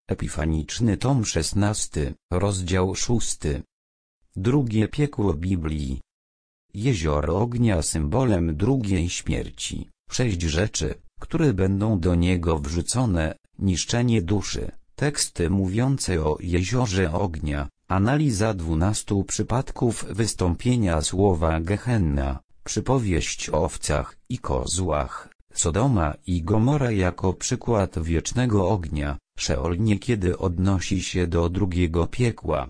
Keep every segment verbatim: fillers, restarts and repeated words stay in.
Epifaniczny tom szesnasty, rozdział szósty. Drugie piekło Biblii. Jezioro ognia symbolem drugiej śmierci. Sześć rzeczy, które będą do niego wrzucone: niszczenie duszy, teksty mówiące o jeziorze ognia, analiza dwunastu przypadków wystąpienia słowa Gehenna, przypowieść o owcach i kozłach, Sodoma i Gomora jako przykład wiecznego ognia. Szeol niekiedy odnosi się do drugiego piekła.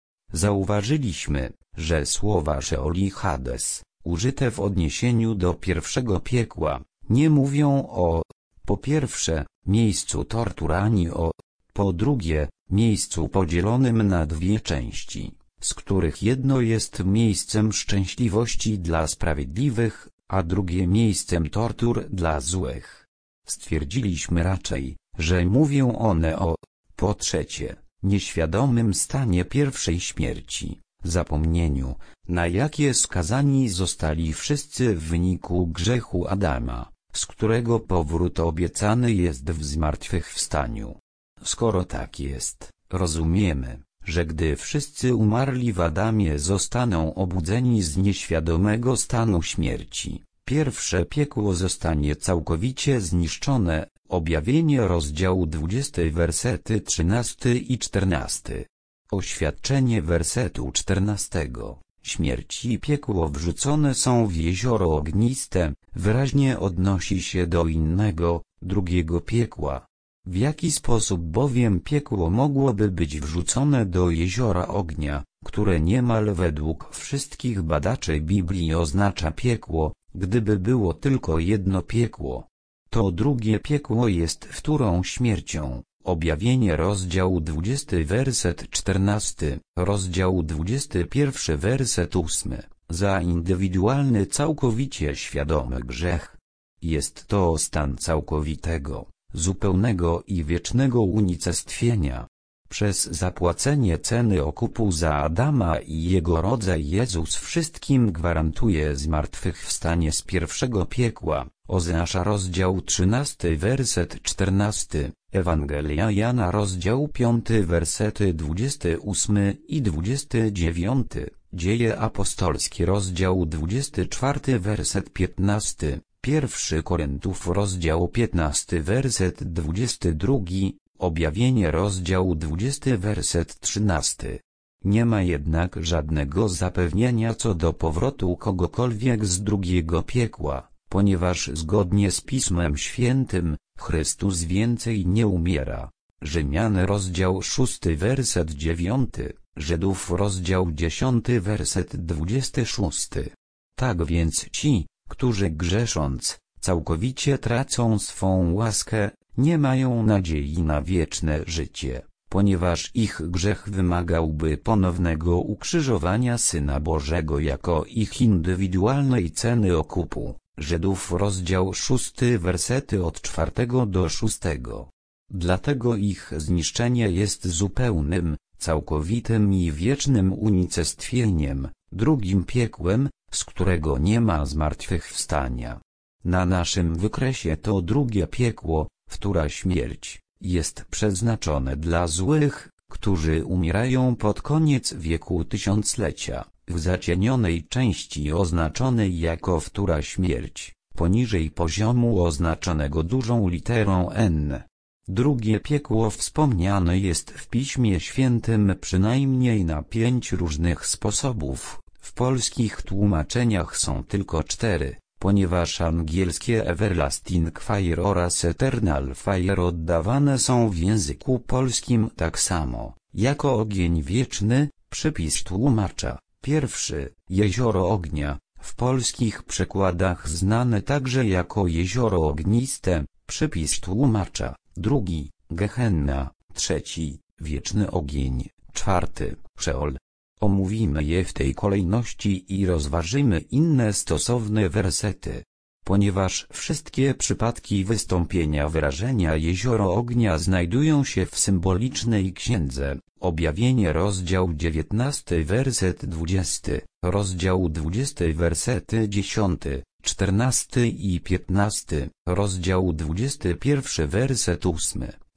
Zauważyliśmy, że słowa Szeol i Hades, użyte w odniesieniu do pierwszego piekła, nie mówią o, po pierwsze, miejscu tortur ani o, po drugie, miejscu podzielonym na dwie części, z których jedno jest miejscem szczęśliwości dla sprawiedliwych, a drugie miejscem tortur dla złych. Stwierdziliśmy raczej, że mówią one o, po trzecie, nieświadomym stanie pierwszej śmierci, zapomnieniu, na jakie skazani zostali wszyscy w wyniku grzechu Adama, z którego powrót obiecany jest w zmartwychwstaniu. Skoro tak jest, rozumiemy, że gdy wszyscy umarli w Adamie zostaną obudzeni z nieświadomego stanu śmierci, pierwsze piekło zostanie całkowicie zniszczone. Objawienie rozdział dwudziesty wersety trzynasty i czternasty. Oświadczenie wersetu czternastego. Śmierć i piekło wrzucone są w jezioro ogniste, wyraźnie odnosi się do innego, drugiego piekła. W jaki sposób bowiem piekło mogłoby być wrzucone do jeziora ognia, które niemal według wszystkich badaczy Biblii oznacza piekło, gdyby było tylko jedno piekło? To drugie piekło jest wtórą śmiercią. Objawienie rozdział dwudziesty werset czternasty, rozdział dwudziesty pierwszy werset ósmy. Za indywidualny całkowicie świadomy grzech. Jest to stan całkowitego, zupełnego i wiecznego unicestwienia. Przez zapłacenie ceny okupu za Adama i jego rodzaj Jezus wszystkim gwarantuje zmartwychwstanie z pierwszego piekła. Oznacza rozdział trzynasty werset czternasty, Ewangelia Jana rozdział piąty wersety dwudziesty ósmy i dwudziesty dziewiąty, Dzieje apostolskie rozdział dwudziesty czwarty werset piętnasty, pierwszy Koryntiów rozdział piętnasty werset dwudziesty drugi, Objawienie rozdział dwudziesty werset trzynasty. Nie ma jednak żadnego zapewnienia co do powrotu kogokolwiek z drugiego piekła, ponieważ zgodnie z Pismem Świętym, Chrystus więcej nie umiera. Rzymian rozdział szósty werset dziewiąty, Żydów rozdział dziesiąty werset dwudziesty szósty. Tak więc ci, którzy grzesząc, całkowicie tracą swą łaskę, nie mają nadziei na wieczne życie, ponieważ ich grzech wymagałby ponownego ukrzyżowania Syna Bożego jako ich indywidualnej ceny okupu. Żydów rozdział szósty wersety od czwartego do szóstego. Dlatego ich zniszczenie jest zupełnym, całkowitym i wiecznym unicestwieniem, drugim piekłem, z którego nie ma zmartwychwstania. Na naszym wykresie to drugie piekło, wtóra śmierć, jest przeznaczone dla złych, którzy umierają pod koniec wieku tysiąclecia, w zacienionej części oznaczonej jako wtóra śmierć, poniżej poziomu oznaczonego dużą literą N. Drugie piekło wspomniane jest w Piśmie Świętym przynajmniej na pięć różnych sposobów, w polskich tłumaczeniach są tylko cztery. Ponieważ angielskie Everlasting Fire oraz Eternal Fire oddawane są w języku polskim tak samo, jako ogień wieczny, przypis tłumacza. Pierwszy, jezioro ognia, w polskich przekładach znane także jako jezioro ogniste, przypis tłumacza. Drugi, Gehenna. Trzeci, wieczny ogień. Czwarty, Szeol. Omówimy je w tej kolejności i rozważymy inne stosowne wersety. Ponieważ wszystkie przypadki wystąpienia wyrażenia jezioro ognia znajdują się w symbolicznej księdze, Objawienie rozdział dziewiętnasty werset dwudziesty, rozdział dwudziesty wersety dziesiąty, czternasty i piętnasty, rozdział dwudziesty pierwszy werset ósmy,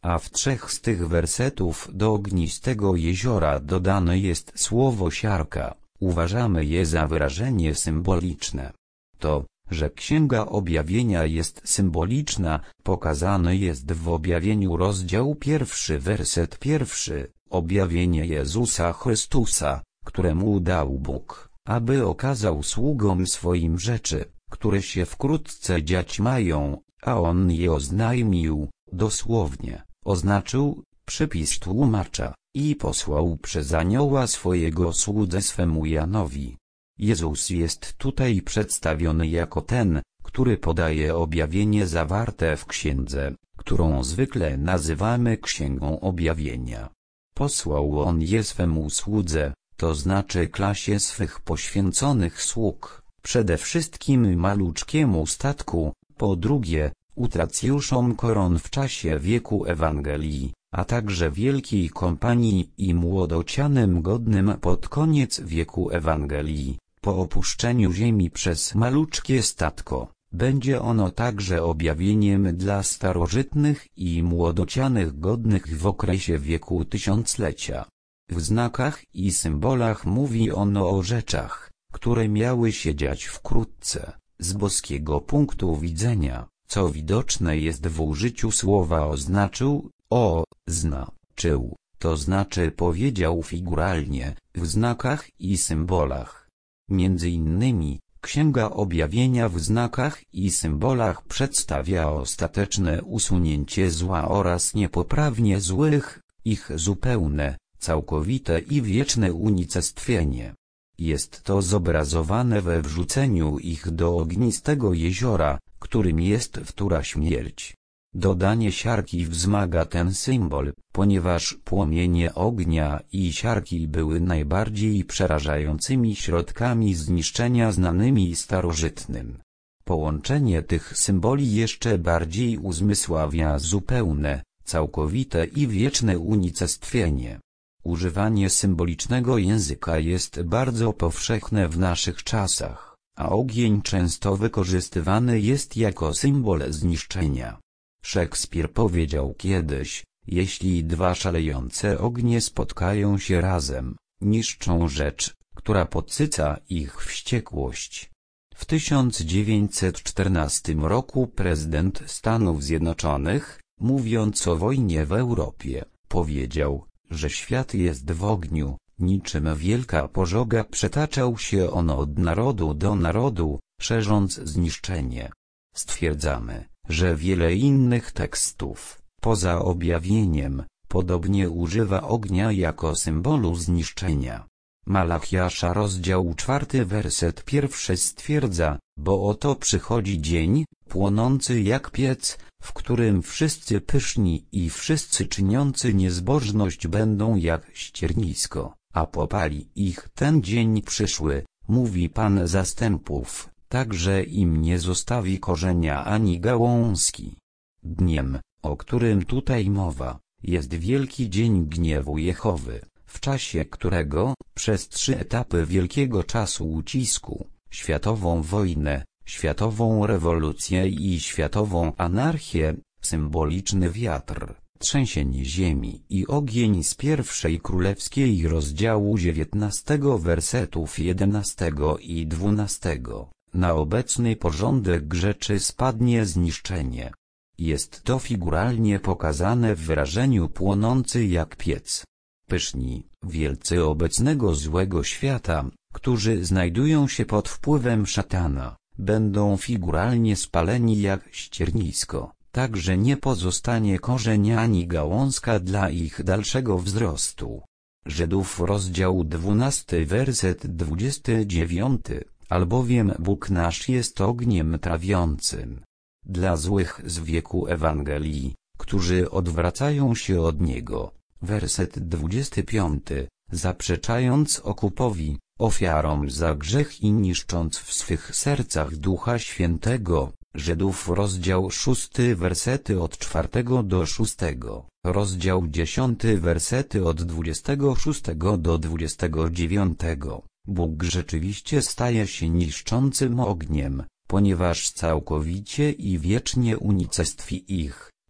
a w trzech z tych wersetów do ognistego jeziora dodane jest słowo siarka. Uważamy je za wyrażenie symboliczne. To, że Księga Objawienia jest symboliczna, pokazane jest w Objawieniu rozdział pierwszy werset pierwszy, objawienie Jezusa Chrystusa, któremu dał Bóg, aby okazał sługom swoim rzeczy, które się wkrótce dziać mają, a On je oznajmił, dosłownie, oznaczył, przypis tłumacza, i posłał przez anioła swojego słudze swemu Janowi. Jezus jest tutaj przedstawiony jako ten, który podaje objawienie zawarte w księdze, którą zwykle nazywamy Księgą Objawienia. Posłał On je swemu słudze, to znaczy klasie swych poświęconych sług, przede wszystkim maluczkiemu statku, po drugie, utracjuszom koron w czasie wieku Ewangelii, a także wielkiej kompanii i młodocianym godnym pod koniec wieku Ewangelii. Po opuszczeniu ziemi przez maluczkie statko, będzie ono także objawieniem dla starożytnych i młodocianych godnych w okresie wieku tysiąclecia. W znakach i symbolach mówi ono o rzeczach, które miały się dziać wkrótce, z boskiego punktu widzenia, co widoczne jest w użyciu słowa oznaczył, o, znaczył, to znaczy powiedział figuralnie, w znakach i symbolach. Między innymi, Księga Objawienia w znakach i symbolach przedstawia ostateczne usunięcie zła oraz niepoprawnie złych, ich zupełne, całkowite i wieczne unicestwienie. Jest to zobrazowane we wrzuceniu ich do ognistego jeziora, którym jest wtóra śmierć. Dodanie siarki wzmaga ten symbol, ponieważ płomienie ognia i siarki były najbardziej przerażającymi środkami zniszczenia znanymi starożytnym. Połączenie tych symboli jeszcze bardziej uzmysławia zupełne, całkowite i wieczne unicestwienie. Używanie symbolicznego języka jest bardzo powszechne w naszych czasach, a ogień często wykorzystywany jest jako symbol zniszczenia. Szekspir powiedział kiedyś, jeśli dwa szalejące ognie spotkają się razem, niszczą rzecz, która podsyca ich wściekłość. W tysiąc dziewięćset czternastym roku prezydent Stanów Zjednoczonych, mówiąc o wojnie w Europie, powiedział, że świat jest w ogniu, niczym wielka pożoga przetaczał się on od narodu do narodu, szerząc zniszczenie. Stwierdzamy, że wiele innych tekstów, poza objawieniem, podobnie używa ognia jako symbolu zniszczenia. Malachiasza rozdział czwarty werset pierwszy stwierdza, bo oto przychodzi dzień, płonący jak piec, w którym wszyscy pyszni i wszyscy czyniący niezbożność będą jak ściernisko, a popali ich ten dzień przyszły, mówi Pan zastępów, tak że im nie zostawi korzenia ani gałązki. Dniem, o którym tutaj mowa, jest wielki dzień gniewu Jehowy, w czasie którego, przez trzy etapy wielkiego czasu ucisku, światową wojnę, światową rewolucję i światową anarchię, symboliczny wiatr, trzęsienie ziemi i ogień z pierwszej królewskiej rozdziału dziewiętnastego wersetów jedenastego i dwunastego, na obecny porządek rzeczy spadnie zniszczenie. Jest to figuralnie pokazane w wyrażeniu płonący jak piec. Pyszni, wielcy obecnego złego świata, którzy znajdują się pod wpływem szatana, będą figuralnie spaleni jak ściernisko, tak że nie pozostanie korzenia ani gałązka dla ich dalszego wzrostu. Żydów rozdział dwunasty werset dwudziesty dziewiąty, albowiem Bóg nasz jest ogniem trawiącym. Dla złych z wieku Ewangelii, którzy odwracają się od Niego. Werset dwudziesty piąty, zaprzeczając okupowi, ofiarom za grzech i niszcząc w swych sercach Ducha Świętego. Żydów rozdział szósty wersety od czwartego do szóstego, rozdział dziesiąty wersety od dwudziestego szóstego do dwudziestego dziewiątego. Bóg rzeczywiście staje się niszczącym ogniem, ponieważ całkowicie i wiecznie unicestwi ich,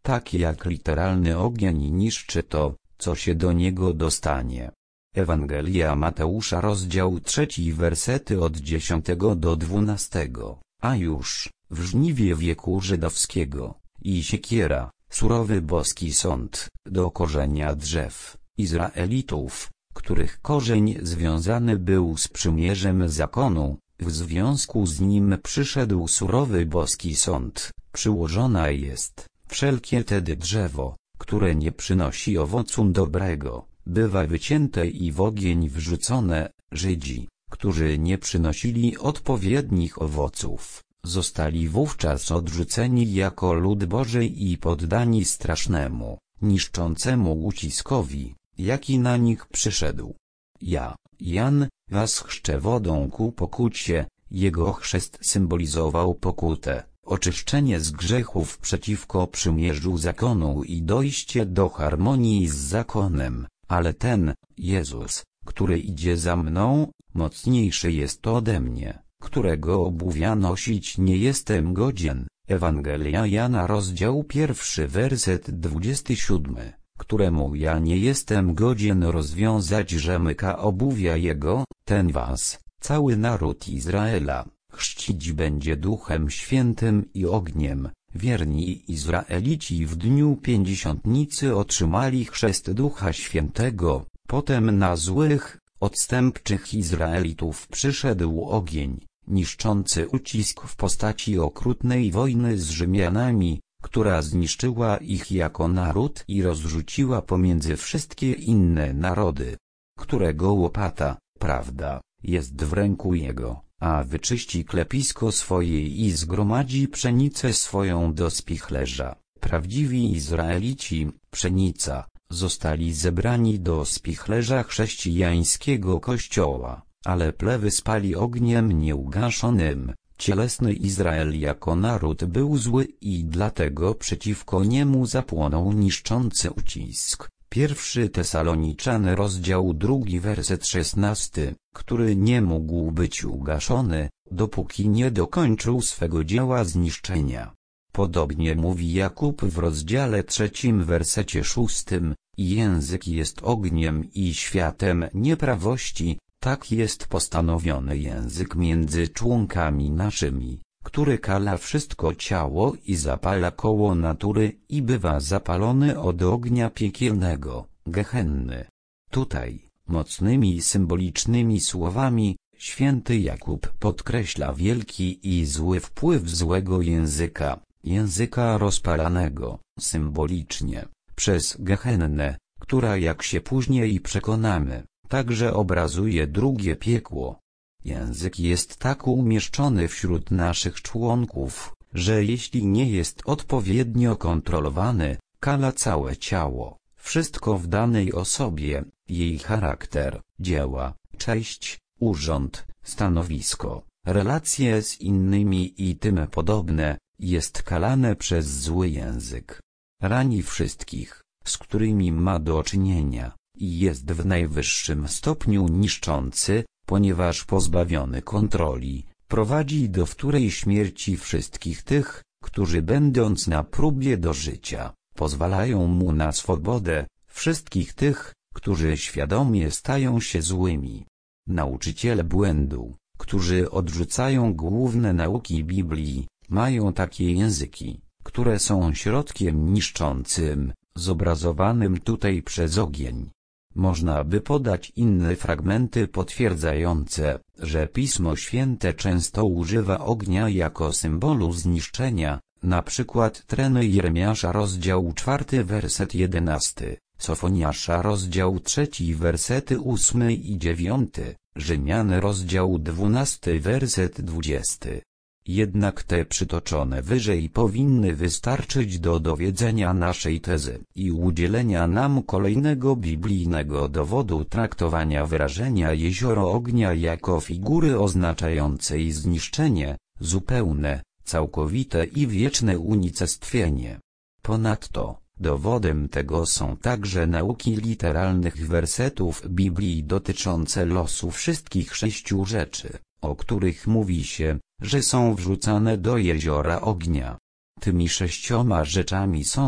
tak jak literalny ogień niszczy to, co się do niego dostanie. Ewangelia Mateusza rozdział trzeci wersety od dziesiątego do dwunastego. A już, w żniwie wieku żydowskiego, i siekiera, surowy boski sąd, do korzenia drzew, Izraelitów, których korzeń związany był z przymierzem zakonu, w związku z nim przyszedł surowy boski sąd, przyłożona jest, wszelkie tedy drzewo, które nie przynosi owocu dobrego, bywa wycięte i w ogień wrzucone. Żydzi, którzy nie przynosili odpowiednich owoców, zostali wówczas odrzuceni jako lud Boży i poddani strasznemu, niszczącemu uciskowi, jaki na nich przyszedł. Ja, Jan, was chrzczę wodą ku pokucie, jego chrzest symbolizował pokutę, oczyszczenie z grzechów przeciwko przymierzu zakonu i dojście do harmonii z zakonem, ale ten, Jezus, który idzie za mną, mocniejszy jest ode mnie, którego obuwia nosić nie jestem godzien. Ewangelia Jana rozdział pierwszy werset dwudziesty siódmy, któremu ja nie jestem godzien rozwiązać rzemyka obuwia jego, ten was, cały naród Izraela, chrzcić będzie Duchem Świętym i ogniem. Wierni Izraelici w dniu pięćdziesiątnicy otrzymali chrzest Ducha Świętego, potem na złych, odstępczych Izraelitów przyszedł ogień, niszczący ucisk w postaci okrutnej wojny z Rzymianami, która zniszczyła ich jako naród i rozrzuciła pomiędzy wszystkie inne narody, którego łopata, prawda, jest w ręku jego, a wyczyści klepisko swoje i zgromadzi pszenicę swoją do spichlerza. Prawdziwi Izraelici, pszenica, zostali zebrani do spichlerza chrześcijańskiego kościoła, ale plewy spali ogniem nieugaszonym. Cielesny Izrael jako naród był zły i dlatego przeciwko niemu zapłonął niszczący ucisk. Pierwszy Tesaloniczan rozdział drugi werset szesnasty, który nie mógł być ugaszony, dopóki nie dokończył swego dzieła zniszczenia. Podobnie mówi Jakub w rozdziale trzecim wersecie szóstym, i język jest ogniem i światem nieprawości, tak jest postanowiony język między członkami naszymi, który kala wszystko ciało i zapala koło natury i bywa zapalony od ognia piekielnego, gehenny. Tutaj, mocnymi symbolicznymi słowami, święty Jakub podkreśla wielki i zły wpływ złego języka, języka rozpalanego, symbolicznie, przez gehennę, która jak się później przekonamy, także obrazuje drugie piekło. Język jest tak umieszczony wśród naszych członków, że jeśli nie jest odpowiednio kontrolowany, kala całe ciało, wszystko w danej osobie, jej charakter, dzieła, cześć, urząd, stanowisko, relacje z innymi i tym podobne, jest kalane przez zły język. Rani wszystkich, z którymi ma do czynienia, i jest w najwyższym stopniu niszczący, ponieważ pozbawiony kontroli, prowadzi do wtórej śmierci wszystkich tych, którzy będąc na próbie do życia, pozwalają mu na swobodę, wszystkich tych, którzy świadomie stają się złymi. Nauczyciele błędu, którzy odrzucają główne nauki Biblii, mają takie języki, które są środkiem niszczącym, zobrazowanym tutaj przez ogień. Można by podać inne fragmenty potwierdzające, że Pismo Święte często używa ognia jako symbolu zniszczenia, na przykład Treny Jeremiasza rozdział czwarty werset jedenasty, Sofoniasza rozdział trzeci wersety ósmy i dziewiąty, Rzymian rozdział dwunasty werset dwudziesty. Jednak te przytoczone wyżej powinny wystarczyć do dowiedzenia naszej tezy i udzielenia nam kolejnego biblijnego dowodu traktowania wyrażenia jezioro ognia jako figury oznaczającej zniszczenie, zupełne, całkowite i wieczne unicestwienie. Ponadto, dowodem tego są także nauki literalnych wersetów Biblii dotyczące losu wszystkich sześciu rzeczy, o których mówi się, że są wrzucane do jeziora ognia. Tymi sześcioma rzeczami są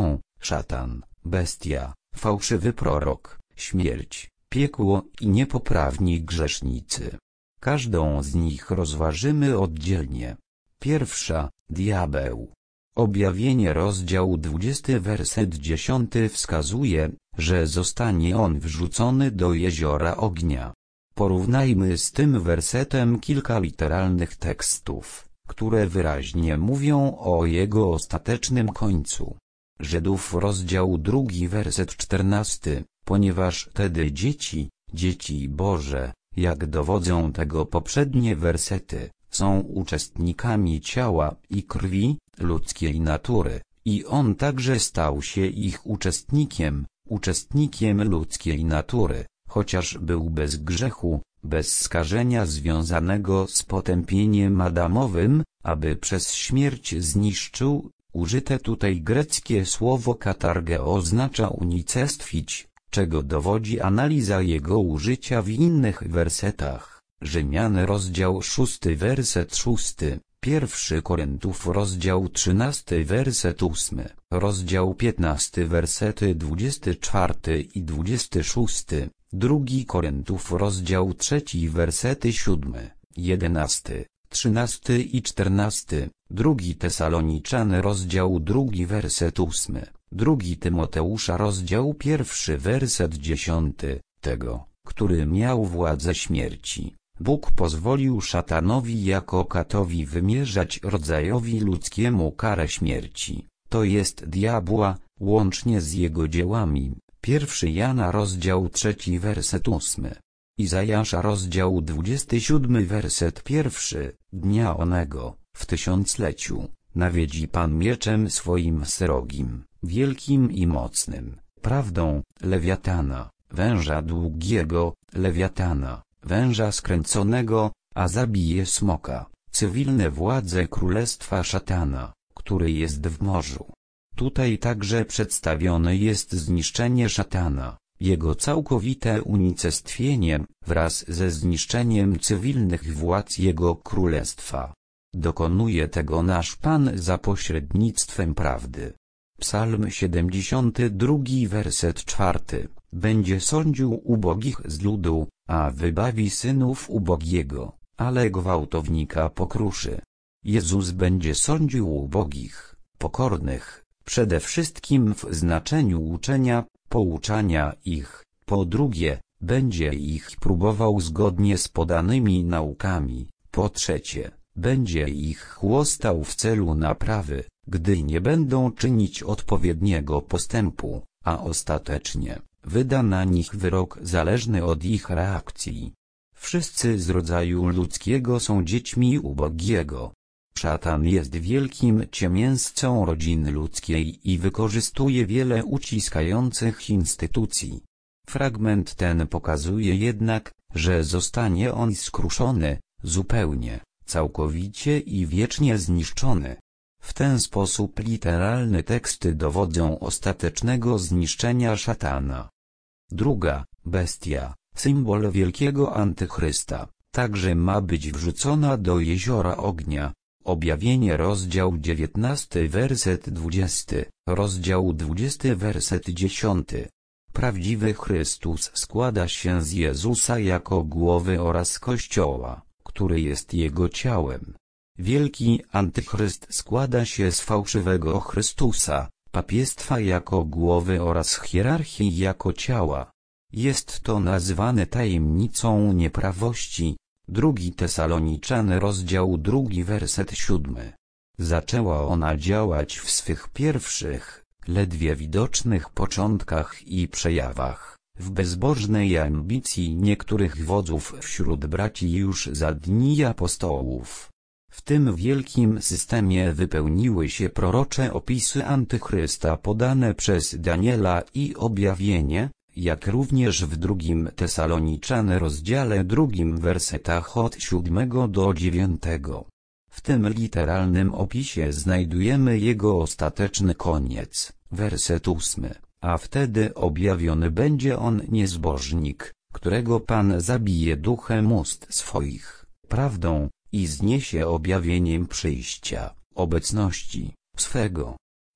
szatan, bestia, fałszywy prorok, śmierć, piekło i niepoprawni grzesznicy. Każdą z nich rozważymy oddzielnie. Pierwsza, diabeł. Objawienie rozdział dwudziesty werset dziesiąty wskazuje, że zostanie on wrzucony do jeziora ognia. Porównajmy z tym wersetem kilka literalnych tekstów, które wyraźnie mówią o jego ostatecznym końcu. Żydów rozdział drugi werset czternasty, ponieważ tedy dzieci, dzieci Boże, jak dowodzą tego poprzednie wersety, są uczestnikami ciała i krwi, ludzkiej natury, i on także stał się ich uczestnikiem, uczestnikiem ludzkiej natury, chociaż był bez grzechu, bez skażenia związanego z potępieniem adamowym, aby przez śmierć zniszczył. Użyte tutaj greckie słowo katarge oznacza unicestwić, czego dowodzi analiza jego użycia w innych wersetach. Rzymian rozdział szósty werset szósty, pierwszy Koryntiów rozdział trzynasty werset ósmy, rozdział piętnasty wersety dwudziesty czwarty i dwudziesty szósty, drugi Koryntiów rozdział trzeci wersety siódmy, jedenasty, trzynasty i czternasty, drugi Tesaloniczan rozdział drugi werset ósmy, drugi Tymoteusza rozdział pierwszy werset dziesiąty, tego, który miał władzę śmierci. Bóg pozwolił szatanowi jako katowi wymierzać rodzajowi ludzkiemu karę śmierci, to jest diabła, łącznie z jego dziełami. Pierwszy Jana rozdział trzeci werset ósmy. Izajasza rozdział dwudziesty siódmy werset pierwszy. Dnia onego, w tysiącleciu, nawiedzi Pan mieczem swoim srogim, wielkim i mocnym, prawdą, lewiatana, węża długiego, lewiatana, węża skręconego, a zabije smoka, cywilne władze królestwa szatana, który jest w morzu. Tutaj także przedstawione jest zniszczenie szatana, jego całkowite unicestwienie, wraz ze zniszczeniem cywilnych władz jego królestwa. Dokonuje tego nasz Pan za pośrednictwem prawdy. Psalm siedemdziesiąty drugi werset czwarty. Będzie sądził ubogich z ludu, a wybawi synów ubogiego, ale gwałtownika pokruszy. Jezus będzie sądził ubogich, pokornych, przede wszystkim w znaczeniu uczenia, pouczania ich, po drugie, będzie ich próbował zgodnie z podanymi naukami, po trzecie, będzie ich chłostał w celu naprawy, gdy nie będą czynić odpowiedniego postępu, a ostatecznie wyda na nich wyrok zależny od ich reakcji. Wszyscy z rodzaju ludzkiego są dziećmi ubogiego. Szatan jest wielkim ciemięzcą rodziny ludzkiej i wykorzystuje wiele uciskających instytucji. Fragment ten pokazuje jednak, że zostanie on skruszony, zupełnie, całkowicie i wiecznie zniszczony. W ten sposób literalne teksty dowodzą ostatecznego zniszczenia szatana. Druga, bestia, symbol wielkiego antychrysta, także ma być wrzucona do jeziora ognia. Objawienie rozdział dziewiętnasty werset dwudziesty, rozdział dwudziesty werset dziesiąty. Prawdziwy Chrystus składa się z Jezusa jako głowy oraz Kościoła, który jest Jego ciałem. Wielki Antychryst składa się z fałszywego Chrystusa, papiestwa jako głowy oraz hierarchii jako ciała. Jest to nazywane tajemnicą nieprawości. Drugi Tesaloniczan rozdział drugi werset siódmy. Zaczęła ona działać w swych pierwszych, ledwie widocznych początkach i przejawach, w bezbożnej ambicji niektórych wodzów wśród braci już za dni apostołów. W tym wielkim systemie wypełniły się prorocze opisy Antychrysta podane przez Daniela i objawienie, jak również w drugim Tesaloniczan rozdziale drugim wersetach od siódmego do dziewiątego. W tym literalnym opisie znajdujemy jego ostateczny koniec, werset ósmy, a wtedy objawiony będzie on niezbożnik, którego Pan zabije duchem ust swoich, prawdą, i zniesie objawieniem przyjścia, obecności swego.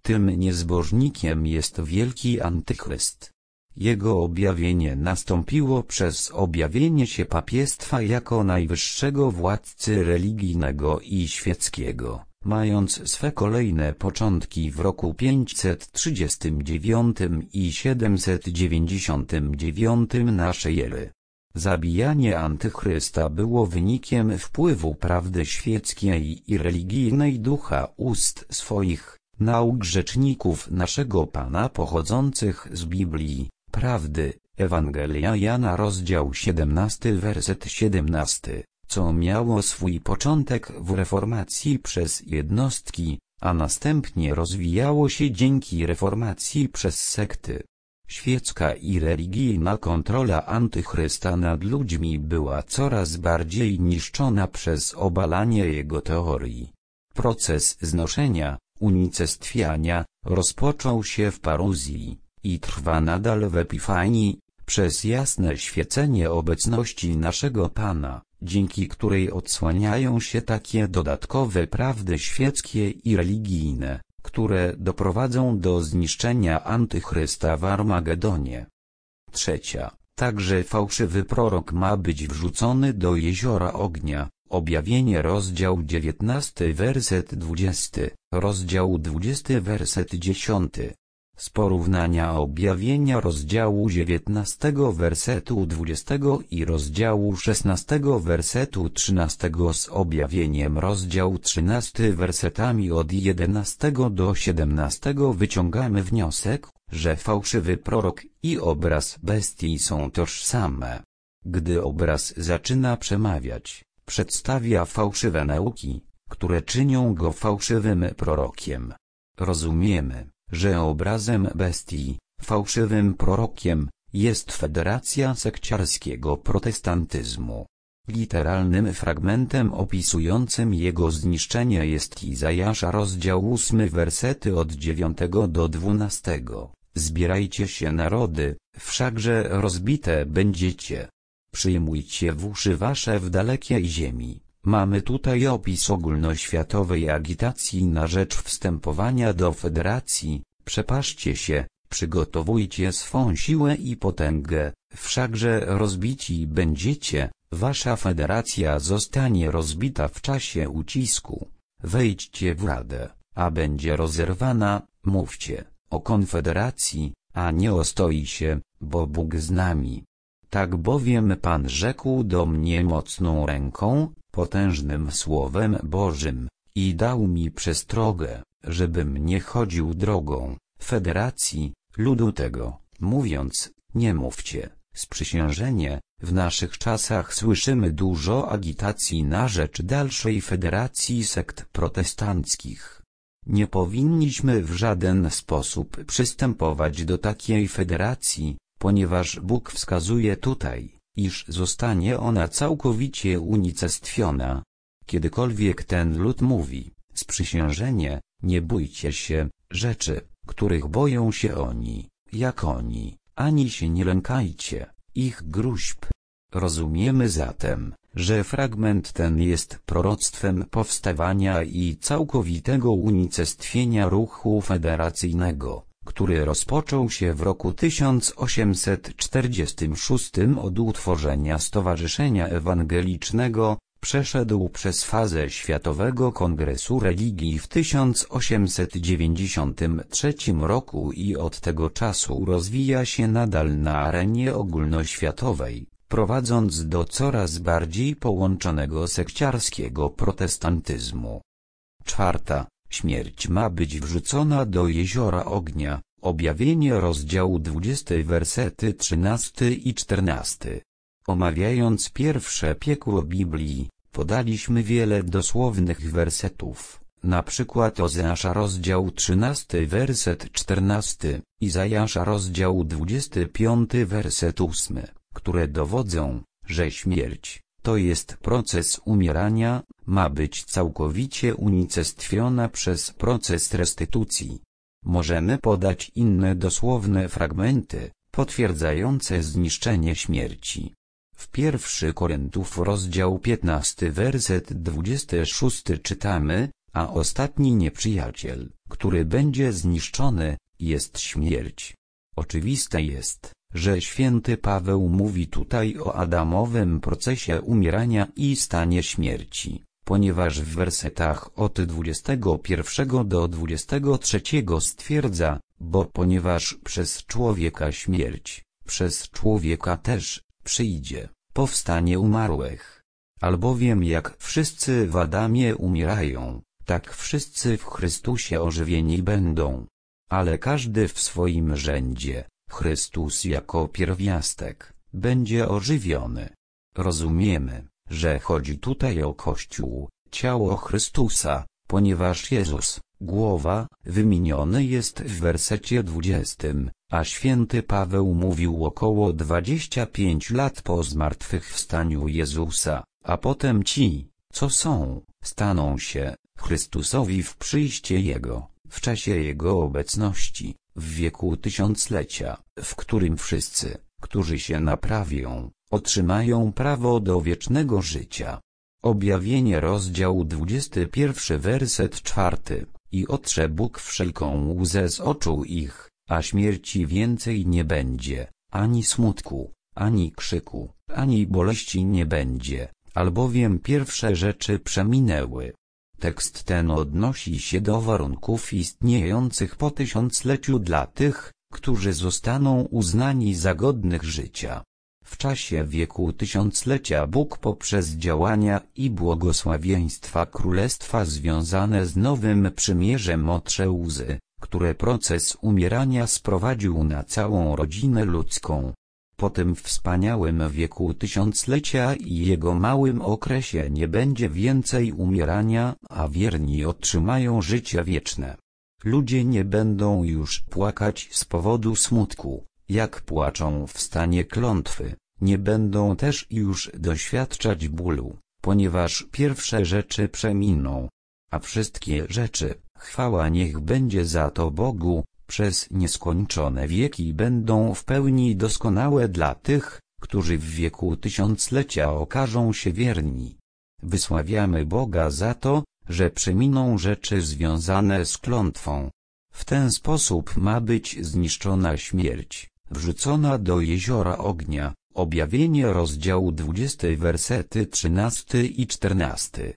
Tym niezbożnikiem jest wielki antychryst. Jego objawienie nastąpiło przez objawienie się papiestwa jako najwyższego władcy religijnego i świeckiego, mając swe kolejne początki w roku pięćset trzydziestym dziewiątym i siedemset dziewięćdziesiątym dziewiątym naszej ery. Zabijanie antychrysta było wynikiem wpływu prawdy świeckiej i religijnej ducha ust swoich, nauk rzeczników naszego Pana pochodzących z Biblii, prawdy, Ewangelia Jana rozdział siedemnasty werset siedemnasty, co miało swój początek w reformacji przez jednostki, a następnie rozwijało się dzięki reformacji przez sekty. Świecka i religijna kontrola antychrysta nad ludźmi była coraz bardziej niszczona przez obalanie jego teorii. Proces znoszenia, unicestwiania, rozpoczął się w Paruzji i trwa nadal w Epifanii, przez jasne świecenie obecności naszego Pana, dzięki której odsłaniają się takie dodatkowe prawdy świeckie i religijne, które doprowadzą do zniszczenia antychrysta w Armagedonie. Trzecia, także fałszywy prorok ma być wrzucony do jeziora ognia. Objawienie rozdział dziewiętnasty werset dwudziesty, rozdział dwudziesty werset dziesiąty. Z porównania objawienia rozdziału dziewiętnastego wersetu dwudziestego i rozdziału szesnastego wersetu trzynastego z objawieniem rozdział trzynasty wersetami od jedenastego do siedemnastego wyciągamy wniosek, że fałszywy prorok i obraz bestii są tożsame. Gdy obraz zaczyna przemawiać, przedstawia fałszywe nauki, które czynią go fałszywym prorokiem. Rozumiemy, że obrazem bestii, fałszywym prorokiem, jest federacja sekciarskiego protestantyzmu. Literalnym fragmentem opisującym jego zniszczenie jest Izajasza rozdział ósmy wersety od dziewiątego do dwunastego. Zbierajcie się narody, wszakże rozbite będziecie. Przyjmujcie w uszy wasze w dalekiej ziemi. Mamy tutaj opis ogólnoświatowej agitacji na rzecz wstępowania do federacji. Przepaszcie się, przygotowujcie swą siłę i potęgę, wszakże rozbici będziecie, wasza federacja zostanie rozbita w czasie ucisku. Wejdźcie w radę, a będzie rozerwana, mówcie o konfederacji, a nie ostoi się, bo Bóg z nami. Tak bowiem Pan rzekł do mnie mocną ręką, potężnym słowem Bożym, i dał mi przestrogę, żebym nie chodził drogą federacji, ludu tego, mówiąc, nie mówcie, sprzysiężenie. W naszych czasach słyszymy dużo agitacji na rzecz dalszej federacji sekt protestanckich. Nie powinniśmy w żaden sposób przystępować do takiej federacji, ponieważ Bóg wskazuje tutaj, iż zostanie ona całkowicie unicestwiona. Kiedykolwiek ten lud mówi, sprzysiężenie, nie bójcie się rzeczy, których boją się oni, jak oni, ani się nie lękajcie ich gróźb. Rozumiemy zatem, że fragment ten jest proroctwem powstawania i całkowitego unicestwienia ruchu federacyjnego, który rozpoczął się w roku tysiąc osiemset czterdziestym szóstym od utworzenia Stowarzyszenia Ewangelicznego, przeszedł przez fazę Światowego Kongresu Religii w tysiąc osiemset dziewięćdziesiątym trzecim roku i od tego czasu rozwija się nadal na arenie ogólnoświatowej, prowadząc do coraz bardziej połączonego sekciarskiego protestantyzmu. Czwarta, śmierć ma być wrzucona do jeziora ognia. Objawienie rozdziału dwudziesty wersety trzynasty i czternasty. Omawiając pierwsze piekło Biblii, podaliśmy wiele dosłownych wersetów, na przykład Ozeasza rozdział trzynasty werset czternasty, Izajasza rozdział dwudziesty piąty werset ósmy, które dowodzą, że śmierć, to jest proces umierania, ma być całkowicie unicestwiona przez proces restytucji. Możemy podać inne dosłowne fragmenty, potwierdzające zniszczenie śmierci. W pierwszy Koryntiów rozdział piętnasty werset dwudziesty szósty czytamy, a ostatni nieprzyjaciel, który będzie zniszczony, jest śmierć. Oczywiste jest, że święty Paweł mówi tutaj o adamowym procesie umierania i stanie śmierci, ponieważ w wersetach od dwudziestego pierwszego do dwudziestego trzeciego stwierdza, bo ponieważ przez człowieka śmierć, przez człowieka też przyjdzie powstanie umarłych. Albowiem jak wszyscy w Adamie umierają, tak wszyscy w Chrystusie ożywieni będą. Ale każdy w swoim rzędzie, Chrystus jako pierwiastek, będzie ożywiony. Rozumiemy, że chodzi tutaj o Kościół, ciało Chrystusa, ponieważ Jezus, głowa, wymieniony jest w wersecie dwudziestym, a święty Paweł mówił około dwadzieścia pięć lat po zmartwychwstaniu Jezusa, a potem ci, co są, staną się Chrystusowi w przyjście Jego, w czasie Jego obecności, w wieku tysiąclecia, w którym wszyscy, którzy się naprawią, otrzymają prawo do wiecznego życia. Objawienie rozdział dwudziesty pierwszy werset czwarty. I otrze Bóg wszelką łzę z oczu ich, a śmierci więcej nie będzie, ani smutku, ani krzyku, ani boleści nie będzie, albowiem pierwsze rzeczy przeminęły. Tekst ten odnosi się do warunków istniejących po tysiącleciu dla tych, którzy zostaną uznani za godnych życia. W czasie wieku tysiąclecia Bóg poprzez działania i błogosławieństwa Królestwa związane z nowym przymierzem otrze łzy, które proces umierania sprowadził na całą rodzinę ludzką. Po tym wspaniałym wieku tysiąclecia i jego małym okresie nie będzie więcej umierania, a wierni otrzymają życie wieczne. Ludzie nie będą już płakać z powodu smutku, jak płaczą w stanie klątwy, nie będą też już doświadczać bólu, ponieważ pierwsze rzeczy przeminą. A wszystkie rzeczy, chwała niech będzie za to Bogu, przez nieskończone wieki będą w pełni doskonałe dla tych, którzy w wieku tysiąclecia okażą się wierni. Wysławiamy Boga za to, że przeminą rzeczy związane z klątwą. W ten sposób ma być zniszczona śmierć, wrzucona do jeziora ognia. Objawienie rozdział dwudziesty wersety trzynasty i czternasty.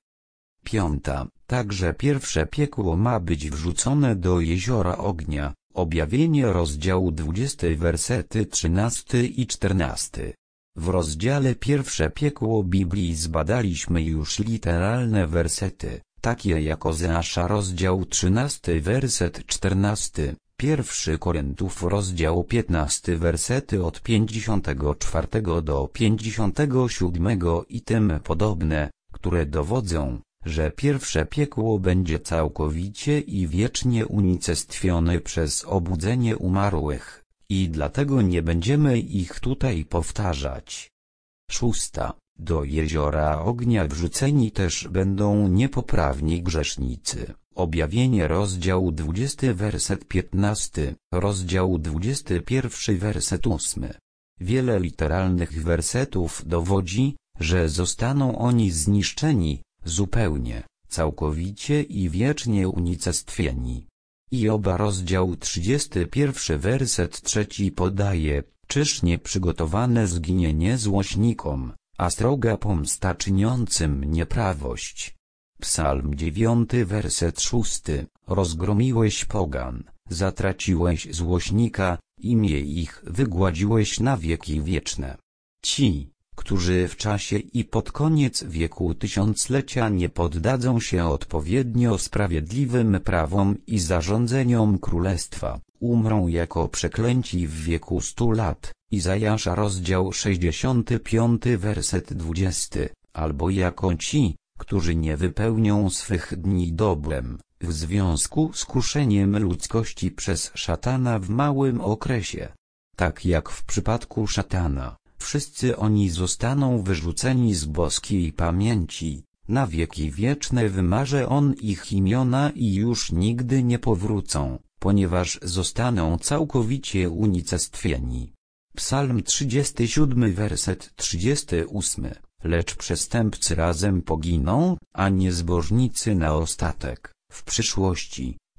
Piąta. Także pierwsze piekło ma być wrzucone do jeziora ognia. Objawienie rozdział dwudziesty wersety trzynasty i czternasty. W rozdziale pierwsze piekło Biblii zbadaliśmy już literalne wersety, takie jak Ozeasza rozdział trzynasty werset czternasty. Pierwszy Koryntów rozdział piętnasty wersety od pięćdziesiątego czwartego do pięćdziesiątego siódmego i tym podobne, które dowodzą, że pierwsze piekło będzie całkowicie i wiecznie unicestwione przez obudzenie umarłych, i dlatego nie będziemy ich tutaj powtarzać. Szósta. Do jeziora ognia wrzuceni też będą niepoprawni grzesznicy. Objawienie rozdział dwudziesty werset piętnasty, rozdział dwudziesty pierwszy werset ósmy. Wiele literalnych wersetów dowodzi, że zostaną oni zniszczeni, zupełnie, całkowicie i wiecznie unicestwieni. Hioba rozdział trzydziesty pierwszy werset trzeci podaje, czyż nie przygotowane zginienie złośnikom, a sroga pomsta czyniącym nieprawość. Psalm dziewiąty werset szósty, rozgromiłeś pogan, zatraciłeś złośnika, imię ich wygładziłeś na wieki wieczne. Ci, którzy w czasie i pod koniec wieku tysiąclecia nie poddadzą się odpowiednio sprawiedliwym prawom i zarządzeniom królestwa, umrą jako przeklęci w wieku stu lat. Izajasza rozdział sześćdziesiąty piąty werset dwudziesty, albo jako ci, którzy nie wypełnią swych dni dobrem, w związku z kuszeniem ludzkości przez szatana w małym okresie. Tak jak w przypadku szatana, wszyscy oni zostaną wyrzuceni z boskiej pamięci, na wieki wieczne wymarze on ich imiona i już nigdy nie powrócą, ponieważ zostaną całkowicie unicestwieni. Psalm trzydziesty siódmy werset trzydziesty ósmy. Lecz przestępcy razem poginą, a niezbożnicy na ostatek, w przyszłości,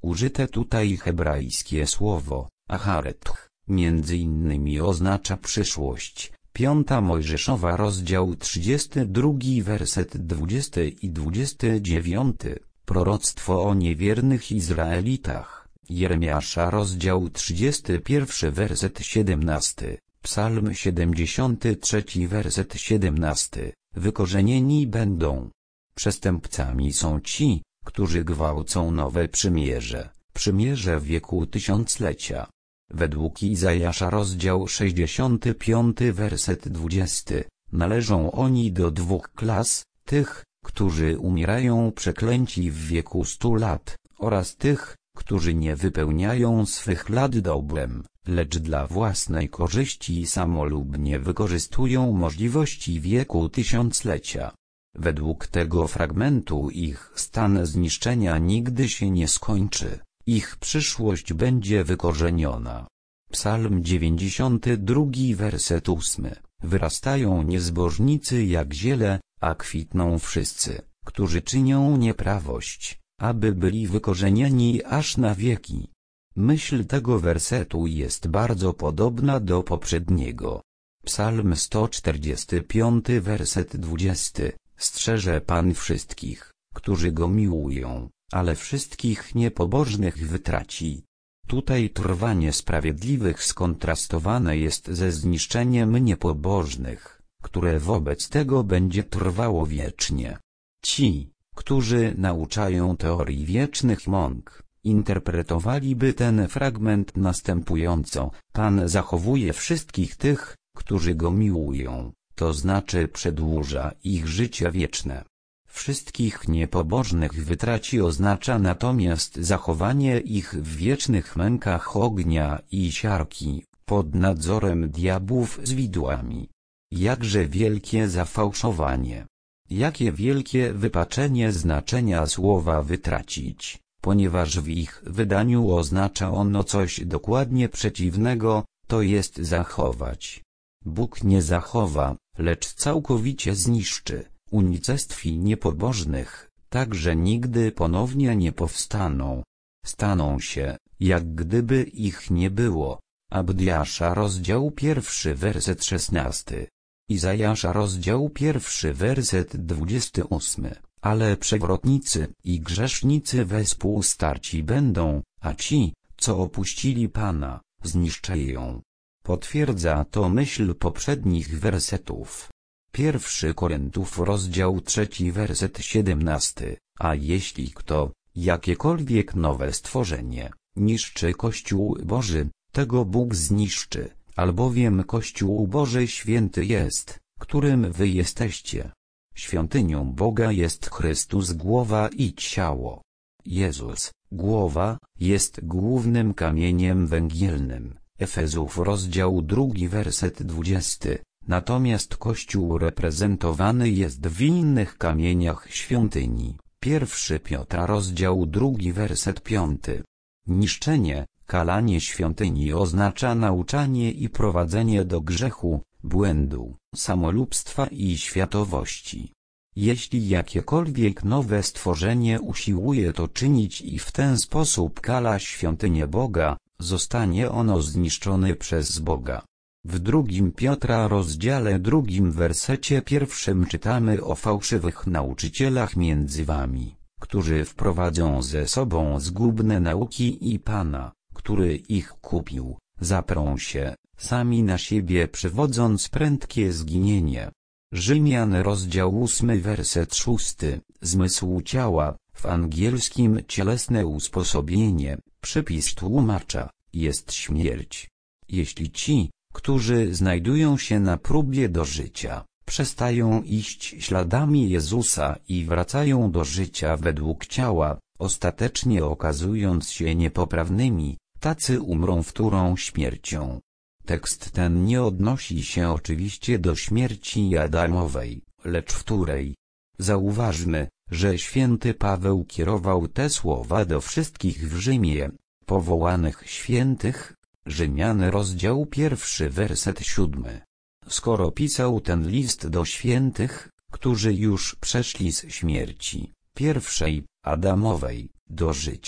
Użyte tutaj hebrajskie słowo acharet między innymi oznacza przyszłość. Piąta Mojżeszowa, rozdział trzydziesty drugi, werset dwudziesty i dwudziesty dziewiąty. Proroctwo o niewiernych Izraelitach. Jeremiasza, rozdział trzydziesty pierwszy, werset siedemnasty. Psalm siedemdziesiąty trzeci, werset siedemnasty. Wykorzenieni będą. Przestępcami są ci, którzy gwałcą nowe przymierze, przymierze w wieku tysiąclecia. Według Izajasza, rozdział sześćdziesiąty piąty, werset dwudziesty. Należą oni do dwóch klas, tych, którzy umierają przeklęci w wieku stu lat, oraz tych, którzy nie wypełniają swych lat dobrem, lecz dla własnej korzyści samolubnie wykorzystują możliwości wieku tysiąclecia. Według tego fragmentu ich stan zniszczenia nigdy się nie skończy, ich przyszłość będzie wykorzeniona. Psalm dziewięćdziesiąty drugi, werset ósmy. Wyrastają niezbożnicy jak ziele, a kwitną wszyscy, którzy czynią nieprawość, aby byli wykorzenieni aż na wieki. Myśl tego wersetu jest bardzo podobna do poprzedniego. Psalm sto czterdziesty piąty, werset dwudziesty. Strzeże Pan wszystkich, którzy Go miłują, ale wszystkich niepobożnych wytraci. Tutaj trwanie sprawiedliwych skontrastowane jest ze zniszczeniem niepobożnych, które wobec tego będzie trwało wiecznie. Ci, którzy nauczają teorii wiecznych mąk, interpretowaliby ten fragment następująco: Pan zachowuje wszystkich tych, którzy Go miłują, to znaczy przedłuża ich życie wieczne. Wszystkich niepobożnych wytraci oznacza natomiast zachowanie ich w wiecznych mękach ognia i siarki, pod nadzorem diabłów z widłami. Jakże wielkie zafałszowanie! Jakie wielkie wypaczenie znaczenia słowa wytracić, ponieważ w ich wydaniu oznacza ono coś dokładnie przeciwnego, to jest zachować. Bóg nie zachowa, lecz całkowicie zniszczy, unicestwi niepobożnych, tak że nigdy ponownie nie powstaną. Staną się, jak gdyby ich nie było. Abdiasza, rozdział pierwszy, werset szesnasty. Izajasza, rozdział pierwszy, werset dwudziesty ósmy. Ale przewrotnicy i grzesznicy wespół starci będą, a ci, co opuścili Pana, zniszczeją. Potwierdza to myśl poprzednich wersetów. Pierwszy Koryntiów, rozdział trzeci, werset siedemnasty. A jeśli kto, jakiekolwiek nowe stworzenie, niszczy Kościół Boży, tego Bóg zniszczy, albowiem Kościół Boży święty jest, którym wy jesteście. Świątynią Boga jest Chrystus, głowa i ciało. Jezus, głowa, jest głównym kamieniem węgielnym. Efezów, rozdział drugi, werset dwudziesty. Natomiast Kościół reprezentowany jest w innych kamieniach świątyni. Pierwszy Piotra, rozdział drugi, werset piąty. Niszczenie, kalanie świątyni oznacza nauczanie i prowadzenie do grzechu, błędu, samolubstwa i światowości. Jeśli jakiekolwiek nowe stworzenie usiłuje to czynić i w ten sposób kala świątynię Boga, zostanie ono zniszczone przez Boga. W drugim Piotra, rozdziale drugim, wersecie pierwszym czytamy o fałszywych nauczycielach między wami, którzy wprowadzą ze sobą zgubne nauki i Pana, który ich kupił, zaprą się, sami na siebie przywodząc prędkie zginienie. Rzymian, rozdział ósmy, werset szósty. Zmysł ciała, w angielskim cielesne usposobienie, przypis tłumacza, jest śmierć. Jeśli ci, którzy znajdują się na próbie do życia, przestają iść śladami Jezusa i wracają do życia według ciała, ostatecznie okazując się niepoprawnymi, tacy umrą wtórą śmiercią. Tekst ten nie odnosi się oczywiście do śmierci Adamowej, lecz wtórej. Zauważmy, że święty Paweł kierował te słowa do wszystkich w Rzymie, powołanych świętych. Rzymian, rozdział pierwszy, werset siódmy. Skoro pisał ten list do świętych, którzy już przeszli z śmierci, pierwszej, Adamowej, do życia,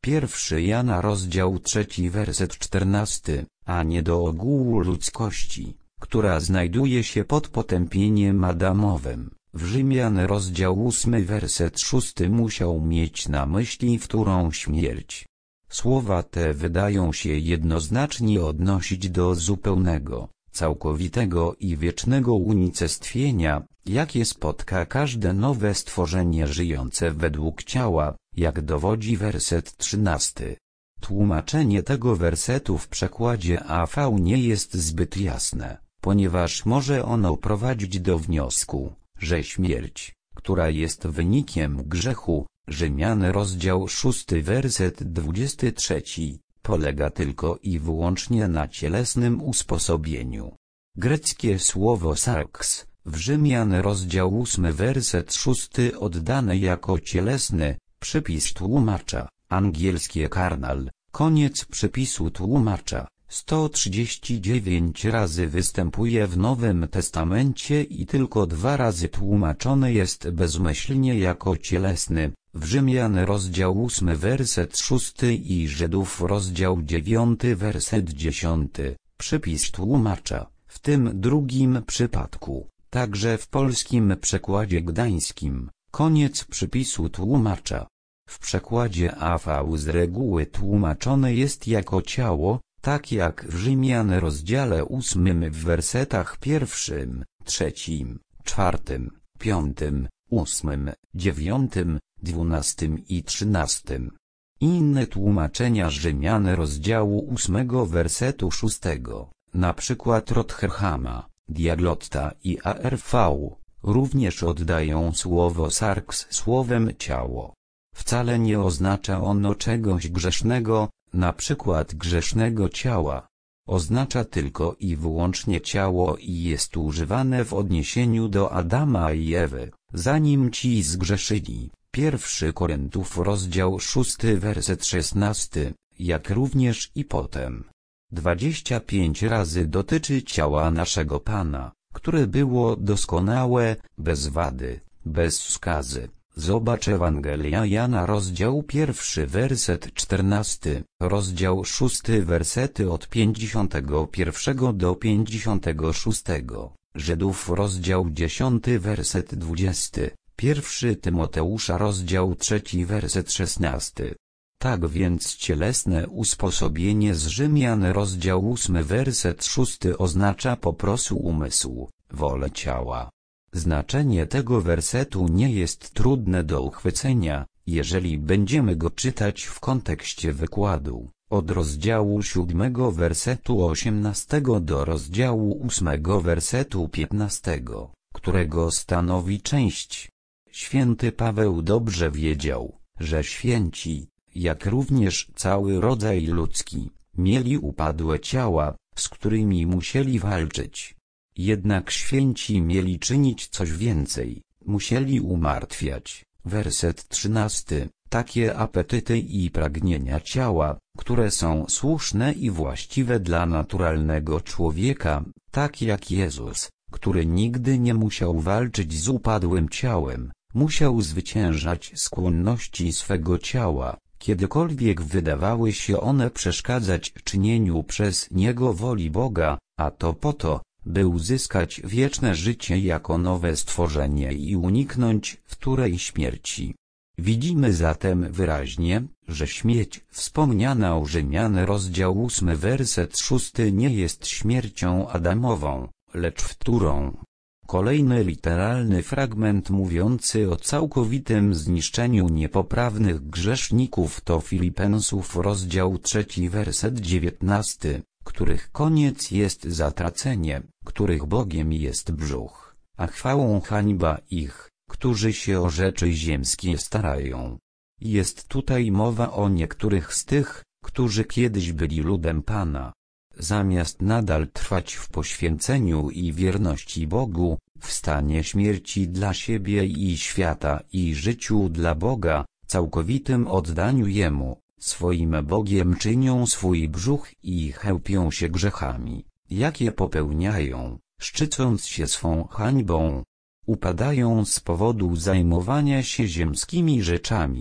Pierwszy Jana rozdział trzeci werset czternasty, a nie do ogółu ludzkości, która znajduje się pod potępieniem Adamowym. W Rzymian rozdział ósmy werset szósty musiał mieć na myśli wtórną śmierć. Słowa te wydają się jednoznacznie odnosić do zupełnego, całkowitego i wiecznego unicestwienia, jakie spotka każde nowe stworzenie żyjące według ciała, jak dowodzi werset trzynasty. Tłumaczenie tego wersetu w przekładzie A V nie jest zbyt jasne, ponieważ może ono prowadzić do wniosku, że śmierć, która jest wynikiem grzechu, Rzymian rozdział szósty werset dwudziesty trzeci, polega tylko i wyłącznie na cielesnym usposobieniu. Greckie słowo sarx, w Rzymian rozdział ósmy werset szósty oddane jako cielesny, przypis tłumacza, angielskie carnal, koniec przypisu tłumacza, sto trzydzieści dziewięć razy występuje w Nowym Testamencie i tylko dwa razy tłumaczone jest bezmyślnie jako cielesny, w Rzymian rozdział ósmy werset szósty i Żydów rozdział dziewiąty werset dziesiąty, przypis tłumacza, w tym drugim przypadku, także w polskim przekładzie gdańskim, koniec przypisu tłumacza. W przekładzie A V z reguły tłumaczone jest jako ciało, tak jak w Rzymian rozdziale ósmym w wersetach pierwszym, trzecim, czwartym, piątym, ósmym, dziewiątym, dwunastym i trzynastym. Inne tłumaczenia Rzymian rozdziału ósmego wersetu szóstego, na przykład Rotherhama, Diaglotta i A R V, również oddają słowo sarx słowem ciało. Wcale nie oznacza ono czegoś grzesznego, na przykład grzesznego ciała. Oznacza tylko i wyłącznie ciało i jest używane w odniesieniu do Adama i Ewy, zanim ci zgrzeszyli. Pierwszy Koryntiów rozdział szósty werset szesnasty, jak również i potem. dwadzieścia pięć razy dotyczy ciała naszego Pana, które było doskonałe, bez wady, bez skazy. Zobacz Ewangelia Jana rozdział pierwszy werset czternasty, rozdział szósty wersety od pięćdziesiątego pierwszego do pięćdziesiątego szóstego, Żydów rozdział dziesiąty werset dwudziesty, pierwszy Tymoteusza rozdział trzeci werset szesnasty. Tak więc cielesne usposobienie z Rzymian rozdział ósmy werset szósty oznacza po prostu umysł, wolę ciała. Znaczenie tego wersetu nie jest trudne do uchwycenia, jeżeli będziemy go czytać w kontekście wykładu, od rozdziału siódmego wersetu osiemnastego do rozdziału ósmego wersetu piętnastego, którego stanowi część. Święty Paweł dobrze wiedział, że święci, jak również cały rodzaj ludzki, mieli upadłe ciała, z którymi musieli walczyć. Jednak święci mieli czynić coś więcej, musieli umartwiać. Werset trzynasty. Takie apetyty i pragnienia ciała, które są słuszne i właściwe dla naturalnego człowieka, tak jak Jezus, który nigdy nie musiał walczyć z upadłym ciałem, musiał zwyciężać skłonności swego ciała, kiedykolwiek wydawały się one przeszkadzać czynieniu przez niego woli Boga, a to po to, by uzyskać wieczne życie jako nowe stworzenie i uniknąć wtórej śmierci. Widzimy zatem wyraźnie, że śmierć wspomniana u Rzymian rozdział ósmy werset szósty nie jest śmiercią Adamową, lecz wtórą. Kolejny literalny fragment mówiący o całkowitym zniszczeniu niepoprawnych grzeszników to Filipensów rozdział trzeci werset dziewiętnasty, których koniec jest zatracenie, których Bogiem jest brzuch, a chwałą hańba ich, którzy się o rzeczy ziemskie starają. Jest tutaj mowa o niektórych z tych, którzy kiedyś byli ludem Pana. Zamiast nadal trwać w poświęceniu i wierności Bogu, w stanie śmierci dla siebie i świata i życiu dla Boga, całkowitym oddaniu Jemu, swoim Bogiem czynią swój brzuch i chełpią się grzechami, jakie popełniają, szczycąc się swą hańbą. Upadają z powodu zajmowania się ziemskimi rzeczami,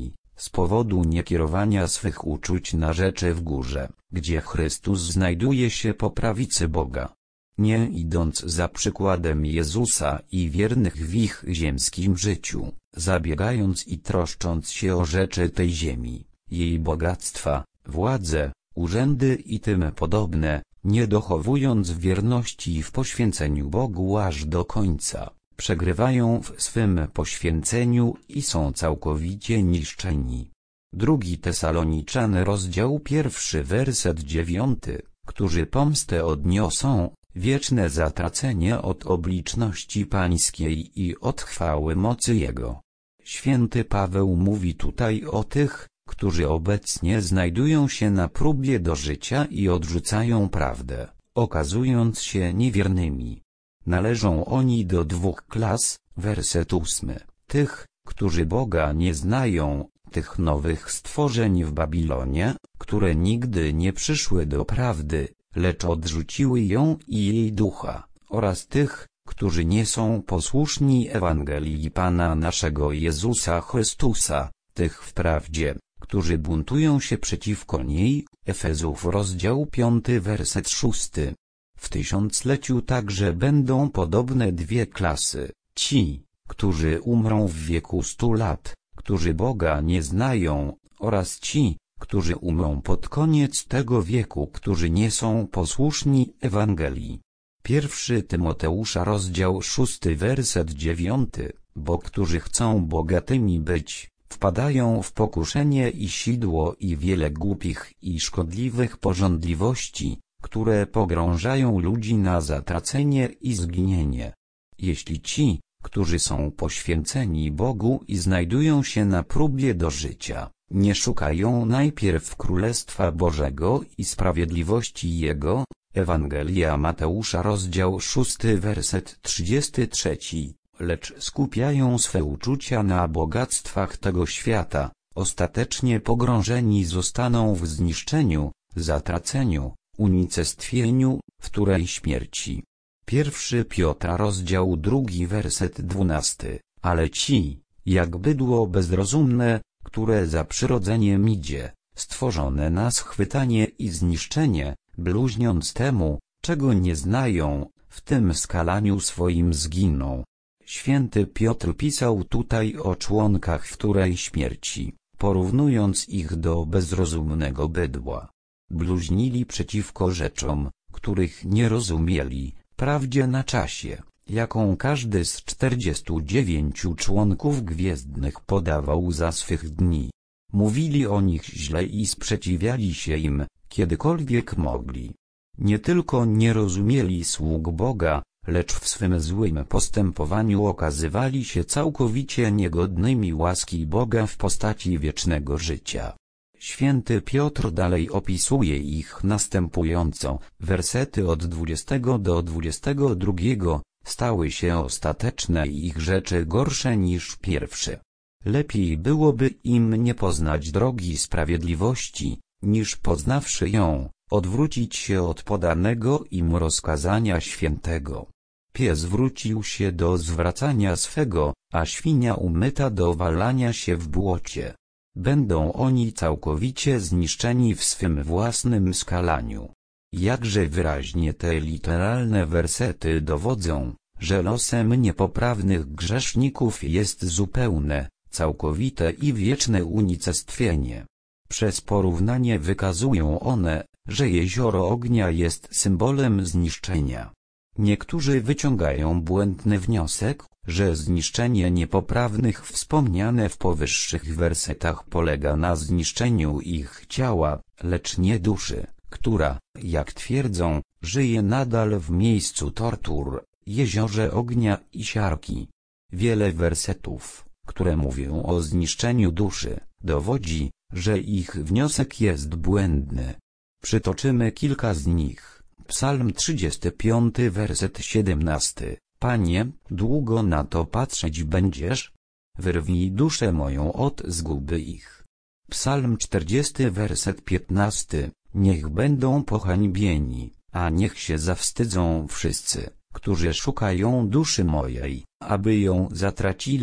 z powodu niekierowania swych uczuć na rzeczy w górze, gdzie Chrystus znajduje się po prawicy Boga. Nie idąc za przykładem Jezusa i wiernych w ich ziemskim życiu, zabiegając i troszcząc się o rzeczy tej ziemi, jej bogactwa, władze, urzędy i tym podobne, nie dochowując wierności w poświęceniu Bogu aż do końca, przegrywają w swym poświęceniu i są całkowicie niszczeni. Drugi Tesaloniczan rozdział pierwszy werset dziewiąty, którzy pomstę odniosą, wieczne zatracenie od obliczności pańskiej i od chwały mocy Jego. Święty Paweł mówi tutaj o tych, którzy obecnie znajdują się na próbie do życia i odrzucają prawdę, okazując się niewiernymi. Należą oni do dwóch klas, werset ósmy, tych, którzy Boga nie znają, tych nowych stworzeń w Babilonie, które nigdy nie przyszły do prawdy, lecz odrzuciły ją i jej ducha, oraz tych, którzy nie są posłuszni Ewangelii Pana naszego Jezusa Chrystusa, tych wprawdzie, którzy buntują się przeciwko niej. Efezów rozdział piąty werset szósty. W tysiącleciu także będą podobne dwie klasy, ci, którzy umrą w wieku stu lat, którzy Boga nie znają, oraz ci, którzy umrą pod koniec tego wieku, którzy nie są posłuszni Ewangelii. Pierwszy Tymoteusza rozdział szósty werset dziewiąty, bo którzy chcą bogatymi być, wpadają w pokuszenie i sidło i wiele głupich i szkodliwych pożądliwości, które pogrążają ludzi na zatracenie i zginienie. Jeśli ci, którzy są poświęceni Bogu i znajdują się na próbie do życia, nie szukają najpierw Królestwa Bożego i sprawiedliwości Jego, Ewangelia Mateusza rozdział szósty werset trzydziesty trzeci, lecz skupiają swe uczucia na bogactwach tego świata, ostatecznie pogrążeni zostaną w zniszczeniu, zatraceniu, unicestwieniu, wtórej śmierci. Pierwszy Piotra rozdział drugi werset dwunasty, ale ci, jak bydło bezrozumne, które za przyrodzeniem idzie, stworzone na schwytanie i zniszczenie, bluźniąc temu, czego nie znają, w tym skalaniu swoim zginą. Święty Piotr pisał tutaj o członkach wtórej śmierci, porównując ich do bezrozumnego bydła. Bluźnili przeciwko rzeczom, których nie rozumieli, prawdzie na czasie, jaką każdy z czterdziestu dziewięciu członków gwiezdnych podawał za swych dni. Mówili o nich źle i sprzeciwiali się im, kiedykolwiek mogli. Nie tylko nie rozumieli sług Boga, lecz w swym złym postępowaniu okazywali się całkowicie niegodnymi łaski Boga w postaci wiecznego życia. Święty Piotr dalej opisuje ich następująco, wersety od dwudziestego do dwudziestego drugiego, stały się ostateczne ich rzeczy gorsze niż pierwsze. Lepiej byłoby im nie poznać drogi sprawiedliwości, niż poznawszy ją, odwrócić się od podanego im rozkazania świętego. Pies wrócił się do zwracania swego, a świnia umyta do walania się w błocie. Będą oni całkowicie zniszczeni w swym własnym skalaniu. Jakże wyraźnie te literalne wersety dowodzą, że losem niepoprawnych grzeszników jest zupełne, całkowite i wieczne unicestwienie. Przez porównanie wykazują one, że jezioro ognia jest symbolem zniszczenia. Niektórzy wyciągają błędny wniosek, że zniszczenie niepoprawnych wspomniane w powyższych wersetach polega na zniszczeniu ich ciała, lecz nie duszy, która, jak twierdzą, żyje nadal w miejscu tortur, jeziorze ognia i siarki. Wiele wersetów, które mówią o zniszczeniu duszy, dowodzi, że ich wniosek jest błędny. Przytoczymy kilka z nich. Psalm trzydziesty piąty werset siedemnasty. Panie, długo na to patrzeć będziesz? Wyrwij duszę moją od zguby ich. Psalm czterdziesty werset piętnasty. Niech będą pohańbieni, a niech się zawstydzą wszyscy, którzy szukają duszy mojej, aby ją zatracili.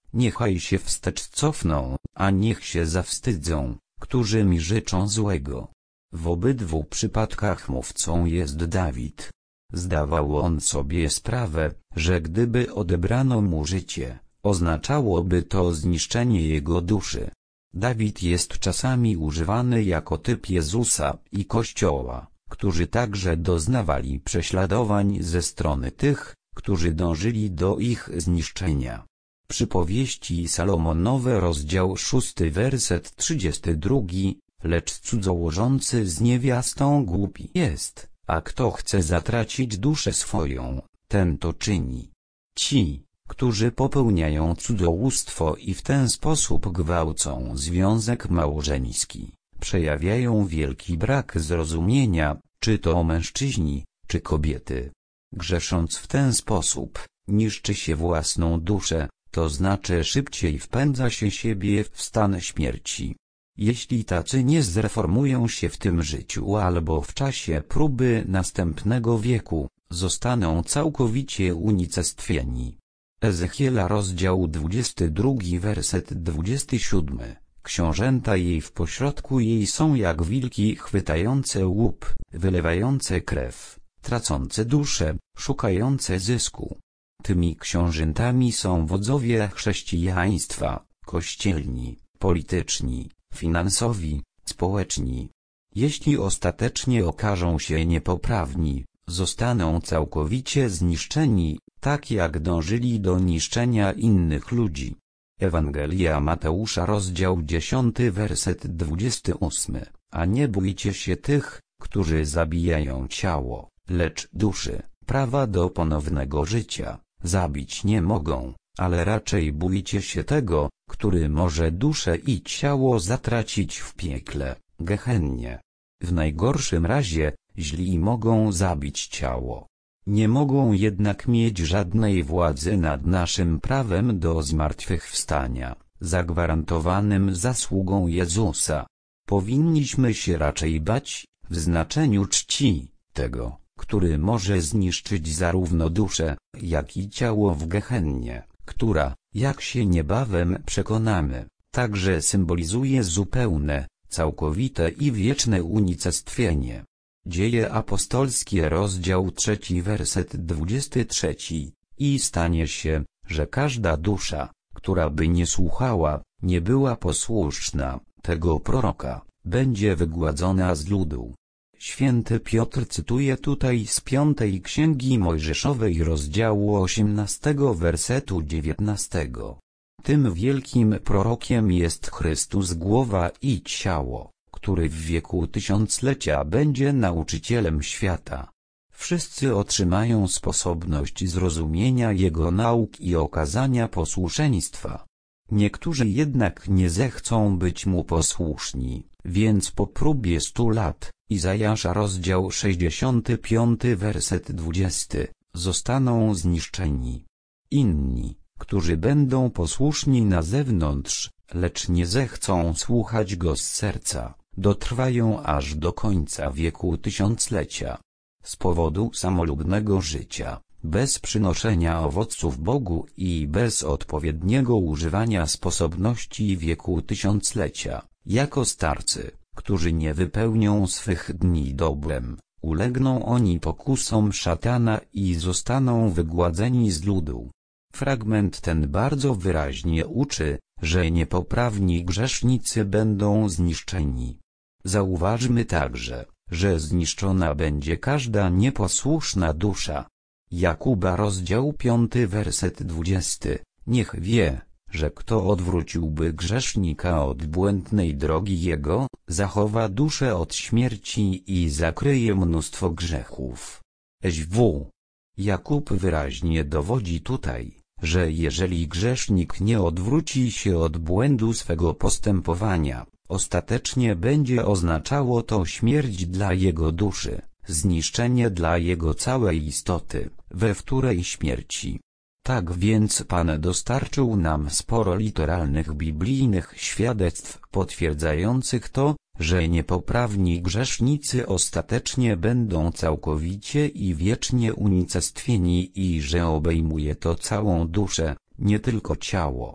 niechaj się wstecz cofną, a niech się zawstydzą, którzy mi życzą złego. W obydwu przypadkach mówcą jest Dawid. Zdawał on sobie sprawę, że gdyby odebrano mu życie, oznaczałoby to zniszczenie jego duszy. Dawid jest czasami używany jako typ Jezusa i Kościoła, którzy także doznawali prześladowań ze strony tych, którzy dążyli do ich zniszczenia. Przypowieści Salomonowe, rozdział szósty, werset trzydziesty drugi. Lecz cudzołożący z niewiastą głupi jest, a kto chce zatracić duszę swoją, ten to czyni. Ci, którzy popełniają cudzołóstwo i w ten sposób gwałcą związek małżeński, przejawiają wielki brak zrozumienia, czy to mężczyźni, czy kobiety. Grzesząc w ten sposób, niszczy się własną duszę, to znaczy szybciej wpędza się siebie w stan śmierci. Jeśli tacy nie zreformują się w tym życiu albo w czasie próby następnego wieku, zostaną całkowicie unicestwieni. Ezechiela, rozdział dwudziesty drugi, werset dwudziesty siódmy. Książęta jej w pośrodku jej są jak wilki chwytające łup, wylewające krew, tracące duszę, szukające zysku. Tymi książętami są wodzowie chrześcijaństwa, kościelni, polityczni, finansowi, społeczni. Jeśli ostatecznie okażą się niepoprawni, zostaną całkowicie zniszczeni, tak jak dążyli do niszczenia innych ludzi. Ewangelia Mateusza, rozdział dziesiąty, werset dwudziesty ósmy. A nie bójcie się tych, którzy zabijają ciało, lecz duszy, prawa do ponownego życia, zabić nie mogą, ale raczej bójcie się tego, który może duszę i ciało zatracić w piekle, gehennie. W najgorszym razie, źli mogą zabić ciało. Nie mogą jednak mieć żadnej władzy nad naszym prawem do zmartwychwstania, zagwarantowanym zasługą Jezusa. Powinniśmy się raczej bać, w znaczeniu czci, tego, który może zniszczyć zarówno duszę, jak i ciało w gehennie, która, jak się niebawem przekonamy, także symbolizuje zupełne, całkowite i wieczne unicestwienie. Dzieje apostolskie, rozdział trzeci, werset dwudziesty trzeci. I stanie się, że każda dusza, która by nie słuchała, nie była posłuszna tego proroka, będzie wygładzona z ludu. Święty Piotr cytuje tutaj z piątej Księgi Mojżeszowej, rozdziału osiemnastego, wersetu dziewiętnastego. Tym wielkim prorokiem jest Chrystus, głowa i ciało, który w wieku tysiąclecia będzie nauczycielem świata. Wszyscy otrzymają sposobność zrozumienia Jego nauk i okazania posłuszeństwa. Niektórzy jednak nie zechcą być Mu posłuszni, więc po próbie stu lat, Izajasza, rozdział sześćdziesiąty piąty, werset dwudziesty, zostaną zniszczeni. Inni, którzy będą posłuszni na zewnątrz, lecz nie zechcą słuchać Go z serca, dotrwają aż do końca wieku tysiąclecia. Z powodu samolubnego życia, bez przynoszenia owoców Bogu i bez odpowiedniego używania sposobności wieku tysiąclecia, jako starcy, którzy nie wypełnią swych dni dobrem, ulegną oni pokusom szatana i zostaną wygładzeni z ludu. Fragment ten bardzo wyraźnie uczy, że niepoprawni grzesznicy będą zniszczeni. Zauważmy także, że zniszczona będzie każda nieposłuszna dusza. Jakuba, rozdział piąty, werset dwudziesty. Niech wie, że kto odwróciłby grzesznika od błędnej drogi jego, zachowa duszę od śmierci i zakryje mnóstwo grzechów. S W. Jakub wyraźnie dowodzi tutaj, że jeżeli grzesznik nie odwróci się od błędu swego postępowania, ostatecznie będzie oznaczało to śmierć dla jego duszy, zniszczenie dla jego całej istoty, we wtórej śmierci. Tak więc Pan dostarczył nam sporo literalnych biblijnych świadectw potwierdzających to, że niepoprawni grzesznicy ostatecznie będą całkowicie i wiecznie unicestwieni i że obejmuje to całą duszę, nie tylko ciało.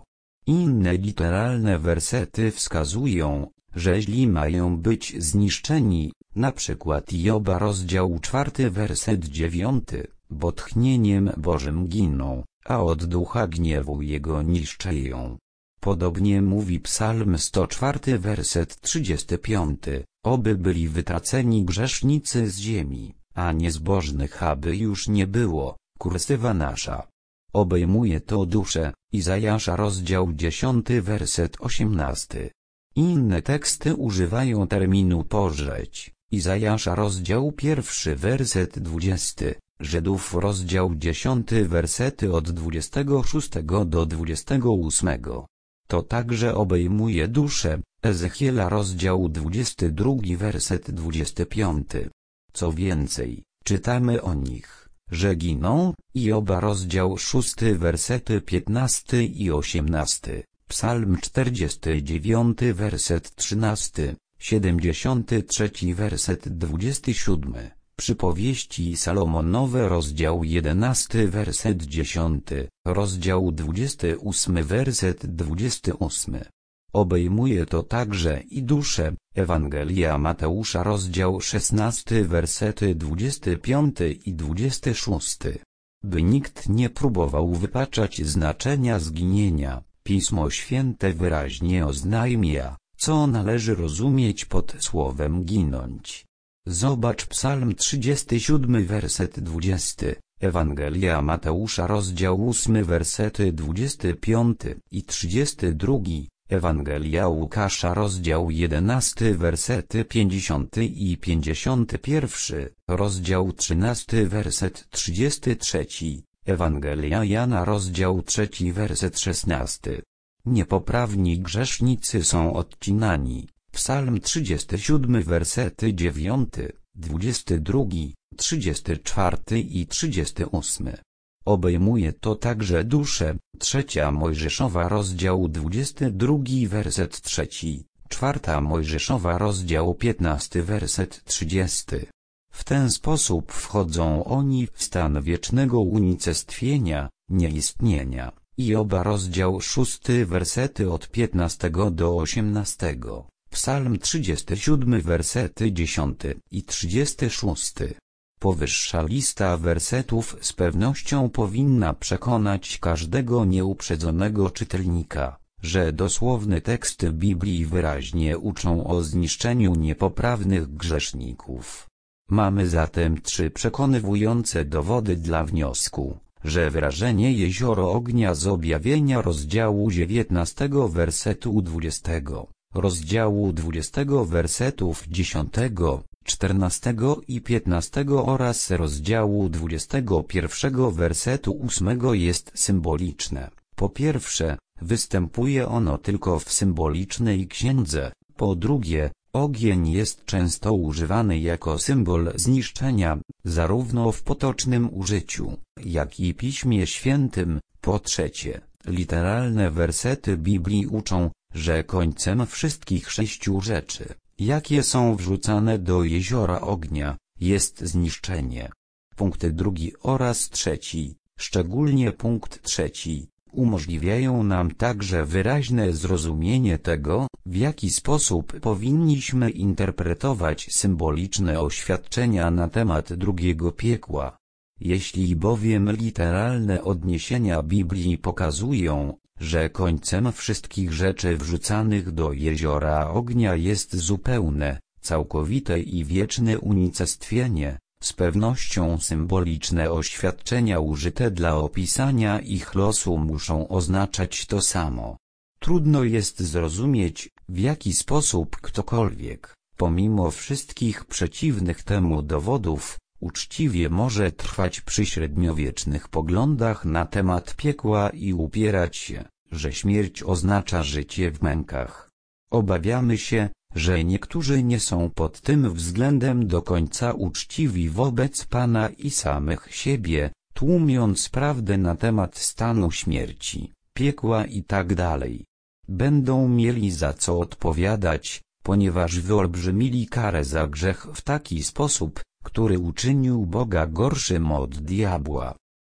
Inne literalne wersety wskazują, że źli mają być zniszczeni, na przykład Joba rozdział czwarty werset dziewiąty, bo tchnieniem Bożym giną, a od ducha gniewu jego niszczeją. Podobnie mówi Psalm sto czwarty werset trzydziesty piąty, oby byli wytraceni grzesznicy z ziemi, a niezbożnych aby już nie było, kursywa nasza. Obejmuje to duszę, Izajasza rozdział dziesiąty werset osiemnasty. Inne teksty używają terminu pożreć, Izajasza rozdział pierwszy werset dwudziesty, Żydów rozdział dziesiąty wersety od dwudziestego szóstego do dwudziestego ósmego. To także obejmuje duszę, Ezechiela rozdział dwudziesty drugi werset dwudziesty piąty. Co więcej, czytamy o nich, że giną, Joba rozdział szósty wersety piętnasty i osiemnasty, Psalm czterdziesty dziewiąty werset trzynasty, siedemdziesiąty trzeci werset dwudziesty siódmy, Przypowieści Salomonowe rozdział jedenasty werset dziesiąty, rozdział dwudziesty ósmy werset dwudziesty ósmy. Obejmuje to także i duszę, Ewangelia Mateusza rozdział szesnasty wersety dwudziesty piąty i dwudziesty szósty. By nikt nie próbował wypaczać znaczenia zginienia, Pismo Święte wyraźnie oznajmia, co należy rozumieć pod słowem ginąć. Zobacz Psalm trzydziesty siódmy werset dwudziesty, Ewangelia Mateusza rozdział ósmy wersety dwudziesty piąty i trzydziesty drugi, Ewangelia Łukasza rozdział jedenasty wersety pięćdziesiąty i pięćdziesiąty pierwszy, rozdział trzynasty werset trzydziesty trzeci, Ewangelia Jana rozdział trzeci werset szesnasty. Niepoprawni grzesznicy są odcinani. Psalm trzydziesty siódmy wersety dziewiąty, dwudziesty drugi, trzydziesty czwarty i trzydziesty ósmy. Obejmuje to także duszę, trzecia Mojżeszowa rozdział dwudziesty drugi werset trzeci, czwarta Mojżeszowa rozdział piętnasty werset trzydziesty. W ten sposób wchodzą oni w stan wiecznego unicestwienia, nieistnienia. Joba rozdział szósty wersety od piętnastego do osiemnastego. Psalm trzydziesty siódmy wersety dziesiąty i trzydziesty szósty. Powyższa lista wersetów z pewnością powinna przekonać każdego nieuprzedzonego czytelnika, że dosłowne teksty Biblii wyraźnie uczą o zniszczeniu niepoprawnych grzeszników. Mamy zatem trzy przekonywujące dowody dla wniosku, że wyrażenie jezioro ognia z objawienia rozdziału dziewiętnastego wersetu dwudziestego, rozdziału dwudziestego wersetów dziesiątego, czternastego i piętnastego oraz rozdziału dwudziestego pierwszego wersetu ósmego jest symboliczne. Po pierwsze, występuje ono tylko w symbolicznej księdze, po drugie, ogień jest często używany jako symbol zniszczenia, zarówno w potocznym użyciu, jak i Piśmie Świętym, po trzecie, literalne wersety Biblii uczą, że końcem wszystkich sześciu rzeczy, jakie są wrzucane do jeziora ognia, jest zniszczenie. Punkty drugi oraz trzeci, szczególnie punkt trzeci, umożliwiają nam także wyraźne zrozumienie tego, w jaki sposób powinniśmy interpretować symboliczne oświadczenia na temat drugiego piekła. Jeśli bowiem literalne odniesienia Biblii pokazują, że końcem wszystkich rzeczy wrzucanych do jeziora ognia jest zupełne, całkowite i wieczne unicestwienie, z pewnością symboliczne oświadczenia użyte dla opisania ich losu muszą oznaczać to samo. Trudno jest zrozumieć, w jaki sposób ktokolwiek, pomimo wszystkich przeciwnych temu dowodów, uczciwie może trwać przy średniowiecznych poglądach na temat piekła i upierać się, że śmierć oznacza życie w mękach. Obawiamy się, że niektórzy nie są pod tym względem do końca uczciwi wobec Pana i samych siebie, tłumiąc prawdę na temat stanu śmierci, piekła i tak dalej. Będą mieli za co odpowiadać, ponieważ wyolbrzymili karę za grzech w taki sposób, który uczynił Boga gorszym od diabła.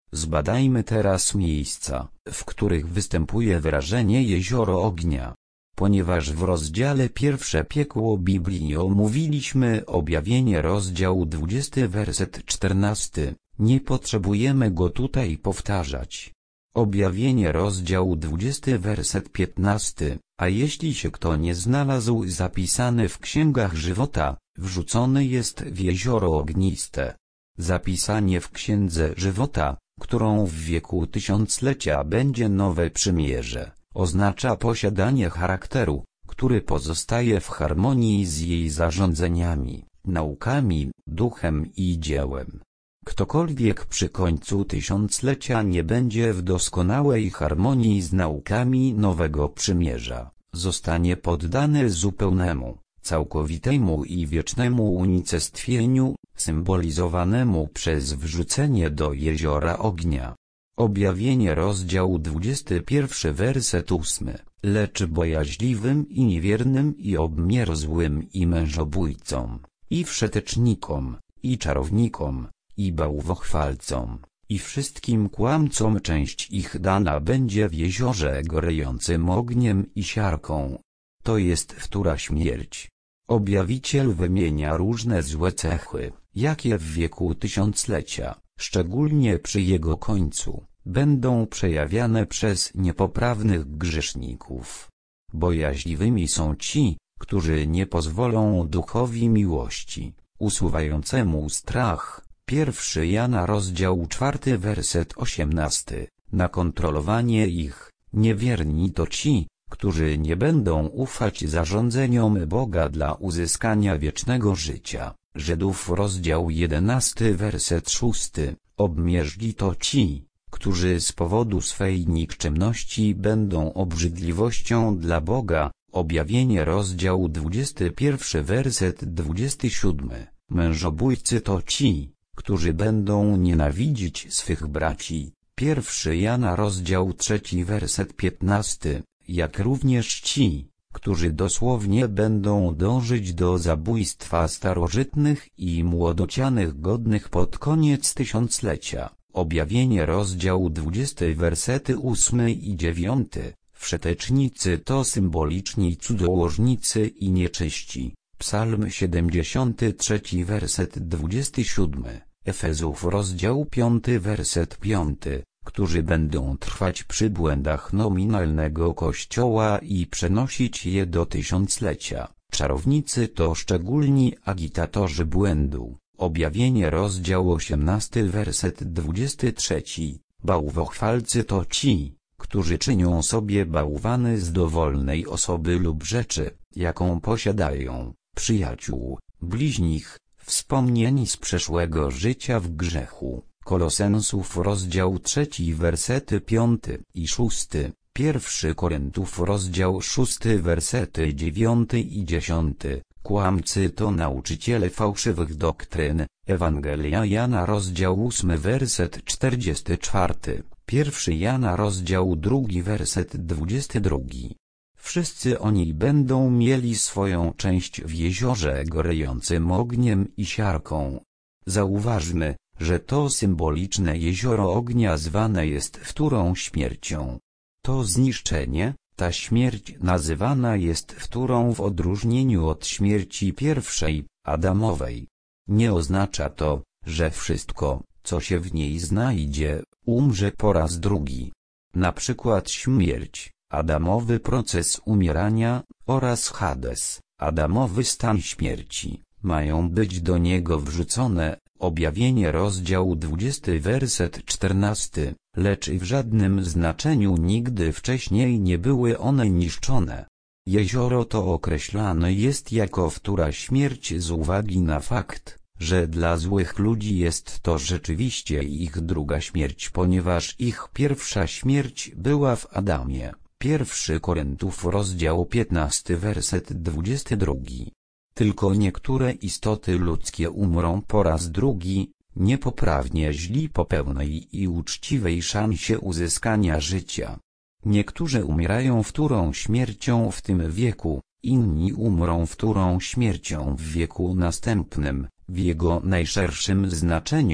Zbadajmy teraz miejsca, w których występuje wyrażenie jezioro ognia. Ponieważ w rozdziale pierwsze piekło Biblii omówiliśmy objawienie rozdział dwudziesty werset czternasty, nie potrzebujemy go tutaj powtarzać. Objawienie rozdział dwudziesty werset piętnasty, a jeśli się kto nie znalazł zapisany w księgach żywota, wrzucony jest w jezioro ogniste. Zapisanie w księdze żywota, którą w wieku tysiąclecia będzie nowe przymierze, oznacza posiadanie charakteru, który pozostaje w harmonii z jej zarządzeniami, naukami, duchem i dziełem. Ktokolwiek przy końcu tysiąclecia nie będzie w doskonałej harmonii z naukami nowego przymierza, zostanie poddany zupełnemu, całkowitemu i wiecznemu unicestwieniu, symbolizowanemu przez wrzucenie do jeziora ognia. Objawienie rozdział dwudziesty pierwszy werset ósmy, lecz bojaźliwym i niewiernym i obmierzłym i mężobójcom, i wszetecznikom, i czarownikom, i bałwochwalcom, i wszystkim kłamcom część ich dana będzie w jeziorze gorejącym ogniem i siarką. To jest wtóra śmierć. Objawiciel wymienia różne złe cechy, jakie w wieku tysiąclecia, szczególnie przy jego końcu, będą przejawiane przez niepoprawnych grzeszników. Bojaźliwymi są ci, którzy nie pozwolą duchowi miłości, usuwającemu strach, pierwszy Jana rozdział czwarty werset osiemnasty, na kontrolowanie ich. Niewierni to ci, którzy nie będą ufać zarządzeniom Boga dla uzyskania wiecznego życia. Żydów rozdział jedenasty werset szósty, obmierzli to ci, którzy z powodu swej nikczemności będą obrzydliwością dla Boga. Objawienie rozdział dwudziesty pierwszy werset dwudziesty siódmy, mężobójcy to ci, którzy będą nienawidzić swych braci. Pierwszy Jana rozdział trzeci werset piętnasty, jak również ci, którzy dosłownie będą dążyć do zabójstwa starożytnych i młodocianych godnych pod koniec tysiąclecia. Objawienie rozdział dwudziesty wersety ósmy i dziewiąty, wszetecznicy to symboliczni cudzołożnicy i nieczyści. Psalm siedemdziesiąty trzeci werset dwudziesty siódmy, Efezów rozdział piąty werset piąty, którzy będą trwać przy błędach nominalnego Kościoła i przenosić je do tysiąclecia. Czarownicy to szczególni agitatorzy błędu. Objawienie rozdział osiemnasty werset dwudziesty trzeci, bałwochwalcy to ci, którzy czynią sobie bałwany z dowolnej osoby lub rzeczy, jaką posiadają, przyjaciół, bliźnich, wspomnieni z przeszłego życia w grzechu. Kolosensów rozdział trzeci wersety piąty i szósty, pierwszy Koryntów rozdział szósty wersety dziewiąty i dziesiąty, kłamcy to nauczyciele fałszywych doktryn. Ewangelia Jana rozdział ósmy werset czterdziesty czwarty, pierwszy Jana rozdział drugi werset dwudziesty drugi. Wszyscy oni będą mieli swoją część w jeziorze gorejącym ogniem i siarką. Zauważmy, że to symboliczne jezioro ognia zwane jest wtórą śmiercią. To zniszczenie, ta śmierć nazywana jest wtórą w odróżnieniu od śmierci pierwszej, Adamowej. Nie oznacza to, że wszystko, co się w niej znajdzie, umrze po raz drugi. Na przykład śmierć, Adamowy proces umierania, oraz Hades, Adamowy stan śmierci, mają być do niego wrzucone. Objawienie rozdział dwudziesty werset czternasty, lecz w żadnym znaczeniu nigdy wcześniej nie były one niszczone. Jezioro to określane jest jako wtóra śmierć z uwagi na fakt, że dla złych ludzi jest to rzeczywiście ich druga śmierć, ponieważ ich pierwsza śmierć była w Adamie. Pierwszy Koryntów rozdział piętnasty werset dwudziesty drugi. Tylko niektóre istoty ludzkie umrą po raz drugi, niepoprawnie źli po pełnej i uczciwej szansie uzyskania życia. Niektórzy umierają wtórą śmiercią w tym wieku, inni umrą wtórą śmiercią w wieku następnym, w jego najszerszym znaczeniu,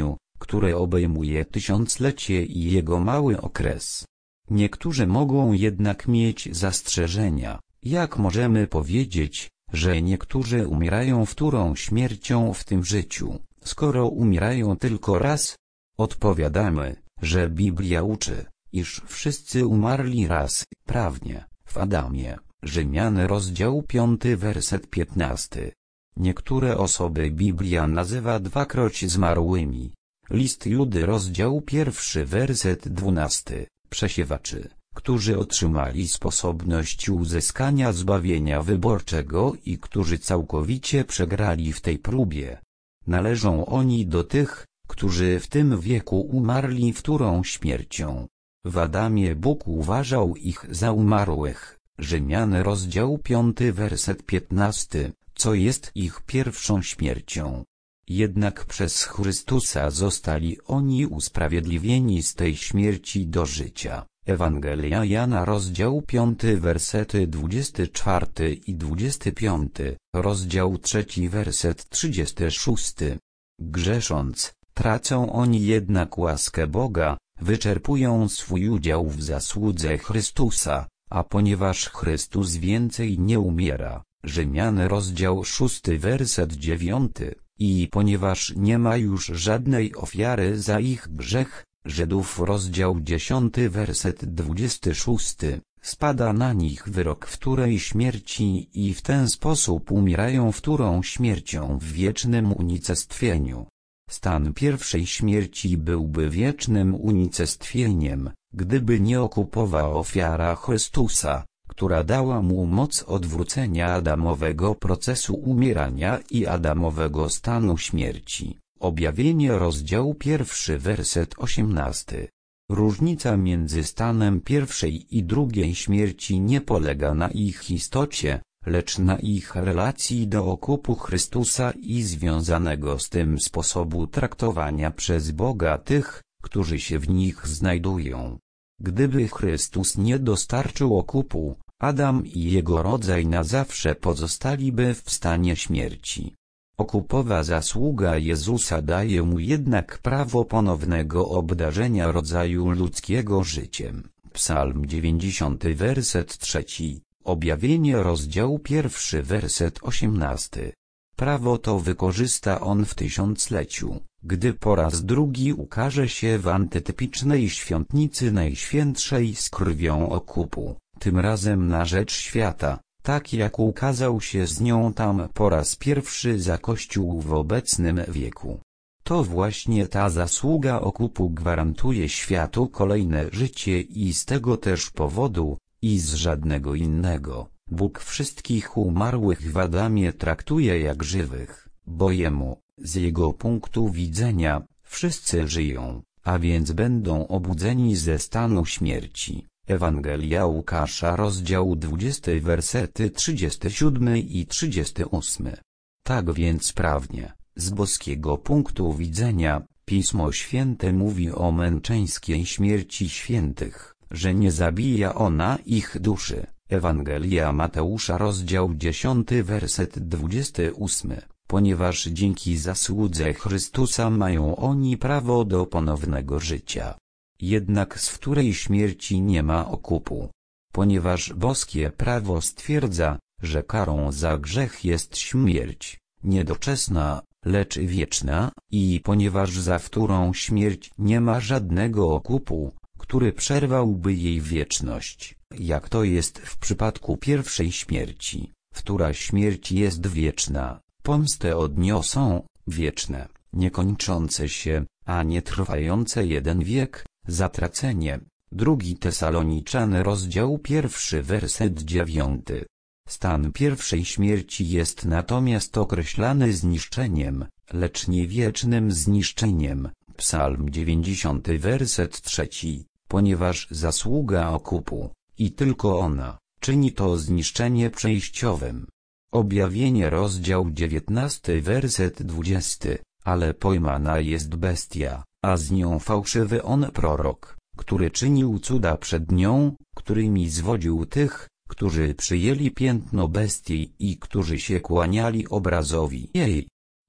które obejmuje tysiąclecie i jego mały okres. Niektórzy mogą jednak mieć zastrzeżenia. Jak możemy powiedzieć, że niektórzy umierają wtórą śmiercią w tym życiu, skoro umierają tylko raz? Odpowiadamy, że Biblia uczy, iż wszyscy umarli raz, prawnie, w Adamie. Rzymian rozdział piąty werset piętnasty. Niektóre osoby Biblia nazywa dwakroć zmarłymi. List Judy rozdział pierwszy werset dwunasty. Przesiewaczy, którzy otrzymali sposobność uzyskania zbawienia wyborczego i którzy całkowicie przegrali w tej próbie. Należą oni do tych, którzy w tym wieku umarli wtórą śmiercią. W Adamie Bóg uważał ich za umarłych. Rzymian rozdział piąty werset piętnasty, co jest ich pierwszą śmiercią. Jednak przez Chrystusa zostali oni usprawiedliwieni z tej śmierci do życia. Ewangelia Jana rozdział piąty wersety dwudziesty czwarty i dwudziesty piąty, rozdział trzeci werset trzydziesty szósty. Grzesząc, tracą oni jednak łaskę Boga, wyczerpują swój udział w zasłudze Chrystusa, a ponieważ Chrystus więcej nie umiera, Rzymian rozdział szósty werset dziewiąty, i ponieważ nie ma już żadnej ofiary za ich grzech, Żydów rozdział dziesiąty werset dwudziesty szósty, spada na nich wyrok wtórej śmierci i w ten sposób umierają wtórą śmiercią w wiecznym unicestwieniu. Stan pierwszej śmierci byłby wiecznym unicestwieniem, gdyby nie okupowa ofiara Chrystusa, która dała mu moc odwrócenia adamowego procesu umierania i adamowego stanu śmierci. Objawienie rozdział pierwszy werset osiemnasty. Różnica między stanem pierwszej i drugiej śmierci nie polega na ich istocie, lecz na ich relacji do okupu Chrystusa i związanego z tym sposobu traktowania przez Boga tych, którzy się w nich znajdują. Gdyby Chrystus nie dostarczył okupu, Adam i jego rodzaj na zawsze pozostaliby w stanie śmierci. Okupowa zasługa Jezusa daje mu jednak prawo ponownego obdarzenia rodzaju ludzkiego życiem. Psalm dziewięćdziesiąty werset trzeci, Objawienie rozdział pierwszy werset osiemnasty. Prawo to wykorzysta on w tysiącleciu, gdy po raz drugi ukaże się w antytypicznej świątnicy najświętszej z krwią okupu, tym razem na rzecz świata, tak jak ukazał się z nią tam po raz pierwszy za Kościół w obecnym wieku. To właśnie ta zasługa okupu gwarantuje światu kolejne życie i z tego też powodu, i z żadnego innego, Bóg wszystkich umarłych w Adamie traktuje jak żywych, bo Jemu, z Jego punktu widzenia, wszyscy żyją, a więc będą obudzeni ze stanu śmierci. Ewangelia Łukasza rozdział dwudziesty wersety trzydziesty siódmy i trzydziesty ósmy. Tak więc prawnie, z boskiego punktu widzenia, Pismo Święte mówi o męczeńskiej śmierci świętych, że nie zabija ona ich duszy. Ewangelia Mateusza rozdział dziesiąty werset dwudziesty ósmy. Ponieważ dzięki zasłudze Chrystusa mają oni prawo do ponownego życia. Jednak z wtórej śmierci nie ma okupu. Ponieważ boskie prawo stwierdza, że karą za grzech jest śmierć, niedoczesna, lecz wieczna, i ponieważ za wtórą śmierć nie ma żadnego okupu, który przerwałby jej wieczność, jak to jest w przypadku pierwszej śmierci, wtóra śmierć jest wieczna, pomstę odniosą, wieczne, niekończące się, a nie trwające jeden wiek, zatracenie. Drugi Tesaloniczan rozdział pierwszy werset dziewiąty. Stan pierwszej śmierci jest natomiast określany zniszczeniem, lecz nie wiecznym zniszczeniem. Psalm dziewięćdziesiąty werset trzeci. Ponieważ zasługa okupu, i tylko ona, czyni to zniszczenie przejściowym. Objawienie rozdział dziewiętnasty werset dwudziesty. Ale pojmana jest bestia, a z nią fałszywy on prorok, który czynił cuda przed nią, którymi zwodził tych, którzy przyjęli piętno bestii i którzy się kłaniali obrazowi jej.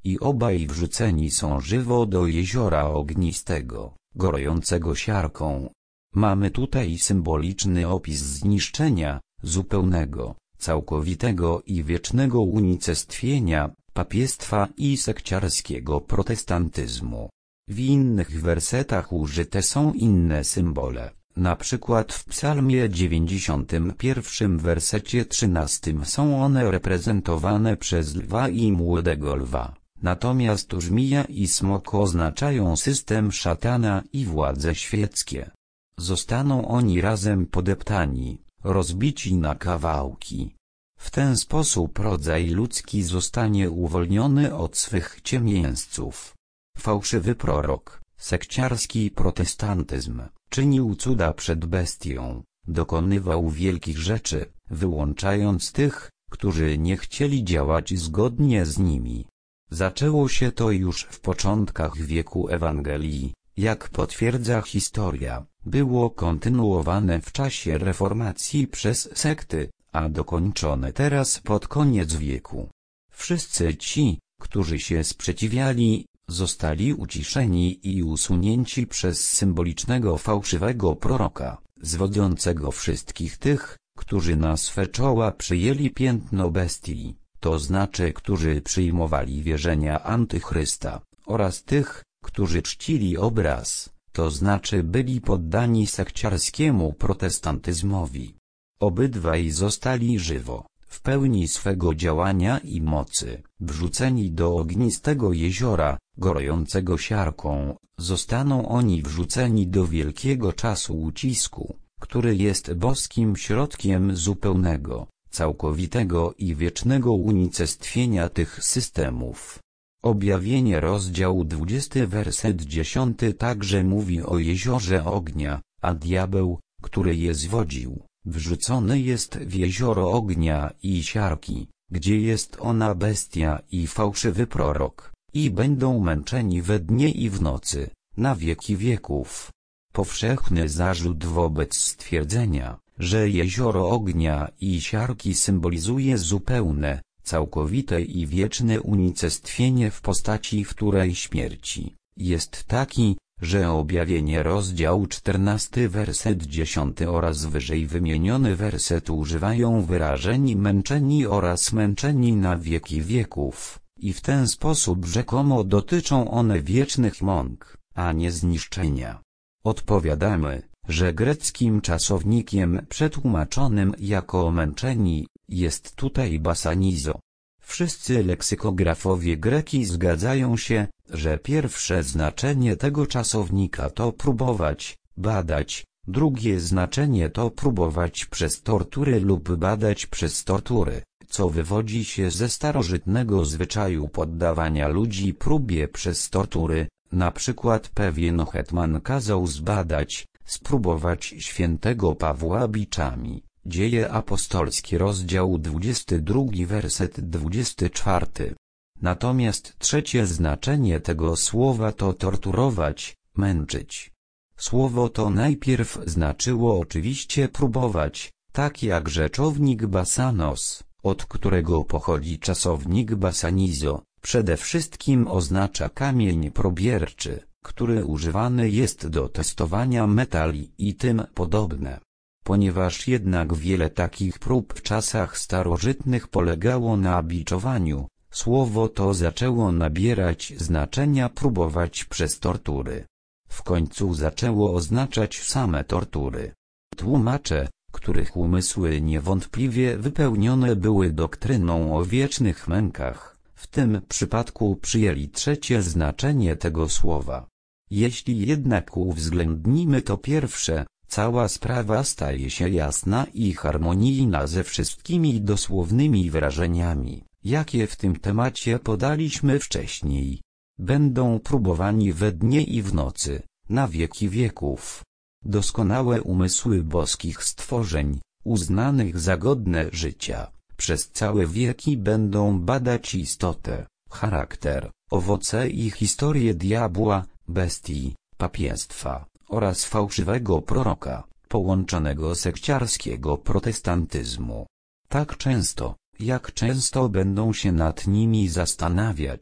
i obaj wrzuceni są żywo do jeziora ognistego, gorącego siarką. Mamy tutaj symboliczny opis zniszczenia, zupełnego, całkowitego i wiecznego unicestwienia, papiestwa i sekciarskiego protestantyzmu. W innych wersetach użyte są inne symbole, na przykład w psalmie dziewięćdziesiątym pierwszym wersecie trzynastym są one reprezentowane przez lwa i młodego lwa, natomiast żmija i smok oznaczają system szatana i władze świeckie. Zostaną oni razem podeptani, rozbici na kawałki. W ten sposób rodzaj ludzki zostanie uwolniony od swych ciemiężców. Fałszywy prorok, sekciarski protestantyzm, czynił cuda przed bestią, dokonywał wielkich rzeczy, wyłączając tych, którzy nie chcieli działać zgodnie z nimi. Zaczęło się to już w początkach wieku Ewangelii, jak potwierdza historia, było kontynuowane w czasie reformacji przez sekty, a dokończone teraz pod koniec wieku. Wszyscy ci, którzy się sprzeciwiali, zostali uciszeni i usunięci przez symbolicznego fałszywego proroka, zwodzącego wszystkich tych, którzy na swe czoła przyjęli piętno bestii, to znaczy którzy przyjmowali wierzenia antychrysta, oraz tych, którzy czcili obraz, to znaczy byli poddani sekciarskiemu protestantyzmowi. Obydwaj zostali żywo, w pełni swego działania i mocy, wrzuceni do ognistego jeziora, gorącego siarką. Zostaną oni wrzuceni do wielkiego czasu ucisku, który jest boskim środkiem zupełnego, całkowitego i wiecznego unicestwienia tych systemów. Objawienie rozdział dwudziesty werset dziesiąty także mówi o jeziorze ognia, a diabeł, który je zwodził, wrzucony jest w jezioro ognia i siarki, gdzie jest ona bestia i fałszywy prorok, i będą męczeni we dnie i w nocy, na wieki wieków. Powszechny zarzut wobec stwierdzenia, że jezioro ognia i siarki symbolizuje zupełne, całkowite i wieczne unicestwienie w postaci wtórej śmierci, jest taki, że objawienie rozdział czternasty werset dziesiąty oraz wyżej wymieniony werset używają wyrażeń męczeni oraz męczeni na wieki wieków, i w ten sposób rzekomo dotyczą one wiecznych mąk, a nie zniszczenia. Odpowiadamy, że greckim czasownikiem przetłumaczonym jako męczeni jest tutaj basanizo. Wszyscy leksykografowie greki zgadzają się, że pierwsze znaczenie tego czasownika to próbować, badać, drugie znaczenie to próbować przez tortury lub badać przez tortury, co wywodzi się ze starożytnego zwyczaju poddawania ludzi próbie przez tortury. Na przykład pewien hetman kazał zbadać, spróbować świętego Pawła biczami. Dzieje apostolskie rozdział dwudziesty drugi werset dwudziesty czwarty. Natomiast trzecie znaczenie tego słowa to torturować, męczyć. Słowo to najpierw znaczyło oczywiście próbować, tak jak rzeczownik basanos, od którego pochodzi czasownik basanizo, przede wszystkim oznacza kamień probierczy, który używany jest do testowania metali i tym podobne. Ponieważ jednak wiele takich prób w czasach starożytnych polegało na biczowaniu, słowo to zaczęło nabierać znaczenia próbować przez tortury. W końcu zaczęło oznaczać same tortury. Tłumacze, których umysły niewątpliwie wypełnione były doktryną o wiecznych mękach, w tym przypadku przyjęli trzecie znaczenie tego słowa. Jeśli jednak uwzględnimy to pierwsze, cała sprawa staje się jasna i harmonijna ze wszystkimi dosłownymi wyrażeniami, jakie w tym temacie podaliśmy wcześniej. Będą próbowani we dnie i w nocy, na wieki wieków. Doskonałe umysły boskich stworzeń, uznanych za godne życia, przez całe wieki będą badać istotę, charakter, owoce i historię diabła, bestii, papiestwa oraz fałszywego proroka, połączonego sekciarskiego protestantyzmu. Tak często, jak często będą się nad nimi zastanawiać,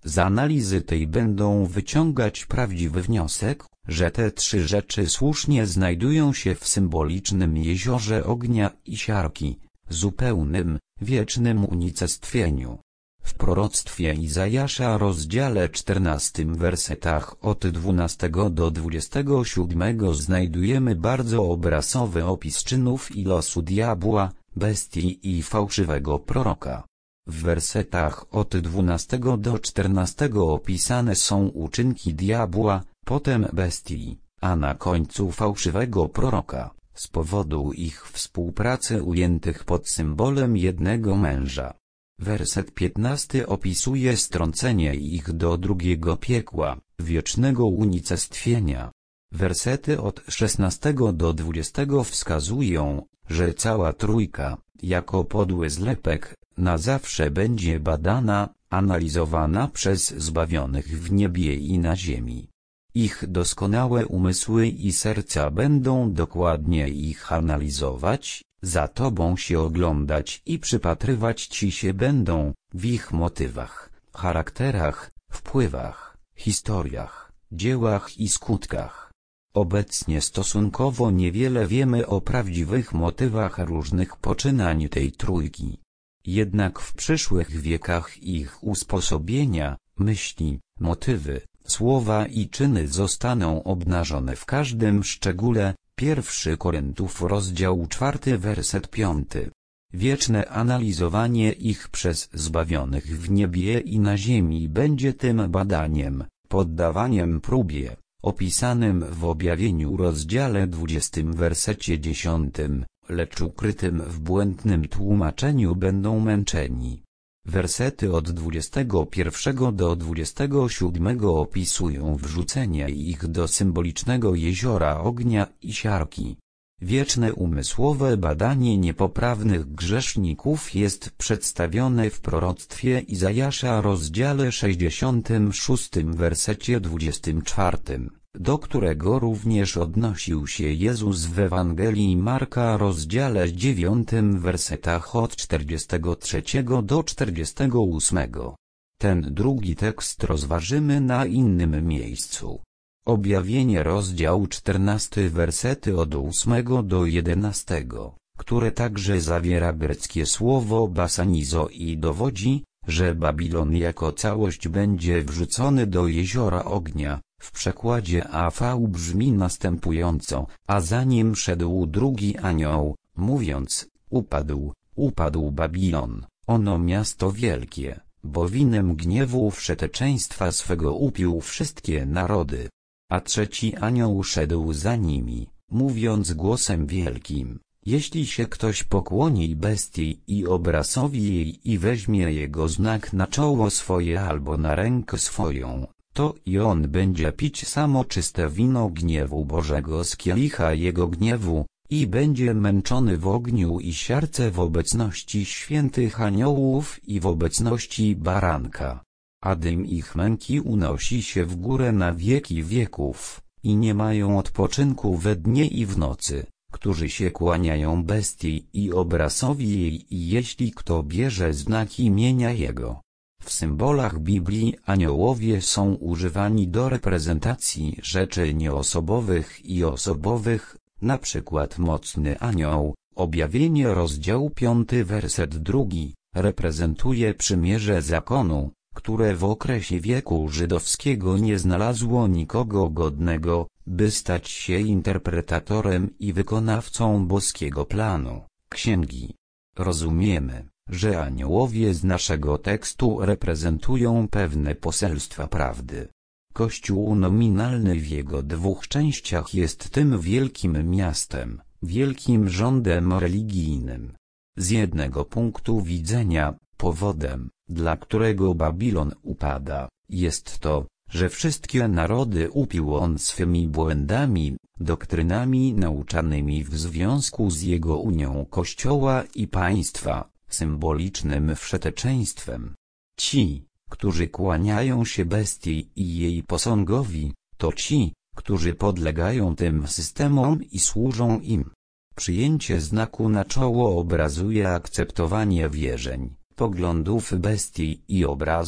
Z analizy tej będą wyciągać prawdziwy wniosek, że te trzy rzeczy słusznie znajdują się w symbolicznym jeziorze ognia i siarki, zupełnym, wiecznym unicestwieniu. W proroctwie Izajasza rozdziale czternastym wersetach od dwunastego do dwudziestego siódmego znajdujemy bardzo obrazowy opis czynów i losu diabła, bestii i fałszywego proroka. W wersetach od dwunastego do czternastego opisane są uczynki diabła, potem bestii, a na końcu fałszywego proroka, z powodu ich współpracy ujętych pod symbolem jednego męża. Werset piętnasty opisuje strącenie ich do drugiego piekła, wiecznego unicestwienia. Wersety od szesnastego do dwudziestego wskazują, że cała trójka, jako podły zlepek, na zawsze będzie badana, analizowana przez zbawionych w niebie i na ziemi. Ich doskonałe umysły i serca będą dokładnie ich analizować, za Tobą się oglądać i przypatrywać Ci się będą, w ich motywach, charakterach, wpływach, historiach, dziełach i skutkach. Obecnie stosunkowo niewiele wiemy o prawdziwych motywach różnych poczynań tej trójki. Jednak w przyszłych wiekach ich usposobienia, myśli, motywy, słowa i czyny zostaną obnażone w każdym szczególe. Pierwszy Koryntów rozdział czwarty werset piąty. Wieczne analizowanie ich przez zbawionych w niebie i na ziemi będzie tym badaniem, poddawaniem próbie, opisanym w objawieniu rozdziale dwudziestym wersecie dziesiątym, lecz ukrytym w błędnym tłumaczeniu będą męczeni. Wersety od dwudziestego pierwszego do dwudziestego siódmego opisują wrzucenie ich do symbolicznego jeziora ognia i siarki. Wieczne umysłowe badanie niepoprawnych grzeszników jest przedstawione w proroctwie Izajasza rozdziale sześćdziesiątym szóstym wersecie dwudziestym czwartym, do którego również odnosił się Jezus w Ewangelii Marka rozdziale dziewiątym wersetach od czterdziestego trzeciego do czterdziestego ósmego. Ten drugi tekst rozważymy na innym miejscu. Objawienie rozdział czternasty wersety od ósmego do jedenastego, które także zawiera greckie słowo basanizo i dowodzi, że Babilon jako całość będzie wrzucony do jeziora ognia. W przekładzie A V brzmi następująco, a za nim szedł drugi anioł, mówiąc, upadł, upadł Babilon, ono miasto wielkie, bo winem gniewu wszeteczeństwa swego upił wszystkie narody. A trzeci anioł szedł za nimi, mówiąc głosem wielkim, jeśli się ktoś pokłoni bestii i obrazowi jej i weźmie jego znak na czoło swoje albo na rękę swoją, to i on będzie pić samo czyste wino gniewu Bożego z kielicha jego gniewu, i będzie męczony w ogniu i siarce w obecności świętych aniołów i w obecności baranka. A dym ich męki unosi się w górę na wieki wieków, i nie mają odpoczynku we dnie i w nocy, którzy się kłaniają bestii i obrazowi jej, i jeśli kto bierze znak imienia jego. W symbolach Biblii aniołowie są używani do reprezentacji rzeczy nieosobowych i osobowych, na przykład mocny anioł, objawienie rozdział piąty werset drugi, reprezentuje przymierze zakonu, które w okresie wieku żydowskiego nie znalazło nikogo godnego, by stać się interpretatorem i wykonawcą boskiego planu, księgi. Rozumiemy, że aniołowie z naszego tekstu reprezentują pewne poselstwa prawdy. Kościół nominalny w jego dwóch częściach jest tym wielkim miastem, wielkim rządem religijnym. Z jednego punktu widzenia, powodem, dla którego Babilon upada, jest to, że wszystkie narody upił on swymi błędami, doktrynami nauczanymi w związku z jego unią Kościoła i państwa, symbolicznym wszeteczeństwem. Ci, którzy kłaniają się bestii i jej posągowi, to ci, którzy podlegają tym systemom i służą im. Przyjęcie znaku na czoło obrazuje akceptowanie wierzeń, poglądów bestii i obrazu,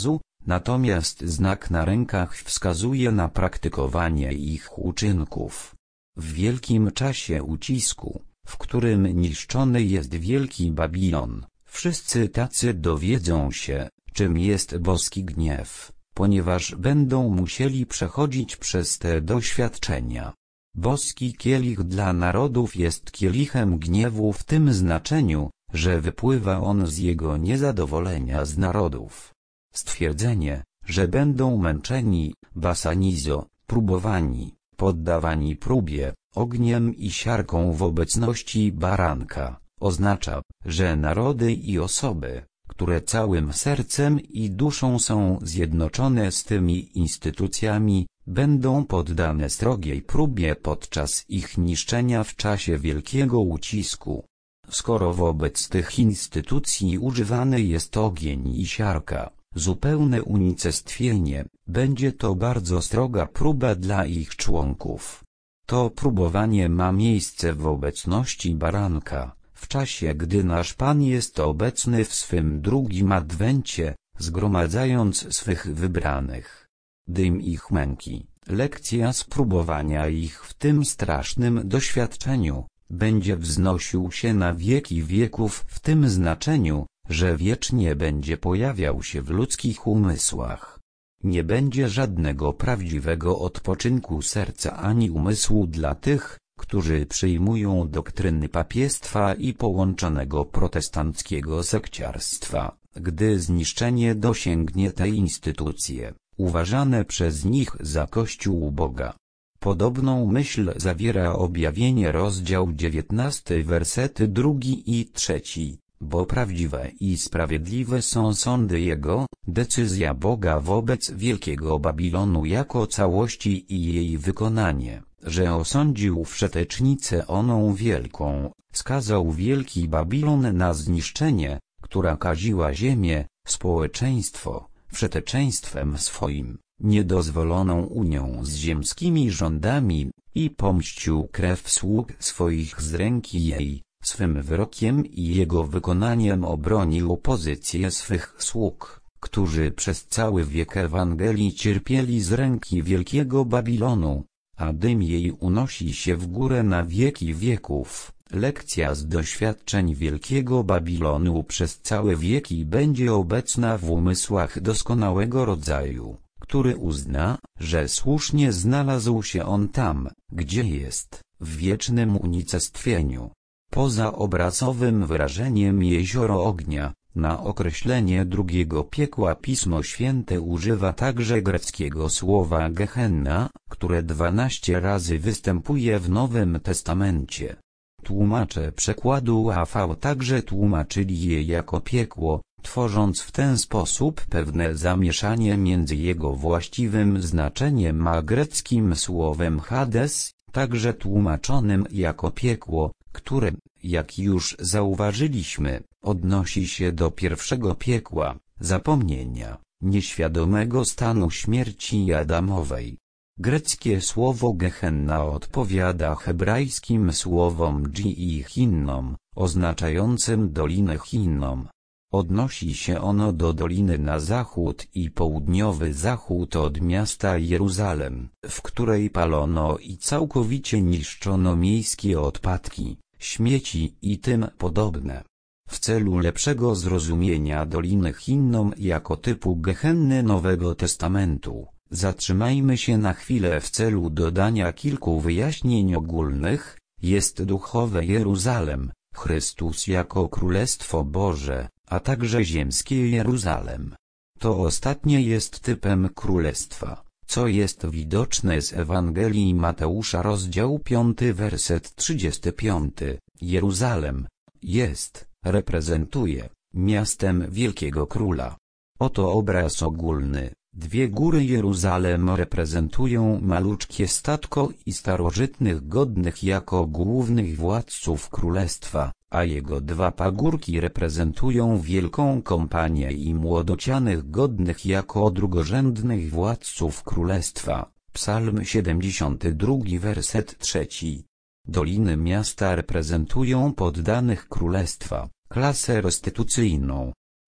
natomiast znak na rękach wskazuje na praktykowanie ich uczynków. W wielkim czasie ucisku, w którym niszczony jest wielki Babilon, wszyscy tacy dowiedzą się, czym jest boski gniew, ponieważ będą musieli przechodzić przez te doświadczenia. Boski kielich dla narodów jest kielichem gniewu w tym znaczeniu, że wypływa on z jego niezadowolenia z narodów. Stwierdzenie, że będą męczeni, basanizo, próbowani, poddawani próbie, ogniem i siarką w obecności baranka, oznacza, że narody i osoby, które całym sercem i duszą są zjednoczone z tymi instytucjami, będą poddane srogiej próbie podczas ich niszczenia w czasie wielkiego ucisku. Skoro wobec tych instytucji używany jest ogień i siarka, zupełne unicestwienie, będzie to bardzo sroga próba dla ich członków. To próbowanie ma miejsce w obecności baranka, w czasie gdy nasz Pan jest obecny w swym drugim adwencie, zgromadzając swych wybranych. Dym ich męki, lekcja spróbowania ich w tym strasznym doświadczeniu, będzie wznosił się na wieki wieków w tym znaczeniu, że wiecznie będzie pojawiał się w ludzkich umysłach. Nie będzie żadnego prawdziwego odpoczynku serca ani umysłu dla tych, którzy przyjmują doktryny papiestwa i połączonego protestanckiego sekciarstwa, gdy zniszczenie dosięgnie te instytucje, uważane przez nich za Kościół Boga. Podobną myśl zawiera Objawienie rozdział dziewiętnasty wersety drugi i trzeci, bo prawdziwe i sprawiedliwe są sądy Jego, decyzja Boga wobec wielkiego Babilonu jako całości i jej wykonanie, że osądził wszetecznicę oną wielką, skazał wielki Babilon na zniszczenie, która kaziła ziemię, społeczeństwo, wszeteczeństwem swoim, niedozwoloną unią z ziemskimi rządami, i pomścił krew sług swoich z ręki jej, swym wyrokiem i jego wykonaniem obronił pozycję swych sług, którzy przez cały wiek Ewangelii cierpieli z ręki wielkiego Babilonu, a dym jej unosi się w górę na wieki wieków. Lekcja z doświadczeń wielkiego Babilonu przez całe wieki będzie obecna w umysłach doskonałego rodzaju, który uzna, że słusznie znalazł się on tam, gdzie jest, w wiecznym unicestwieniu. Poza obrazowym wyrażeniem jezioro ognia, na określenie drugiego piekła Pismo Święte używa także greckiego słowa Gehenna, które dwanaście razy występuje w Nowym Testamencie. Tłumacze przekładu A V także tłumaczyli je jako piekło, tworząc w ten sposób pewne zamieszanie między jego właściwym znaczeniem a greckim słowem Hades, także tłumaczonym jako piekło, które, jak już zauważyliśmy, odnosi się do pierwszego piekła, zapomnienia, nieświadomego stanu śmierci Adamowej. Greckie słowo Gehenna odpowiada hebrajskim słowom Gi i Hinnom, oznaczającym Dolinę Hinnom. Odnosi się ono do doliny na zachód i południowy zachód od miasta Jeruzalem, w której palono i całkowicie niszczono miejskie odpadki, śmieci i tym podobne. W celu lepszego zrozumienia Doliny Hinnom jako typu Gehenny Nowego Testamentu, zatrzymajmy się na chwilę w celu dodania kilku wyjaśnień ogólnych. Jest duchowe Jeruzalem, Chrystus jako Królestwo Boże, a także ziemskie Jeruzalem. To ostatnie jest typem królestwa, co jest widoczne z Ewangelii Mateusza rozdział piąty werset trzydziesty piąty. Jeruzalem jest, reprezentuje, miastem wielkiego króla. Oto obraz ogólny. Dwie góry Jeruzalem reprezentują maluczkie statko i starożytnych godnych jako głównych władców królestwa, a jego dwa pagórki reprezentują wielką kompanię i młodocianych godnych jako drugorzędnych władców królestwa. Psalm siedemdziesiąty drugi werset trzeci. Doliny miasta reprezentują poddanych królestwa, klasę restytucyjną.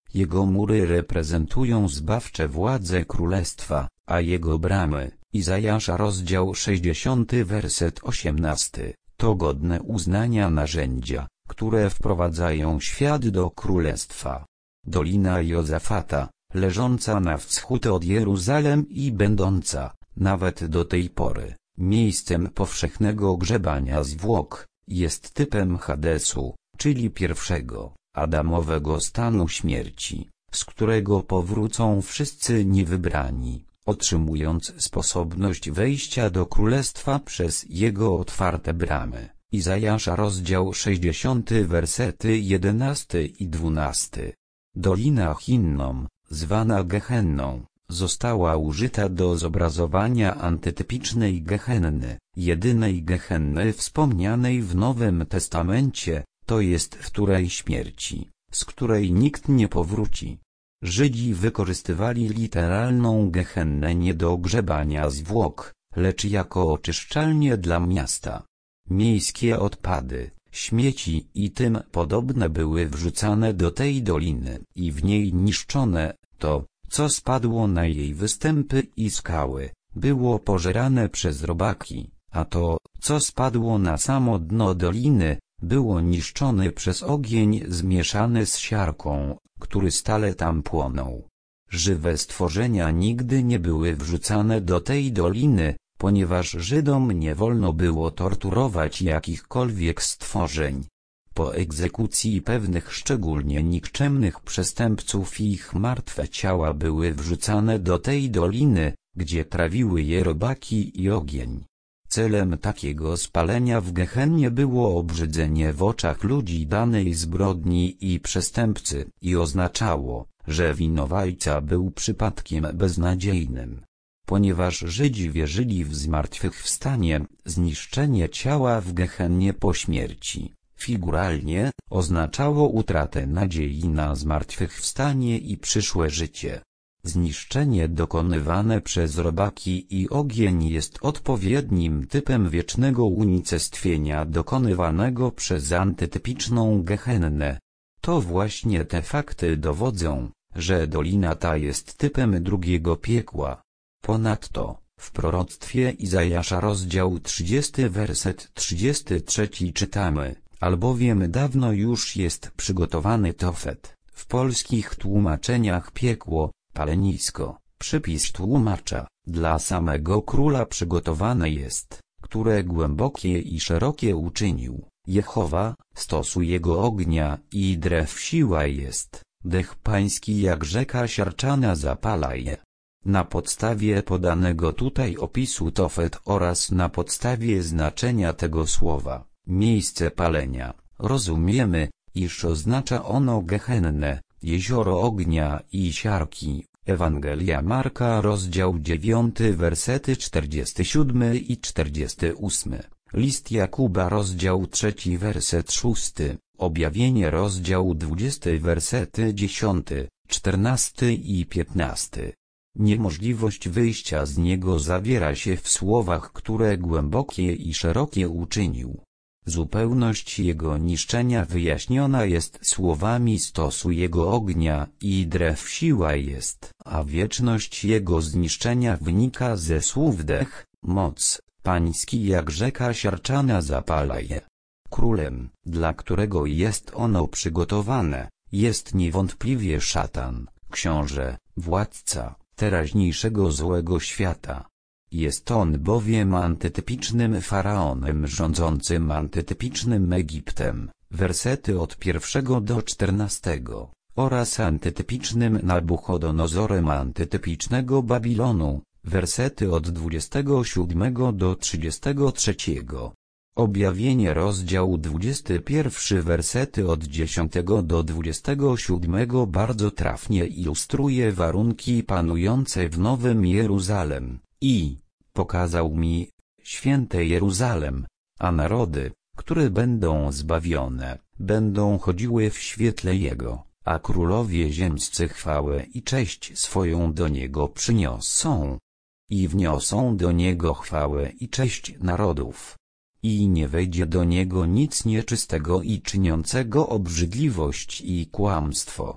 Jego mury reprezentują zbawcze władze królestwa, a jego bramy, Izajasza rozdział sześćdziesiąty werset osiemnasty, to godne uznania narzędzia, które wprowadzają świat do królestwa. Dolina Jozafata, leżąca na wschód od Jeruzalem i będąca, nawet do tej pory, miejscem powszechnego grzebania zwłok, jest typem Hadesu, czyli pierwszego, adamowego stanu śmierci, z którego powrócą wszyscy niewybrani, otrzymując sposobność wejścia do królestwa przez jego otwarte bramy. Izajasza rozdział sześćdziesiąty wersety jedenasty i dwunasty. Dolina Hinnom, zwana Gehenną, została użyta do zobrazowania antytypicznej Gehenny, jedynej Gehenny wspomnianej w Nowym Testamencie, to jest wtórej śmierci, z której nikt nie powróci. Żydzi wykorzystywali literalną Gehennę nie do grzebania zwłok, lecz jako oczyszczalnię dla miasta. Miejskie odpady, śmieci i tym podobne były wrzucane do tej doliny i w niej niszczone. To, co spadło na jej występy i skały, było pożerane przez robaki, a to, co spadło na samo dno doliny, było niszczone przez ogień zmieszany z siarką, który stale tam płonął. Żywe stworzenia nigdy nie były wrzucane do tej doliny, ponieważ Żydom nie wolno było torturować jakichkolwiek stworzeń. Po egzekucji pewnych szczególnie nikczemnych przestępców ich martwe ciała były wrzucane do tej doliny, gdzie trawiły je robaki i ogień. Celem takiego spalenia w Gehennie było obrzydzenie w oczach ludzi danej zbrodni i przestępcy i oznaczało, że winowajca był przypadkiem beznadziejnym. Ponieważ Żydzi wierzyli w zmartwychwstanie, zniszczenie ciała w Gehennie po śmierci, figuralnie, oznaczało utratę nadziei na zmartwychwstanie i przyszłe życie. Zniszczenie dokonywane przez robaki i ogień jest odpowiednim typem wiecznego unicestwienia dokonywanego przez antytypiczną Gehennę. To właśnie te fakty dowodzą, że dolina ta jest typem drugiego piekła. Ponadto, w proroctwie Izajasza rozdział trzydziesty werset trzydziesty trzeci czytamy, albowiem dawno już jest przygotowany Tofet, w polskich tłumaczeniach piekło, palenisko, przypis tłumacza, dla samego króla przygotowane jest, które głębokie i szerokie uczynił, Jehowa, stosu jego ognia i drew siła jest, dech pański jak rzeka siarczana zapala je. Na podstawie podanego tutaj opisu Tofet oraz na podstawie znaczenia tego słowa, miejsce palenia, rozumiemy, iż oznacza ono Gehennę, jezioro ognia i siarki. Ewangelia Marka rozdział dziewiąty wersety czterdziesty siódmy i czterdziesty ósmy. List Jakuba rozdział trzeci werset szósty. Objawienie rozdział dwudziesty wersety dziesiąty, czternasty i piętnasty. Niemożliwość wyjścia z niego zawiera się w słowach, które głębokie i szerokie uczynił. Zupełność jego niszczenia wyjaśniona jest słowami stosu jego ognia i drew siła jest, a wieczność jego zniszczenia wynika ze słów dech, moc, pański jak rzeka siarczana zapala je. Królem, dla którego jest ono przygotowane, jest niewątpliwie szatan, książę, władca teraźniejszego złego świata. Jest on bowiem antytypicznym faraonem rządzącym antytypicznym Egiptem, wersety od pierwszego do czternastego, oraz antytypicznym Nabuchodonozorem antytypicznego Babilonu, wersety od dwudziestego siódmego do trzydziestego trzeciego. Objawienie rozdział dwudziesty pierwszy wersety od dziesiątego do dwudziestego siódmego bardzo trafnie ilustruje warunki panujące w Nowym Jeruzalem. I pokazał mi święte Jeruzalem, a narody, które będą zbawione, będą chodziły w świetle Jego, a królowie ziemscy chwałę i cześć swoją do Niego przyniosą. I wniosą do Niego chwałę i cześć narodów. I nie wejdzie do Niego nic nieczystego i czyniącego obrzydliwość i kłamstwo.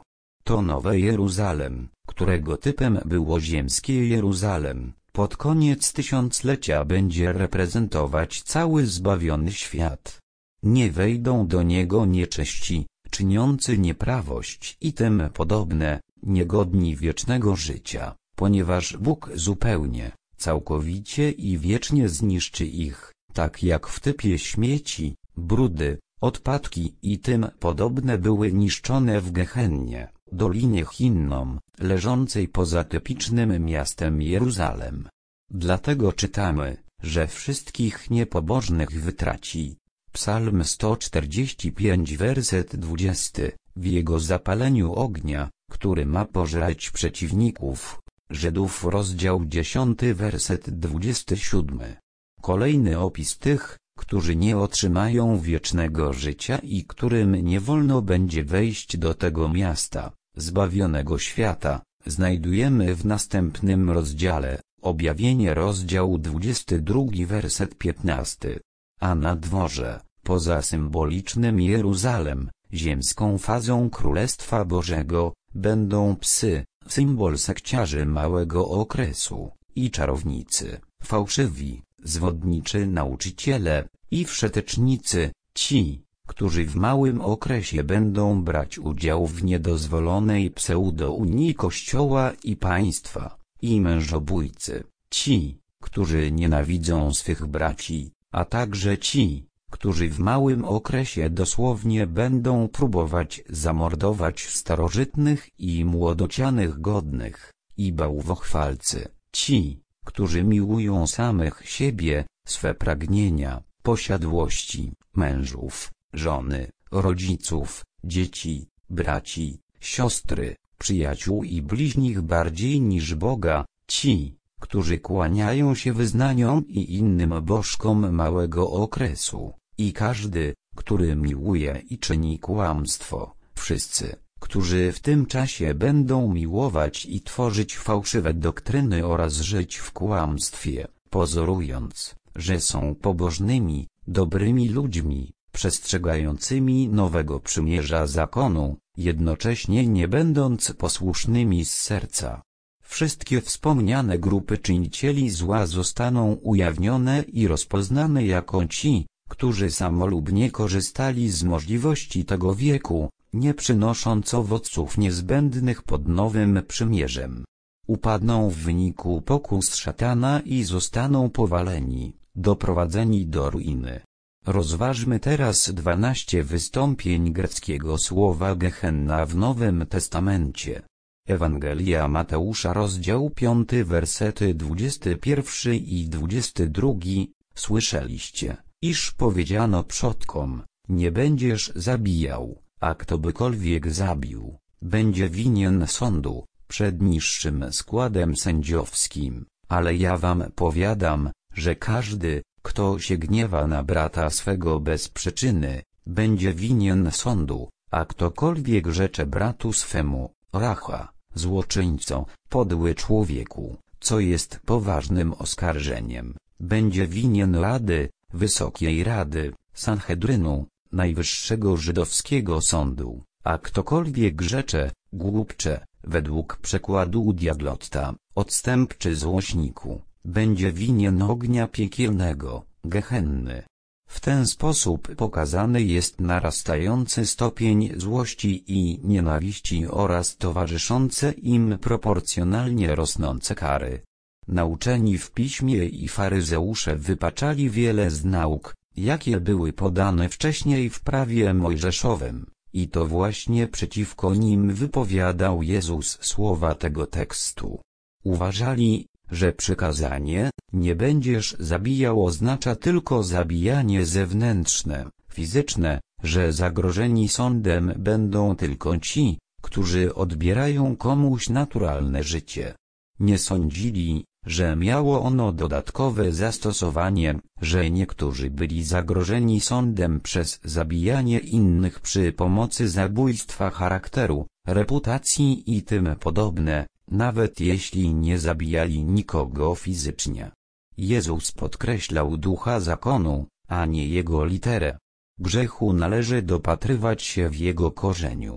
To nowe Jeruzalem, którego typem było ziemskie Jeruzalem, pod koniec tysiąclecia będzie reprezentować cały zbawiony świat. Nie wejdą do niego nieczyści, czyniący nieprawość i tym podobne, niegodni wiecznego życia, ponieważ Bóg zupełnie, całkowicie i wiecznie zniszczy ich, tak jak w typie śmieci, brudy, odpadki i tym podobne były niszczone w Gehennie, Dolinie Hinnom, leżącej poza typicznym miastem Jeruzalem. Dlatego czytamy, że wszystkich niepobożnych wytraci. Psalm sto czterdzieści pięć werset dwudziesty, w jego zapaleniu ognia, który ma pożreć przeciwników. Żydów rozdział dziesiąty werset dwudziesty siódmy. Kolejny opis tych, którzy nie otrzymają wiecznego życia i którym nie wolno będzie wejść do tego miasta, zbawionego świata, znajdujemy w następnym rozdziale, Objawienie rozdział dwudziesty drugi werset piętnasty. A na dworze, poza symbolicznym Jeruzalem, ziemską fazą Królestwa Bożego, będą psy, symbol sekciarzy małego okresu, i czarownicy, fałszywi, zwodniczy nauczyciele, i wszetecznicy, ci, którzy w małym okresie będą brać udział w niedozwolonej pseudo-unii Kościoła i państwa, i mężobójcy, ci, którzy nienawidzą swych braci, a także ci, którzy w małym okresie dosłownie będą próbować zamordować starożytnych i młodocianych godnych, i bałwochwalcy, ci, którzy miłują samych siebie, swe pragnienia, posiadłości, mężów, żony, rodziców, dzieci, braci, siostry, przyjaciół i bliźnich bardziej niż Boga, ci, którzy kłaniają się wyznaniom i innym bożkom małego okresu, i każdy, który miłuje i czyni kłamstwo, wszyscy, którzy w tym czasie będą miłować i tworzyć fałszywe doktryny oraz żyć w kłamstwie, pozorując, że są pobożnymi, dobrymi ludźmi, przestrzegającymi nowego przymierza zakonu, jednocześnie nie będąc posłusznymi z serca. Wszystkie wspomniane grupy czynicieli zła zostaną ujawnione i rozpoznane jako ci, którzy samolubnie korzystali z możliwości tego wieku, nie przynosząc owoców niezbędnych pod nowym przymierzem. Upadną w wyniku pokus szatana i zostaną powaleni, doprowadzeni do ruiny. Rozważmy teraz dwanaście wystąpień greckiego słowa Gehenna w Nowym Testamencie. Ewangelia Mateusza rozdział piąty wersety dwudziesty pierwszy i dwudziesty drugi. Słyszeliście, iż powiedziano przodkom, nie będziesz zabijał, a ktobykolwiek zabił, będzie winien sądu, przed niższym składem sędziowskim, ale ja wam powiadam, że każdy, kto się gniewa na brata swego bez przyczyny, będzie winien sądu, a ktokolwiek rzecze bratu swemu, racha, złoczyńco, podły człowieku, co jest poważnym oskarżeniem, będzie winien Rady, Wysokiej Rady, Sanhedrynu, najwyższego żydowskiego sądu, a ktokolwiek rzecze, głupcze, według przekładu Diadlotta, odstępczy złośniku, będzie winien ognia piekielnego, Gehenny. W ten sposób pokazany jest narastający stopień złości i nienawiści oraz towarzyszące im proporcjonalnie rosnące kary. Nauczeni w piśmie i faryzeusze wypaczali wiele z nauk, jakie były podane wcześniej w prawie mojżeszowym, i to właśnie przeciwko nim wypowiadał Jezus słowa tego tekstu. Uważali, że przykazanie, nie będziesz zabijał oznacza tylko zabijanie zewnętrzne, fizyczne, że zagrożeni sądem będą tylko ci, którzy odbierają komuś naturalne życie. Nie sądzili, że miało ono dodatkowe zastosowanie, że niektórzy byli zagrożeni sądem przez zabijanie innych przy pomocy zabójstwa charakteru, reputacji i tym podobne, nawet jeśli nie zabijali nikogo fizycznie. Jezus podkreślał ducha zakonu, a nie jego literę. Grzechu należy dopatrywać się w jego korzeniu.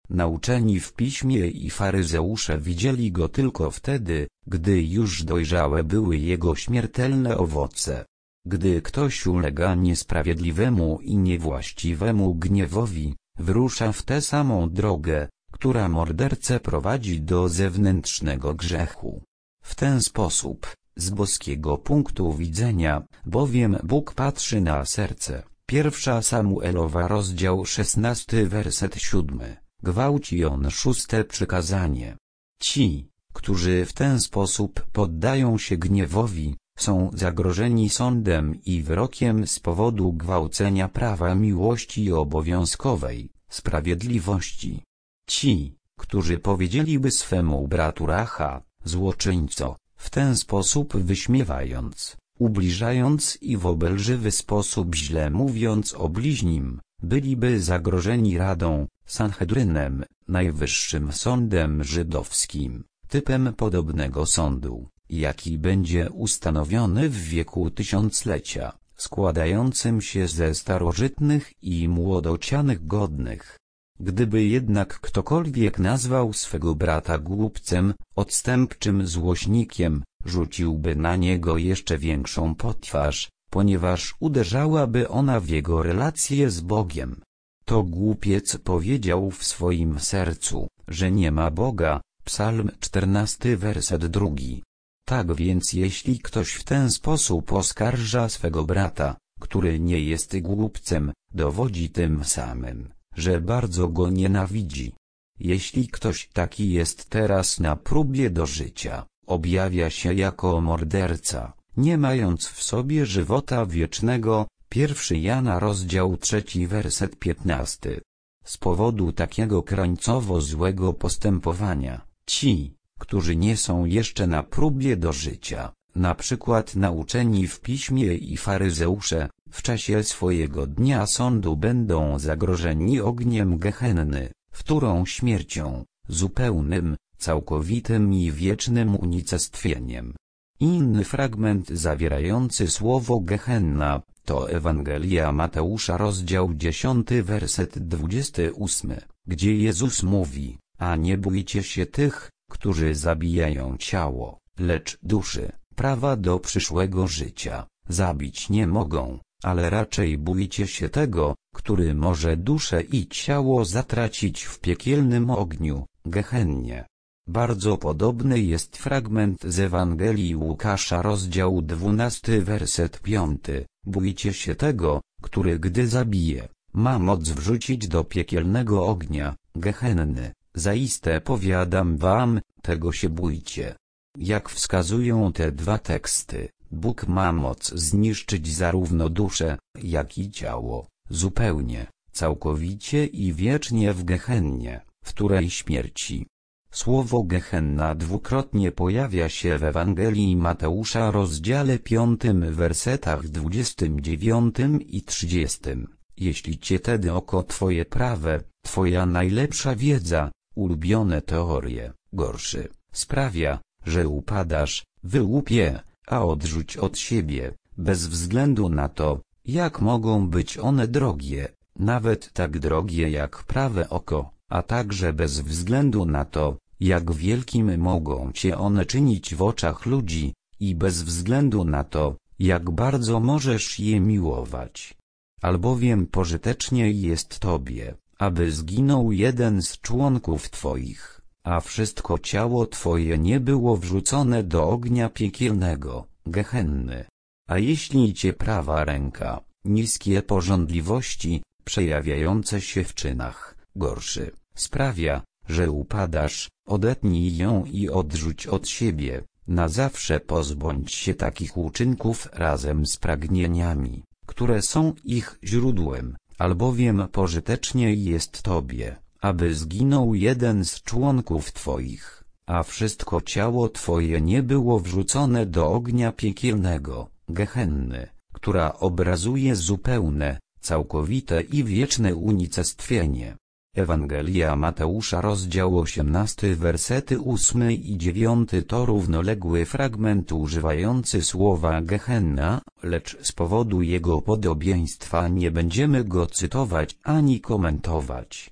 Nauczeni w piśmie i faryzeusze widzieli go tylko wtedy, gdy już dojrzałe były jego śmiertelne owoce. Gdy ktoś ulega niesprawiedliwemu i niewłaściwemu gniewowi, wyrusza w tę samą drogę, która mordercę prowadzi do zewnętrznego grzechu. W ten sposób, z boskiego punktu widzenia, bowiem Bóg patrzy na serce. Pierwsza Samuelowa rozdział szesnasty werset siódmy. Gwałci on szóste przykazanie. Ci, którzy w ten sposób poddają się gniewowi, są zagrożeni sądem i wyrokiem z powodu gwałcenia prawa miłości obowiązkowej, sprawiedliwości. Ci, którzy powiedzieliby swemu bratu Racha, złoczyńco, w ten sposób wyśmiewając, ubliżając i w obelżywy sposób źle mówiąc o bliźnim, byliby zagrożeni Radą, Sanhedrynem, najwyższym sądem żydowskim, typem podobnego sądu, jaki będzie ustanowiony w wieku tysiąclecia, składającym się ze starożytnych i młodocianych godnych. Gdyby jednak ktokolwiek nazwał swego brata głupcem, odstępczym złośnikiem, rzuciłby na niego jeszcze większą potwarz, ponieważ uderzałaby ona w jego relacje z Bogiem. To głupiec powiedział w swoim sercu, że nie ma Boga. Psalm czternasty werset drugi. Tak więc jeśli ktoś w ten sposób oskarża swego brata, który nie jest głupcem, dowodzi tym samym, że bardzo go nienawidzi. Jeśli ktoś taki jest teraz na próbie do życia, objawia się jako morderca, nie mając w sobie żywota wiecznego. Pierwszy Jana rozdział trzeci werset piętnasty. Z powodu takiego krańcowo złego postępowania, ci, którzy nie są jeszcze na próbie do życia, na przykład nauczeni w piśmie i faryzeusze, w czasie swojego dnia sądu będą zagrożeni ogniem gehenny, wtórą śmiercią, zupełnym, całkowitym i wiecznym unicestwieniem. Inny fragment zawierający słowo gehenna, to Ewangelia Mateusza rozdział dziesiąty werset dwudziesty ósmy, gdzie Jezus mówi, a nie bójcie się tych, którzy zabijają ciało, lecz duszy, prawa do przyszłego życia, zabić nie mogą, ale raczej bójcie się tego, który może duszę i ciało zatracić w piekielnym ogniu, gehennie. Bardzo podobny jest fragment z Ewangelii Łukasza rozdział dwunasty werset piąty. Bójcie się tego, który gdy zabije, ma moc wrzucić do piekielnego ognia, gehenny. Zaiste powiadam wam, tego się bójcie. Jak wskazują te dwa teksty, Bóg ma moc zniszczyć zarówno duszę, jak i ciało, zupełnie, całkowicie i wiecznie w gehennie, wtórej śmierci. Słowo gehenna dwukrotnie pojawia się w Ewangelii Mateusza rozdziale piątym wersetach dwudziestym dziewiątym i trzydziestym. Jeśli cię tedy oko twoje prawe, twoja najlepsza wiedza, ulubione teorie, gorszy, sprawia, że upadasz, wyłup je, a odrzuć od siebie, bez względu na to, jak mogą być one drogie, nawet tak drogie jak prawe oko, a także bez względu na to, jak wielkim mogą cię one czynić w oczach ludzi, i bez względu na to, jak bardzo możesz je miłować. Albowiem pożytecznie jest tobie, aby zginął jeden z członków twoich, a wszystko ciało twoje nie było wrzucone do ognia piekielnego, gehenny. A jeśli cię prawa ręka, niskie pożądliwości, przejawiające się w czynach, gorszy, sprawia, że upadasz, odetnij ją i odrzuć od siebie, na zawsze pozbądź się takich uczynków razem z pragnieniami, które są ich źródłem, albowiem pożytecznie jest tobie, aby zginął jeden z członków twoich, a wszystko ciało twoje nie było wrzucone do ognia piekielnego, gehenny, która obrazuje zupełne, całkowite i wieczne unicestwienie. Ewangelia Mateusza rozdział osiemnasty wersety ósmy i dziewiąty to równoległy fragment używający słowa gehenna, lecz z powodu jego podobieństwa nie będziemy go cytować ani komentować.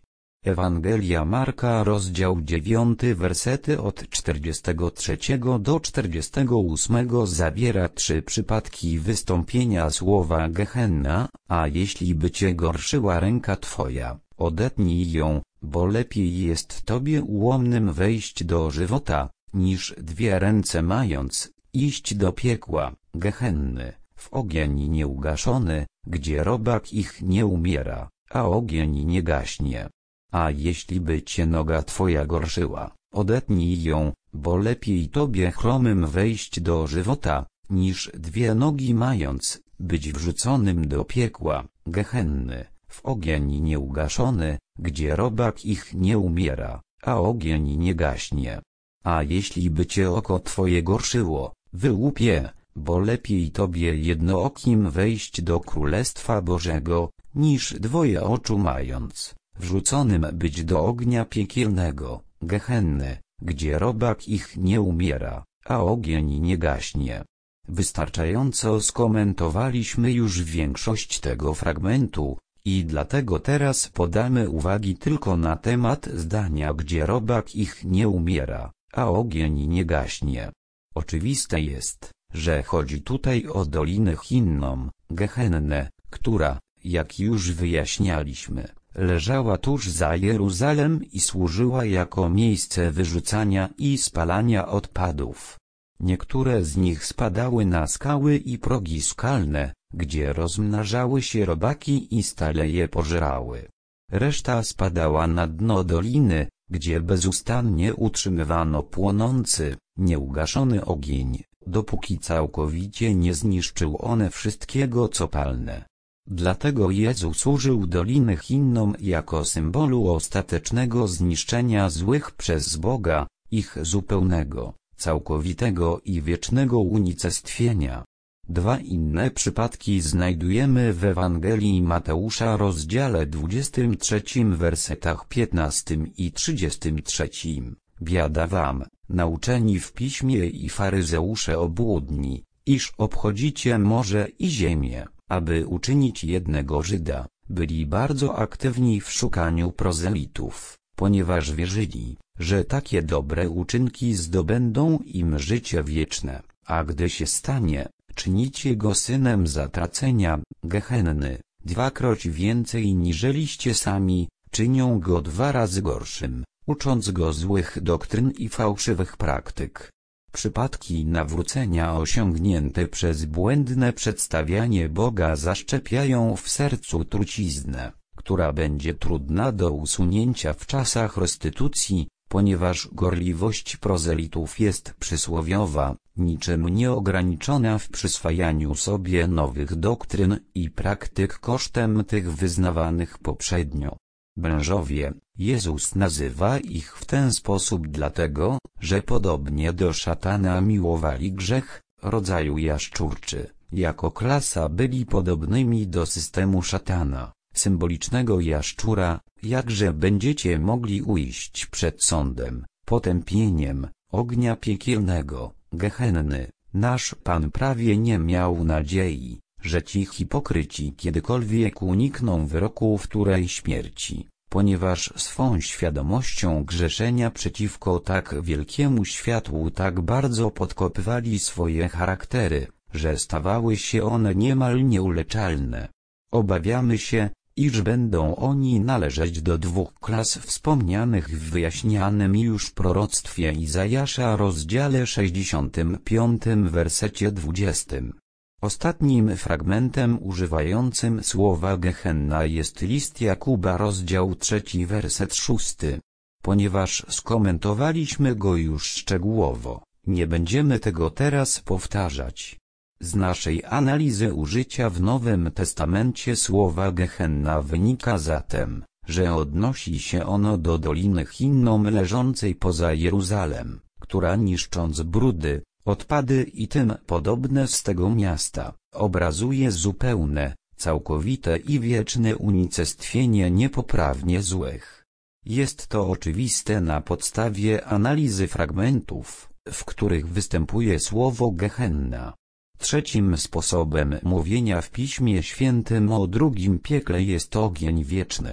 Ewangelia Marka rozdział dziewiąty wersety od czterdziestego trzeciego do czterdziestego ósmego zawiera trzy przypadki wystąpienia słowa Gehenna, a jeśli by cię gorszyła ręka twoja, odetnij ją, bo lepiej jest tobie ułomnym wejść do żywota, niż dwie ręce mając, iść do piekła, Gehenny, w ogień nieugaszony, gdzie robak ich nie umiera, a ogień nie gaśnie. A jeśli by cię noga twoja gorszyła, odetnij ją, bo lepiej tobie chromym wejść do żywota, niż dwie nogi mając, być wrzuconym do piekła, Gehenny, w ogień nieugaszony, gdzie robak ich nie umiera, a ogień nie gaśnie. A jeśli by cię oko twoje gorszyło, wyłup je, bo lepiej tobie jednookim wejść do Królestwa Bożego, niż dwoje oczu mając, wrzuconym być do ognia piekielnego, Gehenny, gdzie robak ich nie umiera, a ogień nie gaśnie. Wystarczająco skomentowaliśmy już większość tego fragmentu, i dlatego teraz podamy uwagi tylko na temat zdania, gdzie robak ich nie umiera, a ogień nie gaśnie. Oczywiste jest, że chodzi tutaj o Dolinę Hinnom, Gehennę, która, jak już wyjaśnialiśmy, leżała tuż za Jeruzalem i służyła jako miejsce wyrzucania i spalania odpadów. Niektóre z nich spadały na skały i progi skalne, gdzie rozmnażały się robaki i stale je pożerały. Reszta spadała na dno doliny, gdzie bezustannie utrzymywano płonący, nieugaszony ogień, dopóki całkowicie nie zniszczył one wszystkiego co palne. Dlatego Jezus użył Doliny Hinnom jako symbolu ostatecznego zniszczenia złych przez Boga, ich zupełnego, całkowitego i wiecznego unicestwienia. Dwa inne przypadki znajdujemy w Ewangelii Mateusza rozdziale dwudziestym trzecim wersetach piętnastym i trzydziestym trzecim. Biada wam, nauczeni w piśmie i faryzeusze obłudni, iż obchodzicie morze i ziemię, aby uczynić jednego Żyda. Byli bardzo aktywni w szukaniu prozelitów, ponieważ wierzyli, że takie dobre uczynki zdobędą im życie wieczne, a gdy się stanie, czynicie go synem zatracenia, Gehenny, dwakroć więcej niżeliście sami, czynią go dwa razy gorszym, ucząc go złych doktryn i fałszywych praktyk. Przypadki nawrócenia osiągnięte przez błędne przedstawianie Boga zaszczepiają w sercu truciznę, która będzie trudna do usunięcia w czasach restytucji, ponieważ gorliwość prozelitów jest przysłowiowa, niczym nieograniczona w przyswajaniu sobie nowych doktryn i praktyk kosztem tych wyznawanych poprzednio. Mężowie, Jezus nazywa ich w ten sposób dlatego, że podobnie do szatana miłowali grzech, rodzaju jaszczurczy, jako klasa byli podobnymi do systemu szatana, symbolicznego jaszczura, jakże będziecie mogli ujść przed sądem, potępieniem, ognia piekielnego, Gehenny. Nasz Pan prawie nie miał nadziei, że ci hipokryci kiedykolwiek unikną wyroku wtórej śmierci, ponieważ swą świadomością grzeszenia przeciwko tak wielkiemu światłu tak bardzo podkopywali swoje charaktery, że stawały się one niemal nieuleczalne. Obawiamy się, iż będą oni należeć do dwóch klas wspomnianych w wyjaśnianym już proroctwie Izajasza rozdziale sześćdziesiątym piątym wersecie dwudziestym. Ostatnim fragmentem używającym słowa Gehenna jest list Jakuba rozdział trzeci werset szósty. Ponieważ skomentowaliśmy go już szczegółowo, nie będziemy tego teraz powtarzać. Z naszej analizy użycia w Nowym Testamencie słowa Gehenna wynika zatem, że odnosi się ono do Doliny Hinnom leżącej poza Jeruzalem, która niszcząc brudy, odpady i tym podobne z tego miasta, obrazuje zupełne, całkowite i wieczne unicestwienie niepoprawnie złych. Jest to oczywiste na podstawie analizy fragmentów, w których występuje słowo Gehenna. Trzecim sposobem mówienia w Piśmie Świętym o drugim piekle jest ogień wieczny.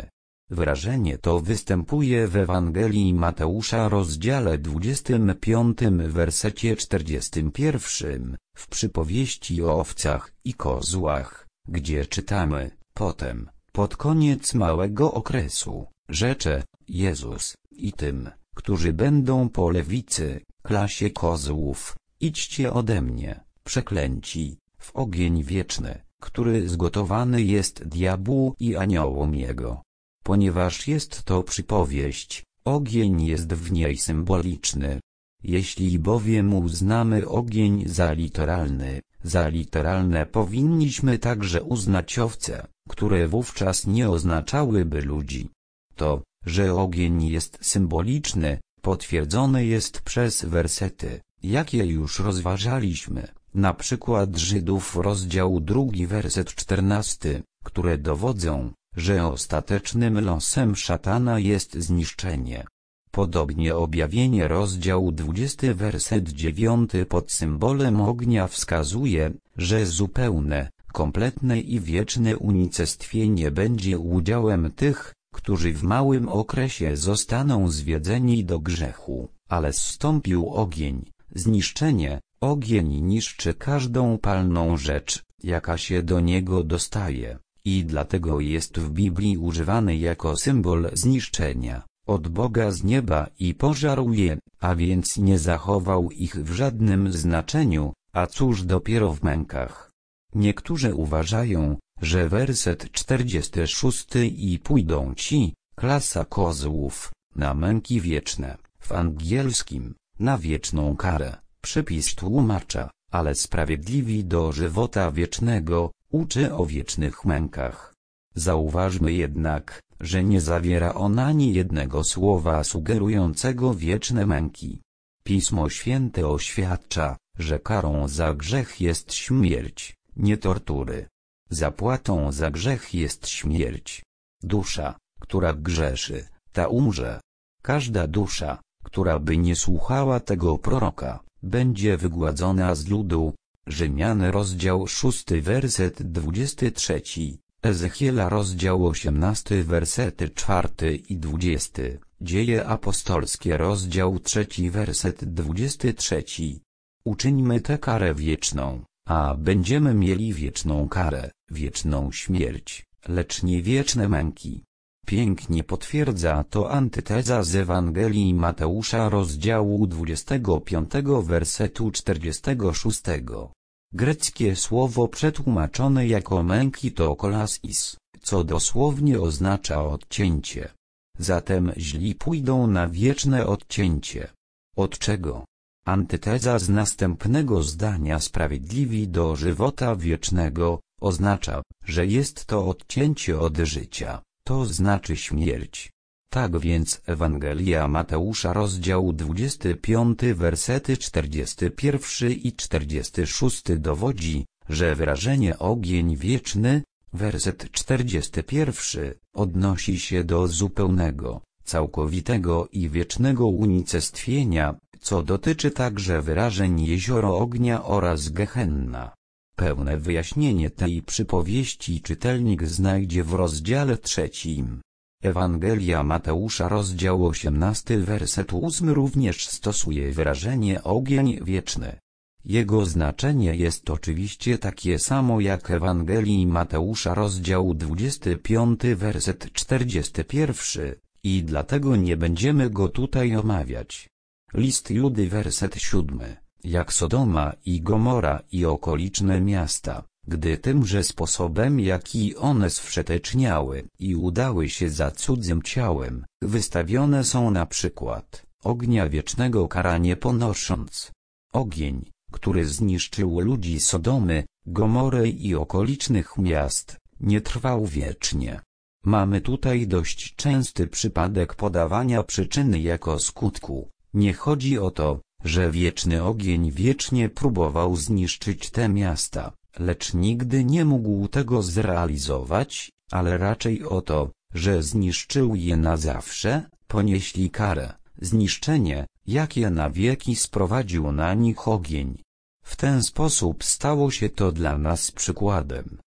Wyrażenie to występuje w Ewangelii Mateusza rozdziale dwudziestym piątym wersecie czterdziestym pierwszym, w przypowieści o owcach i kozłach, gdzie czytamy: potem, pod koniec małego okresu, rzecze Jezus i tym, którzy będą po lewicy, klasie kozłów: idźcie ode mnie, przeklęci, w ogień wieczny, który zgotowany jest diabłu i aniołom jego. Ponieważ jest to przypowieść, ogień jest w niej symboliczny. Jeśli bowiem uznamy ogień za literalny, za literalne powinniśmy także uznać owce, które wówczas nie oznaczałyby ludzi. To, że ogień jest symboliczny, potwierdzone jest przez wersety, jakie już rozważaliśmy, na przykład Żydów rozdział drugi werset czternasty, które dowodzą, że ostatecznym losem szatana jest zniszczenie. Podobnie Objawienie rozdział dwudziesty werset dziewiąty pod symbolem ognia wskazuje, że zupełne, kompletne i wieczne unicestwienie będzie udziałem tych, którzy w małym okresie zostaną zwiedzeni do grzechu, ale zstąpił ogień, zniszczenie. Ogień niszczy każdą palną rzecz, jaka się do niego dostaje, i dlatego jest w Biblii używany jako symbol zniszczenia, od Boga z nieba i pożarł je, a więc nie zachował ich w żadnym znaczeniu, a cóż dopiero w mękach. Niektórzy uważają, że werset czterdziesty szósty i pójdą ci, klasa kozłów, na męki wieczne, w angielskim, na wieczną karę. Przypis tłumacza, ale sprawiedliwi do żywota wiecznego, uczy o wiecznych mękach. Zauważmy jednak, że nie zawiera on ani jednego słowa sugerującego wieczne męki. Pismo Święte oświadcza, że karą za grzech jest śmierć, nie tortury. Zapłatą za grzech jest śmierć. Dusza, która grzeszy, ta umrze. Każda dusza, która by nie słuchała tego proroka, będzie wygładzona z ludu. Rzymian rozdział szósty werset dwudziesty trzeci, Ezechiela rozdział osiemnasty wersety czwarty i dwudziesty, Dzieje apostolskie rozdział trzeci werset dwudziesty trzeci. Uczyńmy tę karę wieczną, a będziemy mieli wieczną karę, wieczną śmierć, lecz nie wieczne męki. Pięknie potwierdza to antyteza z Ewangelii Mateusza rozdziału dwudziestego piątego wersetu czterdziestego szóstego. Greckie słowo przetłumaczone jako męki to kolasis, co dosłownie oznacza odcięcie. Zatem źli pójdą na wieczne odcięcie. Od czego? Antyteza z następnego zdania sprawiedliwi do żywota wiecznego oznacza, że jest to odcięcie od życia. To znaczy śmierć. Tak więc Ewangelia Mateusza rozdział dwudziesty piąty wersety czterdziesty pierwszy i czterdziesty szósty dowodzi, że wyrażenie ogień wieczny, werset czterdziesty pierwszy, odnosi się do zupełnego, całkowitego i wiecznego unicestwienia, co dotyczy także wyrażeń jezioro ognia oraz Gehenna. Pełne wyjaśnienie tej przypowieści czytelnik znajdzie w rozdziale trzecim. Ewangelia Mateusza rozdział osiemnasty werset ósmy również stosuje wyrażenie ogień wieczny. Jego znaczenie jest oczywiście takie samo jak Ewangelii Mateusza rozdział dwudziesty piąty werset czterdziesty pierwszy, i dlatego nie będziemy go tutaj omawiać. List Judy werset siódmy. Jak Sodoma i Gomora i okoliczne miasta, gdy tymże sposobem jaki one swszeteczniały i udały się za cudzym ciałem, wystawione są na przykład, ognia wiecznego kara nie ponosząc. Ogień, który zniszczył ludzi Sodomy, Gomory i okolicznych miast, nie trwał wiecznie. Mamy tutaj dość częsty przypadek podawania przyczyny jako skutku. Nie chodzi o to, że wieczny ogień wiecznie próbował zniszczyć te miasta, lecz nigdy nie mógł tego zrealizować, ale raczej o to, że zniszczył je na zawsze, ponieśli karę, zniszczenie, jakie na wieki sprowadził na nich ogień. W ten sposób stało się to dla nas przykładem.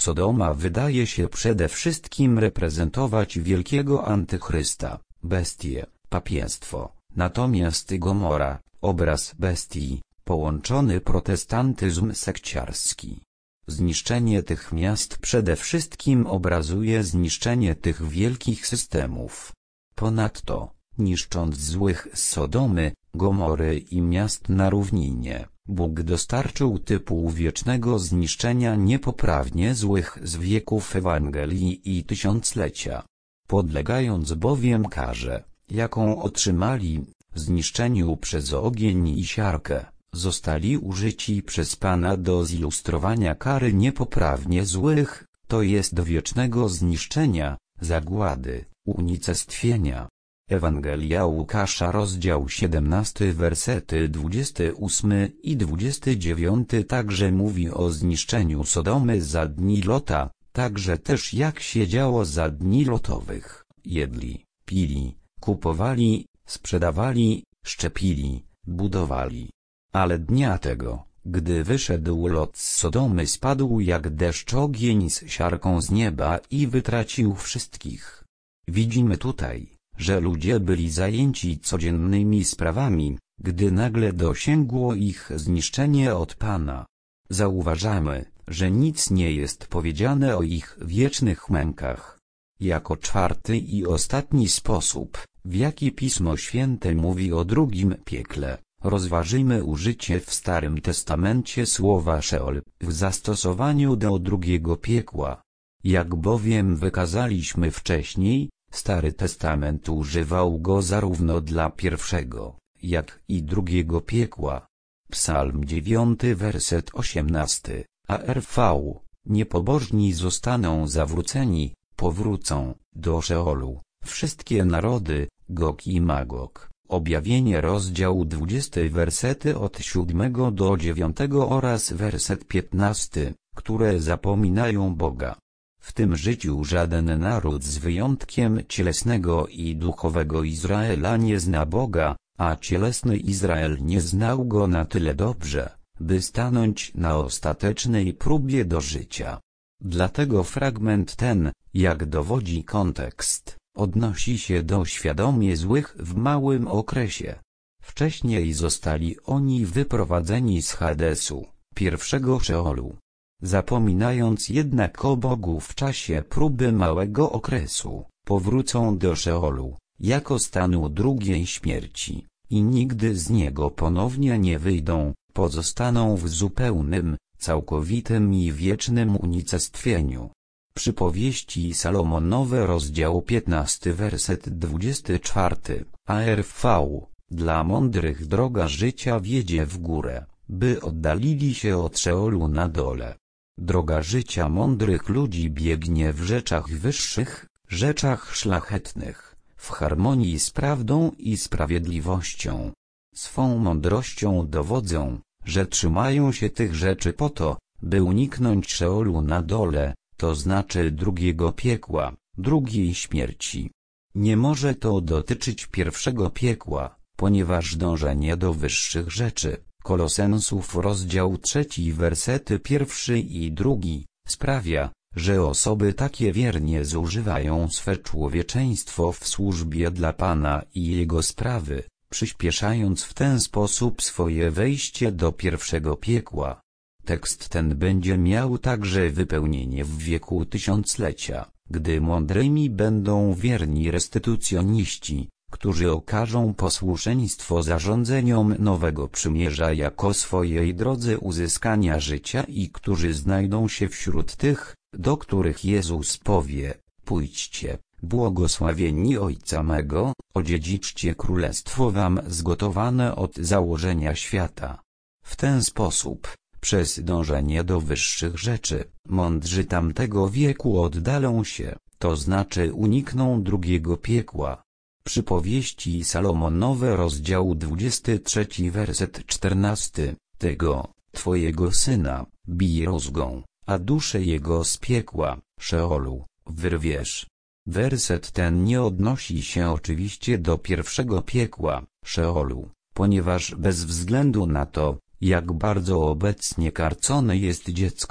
Sodoma wydaje się przede wszystkim reprezentować wielkiego antychrysta, bestię, papiestwo, natomiast Gomora, obraz bestii, połączony protestantyzm sekciarski. Zniszczenie tych miast przede wszystkim obrazuje zniszczenie tych wielkich systemów. Ponadto, niszcząc złych z Sodomy, Gomory i miast na równinie, Bóg dostarczył typu wiecznego zniszczenia niepoprawnie złych z wieków Ewangelii i tysiąclecia. Podlegając bowiem karze, jaką otrzymali, zniszczeniu przez ogień i siarkę, zostali użyci przez Pana do zilustrowania kary niepoprawnie złych, to jest do wiecznego zniszczenia, zagłady, unicestwienia. Ewangelia Łukasza rozdział siedemnasty wersety dwudziesty ósmy i dwudziesty dziewiąty także mówi o zniszczeniu Sodomy za dni Lota, także też jak się działo za dni Lotowych, jedli, pili, kupowali, sprzedawali, szczepili, budowali. Ale dnia tego, gdy wyszedł Lot z Sodomy, spadł jak deszcz ogień z siarką z nieba i wytracił wszystkich. Widzimy tutaj, że ludzie byli zajęci codziennymi sprawami, gdy nagle dosięgło ich zniszczenie od Pana. Zauważamy, że nic nie jest powiedziane o ich wiecznych mękach. Jako czwarty i ostatni sposób, w jaki Pismo Święte mówi o drugim piekle, rozważymy użycie w Starym Testamencie słowa Szeol w zastosowaniu do drugiego piekła. Jak bowiem wykazaliśmy wcześniej, Stary Testament używał go zarówno dla pierwszego, jak i drugiego piekła. Psalm dziewiąty werset osiemnasty, A R V, niepobożni zostaną zawróceni, powrócą do Szeolu, wszystkie narody, Gog i Magog. Objawienie rozdział dwudziesty wersety od siódmego do dziewiątego oraz werset piętnasty, które zapominają Boga. W tym życiu żaden naród z wyjątkiem cielesnego i duchowego Izraela nie zna Boga, a cielesny Izrael nie znał Go na tyle dobrze, by stanąć na ostatecznej próbie do życia. Dlatego fragment ten, jak dowodzi kontekst, odnosi się do świadomie złych w małym okresie. Wcześniej zostali oni wyprowadzeni z Hadesu, pierwszego Szeolu. Zapominając jednak o Bogu w czasie próby małego okresu, powrócą do Szeolu, jako stanu drugiej śmierci, i nigdy z niego ponownie nie wyjdą, pozostaną w zupełnym, całkowitym i wiecznym unicestwieniu. Przypowieści Salomonowe rozdział piętnasty werset dwudziesty czwarty, A R V, dla mądrych droga życia wiedzie w górę, by oddalili się od Szeolu na dole. Droga życia mądrych ludzi biegnie w rzeczach wyższych, rzeczach szlachetnych, w harmonii z prawdą i sprawiedliwością. Swą mądrością dowodzą, że trzymają się tych rzeczy po to, by uniknąć Szeolu na dole, to znaczy drugiego piekła, drugiej śmierci. Nie może to dotyczyć pierwszego piekła, ponieważ dążenie do wyższych rzeczy, Kolosensów rozdział trzeci wersety pierwszy i drugi, sprawia, że osoby takie wiernie zużywają swe człowieczeństwo w służbie dla Pana i Jego sprawy, przyspieszając w ten sposób swoje wejście do pierwszego piekła. Tekst ten będzie miał także wypełnienie w wieku tysiąclecia, gdy mądrymi będą wierni restytucjoniści, którzy okażą posłuszeństwo zarządzeniom nowego przymierza jako swojej drodze uzyskania życia i którzy znajdą się wśród tych, do których Jezus powie: pójdźcie, błogosławieni Ojca mego, odziedziczcie królestwo wam zgotowane od założenia świata. W ten sposób, przez dążenie do wyższych rzeczy, mądrzy tamtego wieku oddalą się, to znaczy unikną drugiego piekła. Przypowieści Salomonowe rozdział dwudziesty trzeci werset czternasty, tego, twojego syna, bij rozgą, a duszę jego z piekła, Szeolu, wyrwiesz. Werset ten nie odnosi się oczywiście do pierwszego piekła, Szeolu, ponieważ bez względu na to, jak bardzo obecnie karcone jest dziecko,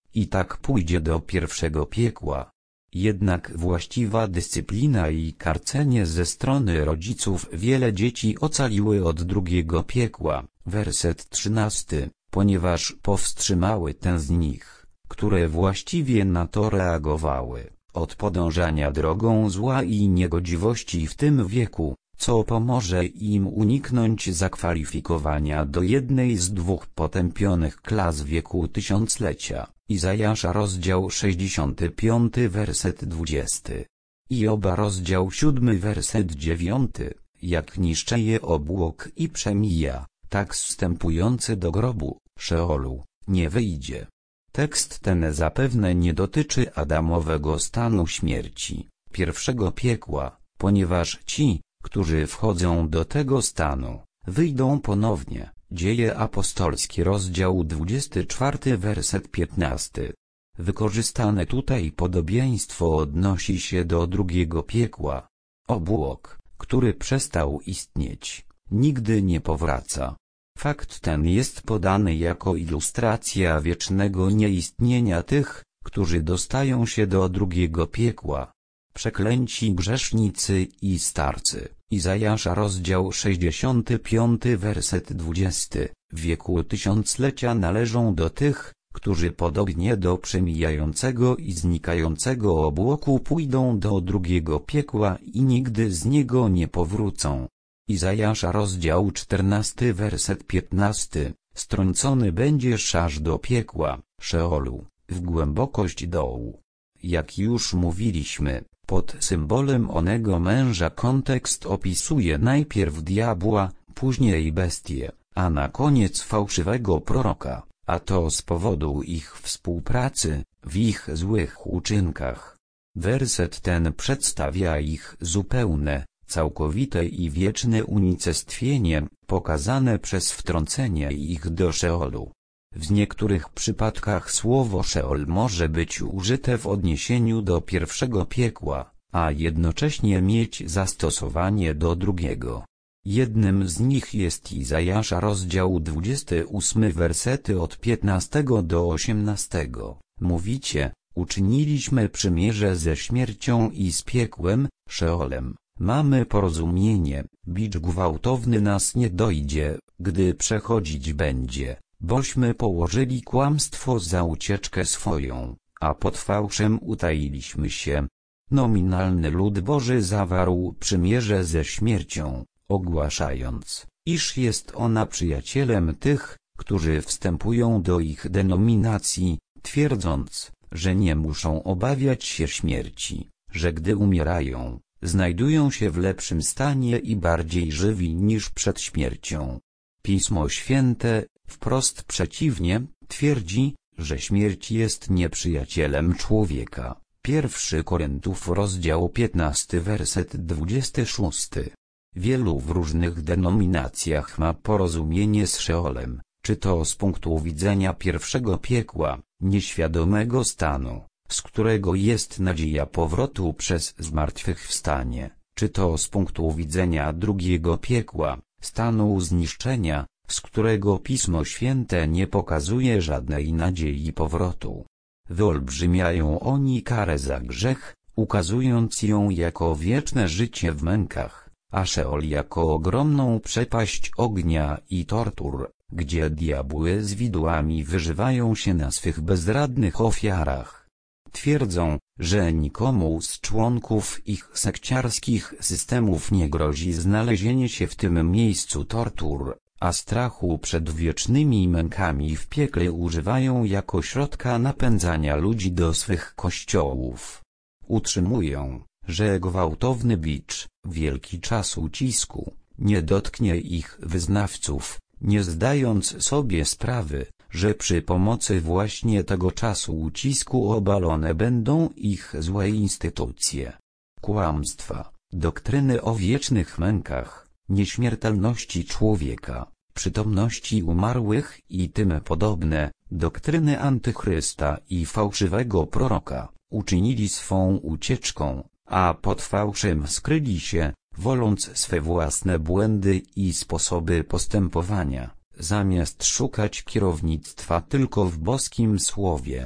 i tak pójdzie do pierwszego piekła. Jednak właściwa dyscyplina i karcenie ze strony rodziców wiele dzieci ocaliły od drugiego piekła. Werset trzynasty. Ponieważ powstrzymały te z nich, które właściwie na to reagowały, od podążania drogą zła i niegodziwości w tym wieku, co pomoże im uniknąć zakwalifikowania do jednej z dwóch potępionych klas wieku tysiąclecia. Izajasza rozdział sześćdziesiąty piąty werset dwudziesty. Ioba rozdział siódmy werset dziewiąty. Jak niszczeje obłok i przemija, tak zstępujący do grobu, Szeolu, nie wyjdzie. Tekst ten zapewne nie dotyczy adamowego stanu śmierci, pierwszego piekła, ponieważ ci, którzy wchodzą do tego stanu, wyjdą ponownie. Dzieje apostolskie rozdział dwudziesty czwarty werset piętnasty. Wykorzystane tutaj podobieństwo odnosi się do drugiego piekła. Obłok, który przestał istnieć, nigdy nie powraca. Fakt ten jest podany jako ilustracja wiecznego nieistnienia tych, którzy dostają się do drugiego piekła. Przeklęci grzesznicy i starcy. Izajasza rozdział sześćdziesiąty piąty werset dwudziesty. W wieku tysiąclecia należą do tych, którzy podobnie do przemijającego i znikającego obłoku pójdą do drugiego piekła i nigdy z niego nie powrócą. Izajasza rozdział czternasty werset piętnasty. Strącony będziesz aż do piekła, Szeolu, w głębokość dołu. Jak już mówiliśmy, pod symbolem onego męża kontekst opisuje najpierw diabła, później bestię, a na koniec fałszywego proroka, a to z powodu ich współpracy, w ich złych uczynkach. Werset ten przedstawia ich zupełne, całkowite i wieczne unicestwienie, pokazane przez wtrącenie ich do Szeolu. W niektórych przypadkach słowo Szeol może być użyte w odniesieniu do pierwszego piekła, a jednocześnie mieć zastosowanie do drugiego. Jednym z nich jest Izajasza rozdział dwudziesty ósmy wersety od piętnastego do osiemnastego. Mówicie, uczyniliśmy przymierze ze śmiercią i z piekłem, Szeolem. Mamy porozumienie, bicz gwałtowny nas nie dojdzie, gdy przechodzić będzie. Bośmy położyli kłamstwo za ucieczkę swoją, a pod fałszem utailiśmy się. Nominalny lud Boży zawarł przymierze ze śmiercią, ogłaszając, iż jest ona przyjacielem tych, którzy wstępują do ich denominacji, twierdząc, że nie muszą obawiać się śmierci, że gdy umierają, znajdują się w lepszym stanie i bardziej żywi niż przed śmiercią. Pismo Święte, wprost przeciwnie, twierdzi, że śmierć jest nieprzyjacielem człowieka. Pierwszy Koryntiów rozdział piętnasty werset dwudziesty szósty. Wielu w różnych denominacjach ma porozumienie z Szeolem, czy to z punktu widzenia pierwszego piekła, nieświadomego stanu, z którego jest nadzieja powrotu przez zmartwychwstanie, czy to z punktu widzenia drugiego piekła, stanu zniszczenia, z którego Pismo Święte nie pokazuje żadnej nadziei powrotu. Wyolbrzymiają oni karę za grzech, ukazując ją jako wieczne życie w mękach, a Szeol jako ogromną przepaść ognia i tortur, gdzie diabły z widłami wyżywają się na swych bezradnych ofiarach. Twierdzą, że nikomu z członków ich sekciarskich systemów nie grozi znalezienie się w tym miejscu tortur, a strachu przed wiecznymi mękami w piekle używają jako środka napędzania ludzi do swych kościołów. Utrzymują, że gwałtowny bicz, wielki czas ucisku, nie dotknie ich wyznawców, nie zdając sobie sprawy, że przy pomocy właśnie tego czasu ucisku obalone będą ich złe instytucje. Kłamstwa, doktryny o wiecznych mękach, nieśmiertelności człowieka, przytomności umarłych i tym podobne, doktryny antychrysta i fałszywego proroka, uczynili swą ucieczką, a pod fałszem skryli się, woląc swe własne błędy i sposoby postępowania, zamiast szukać kierownictwa tylko w boskim słowie.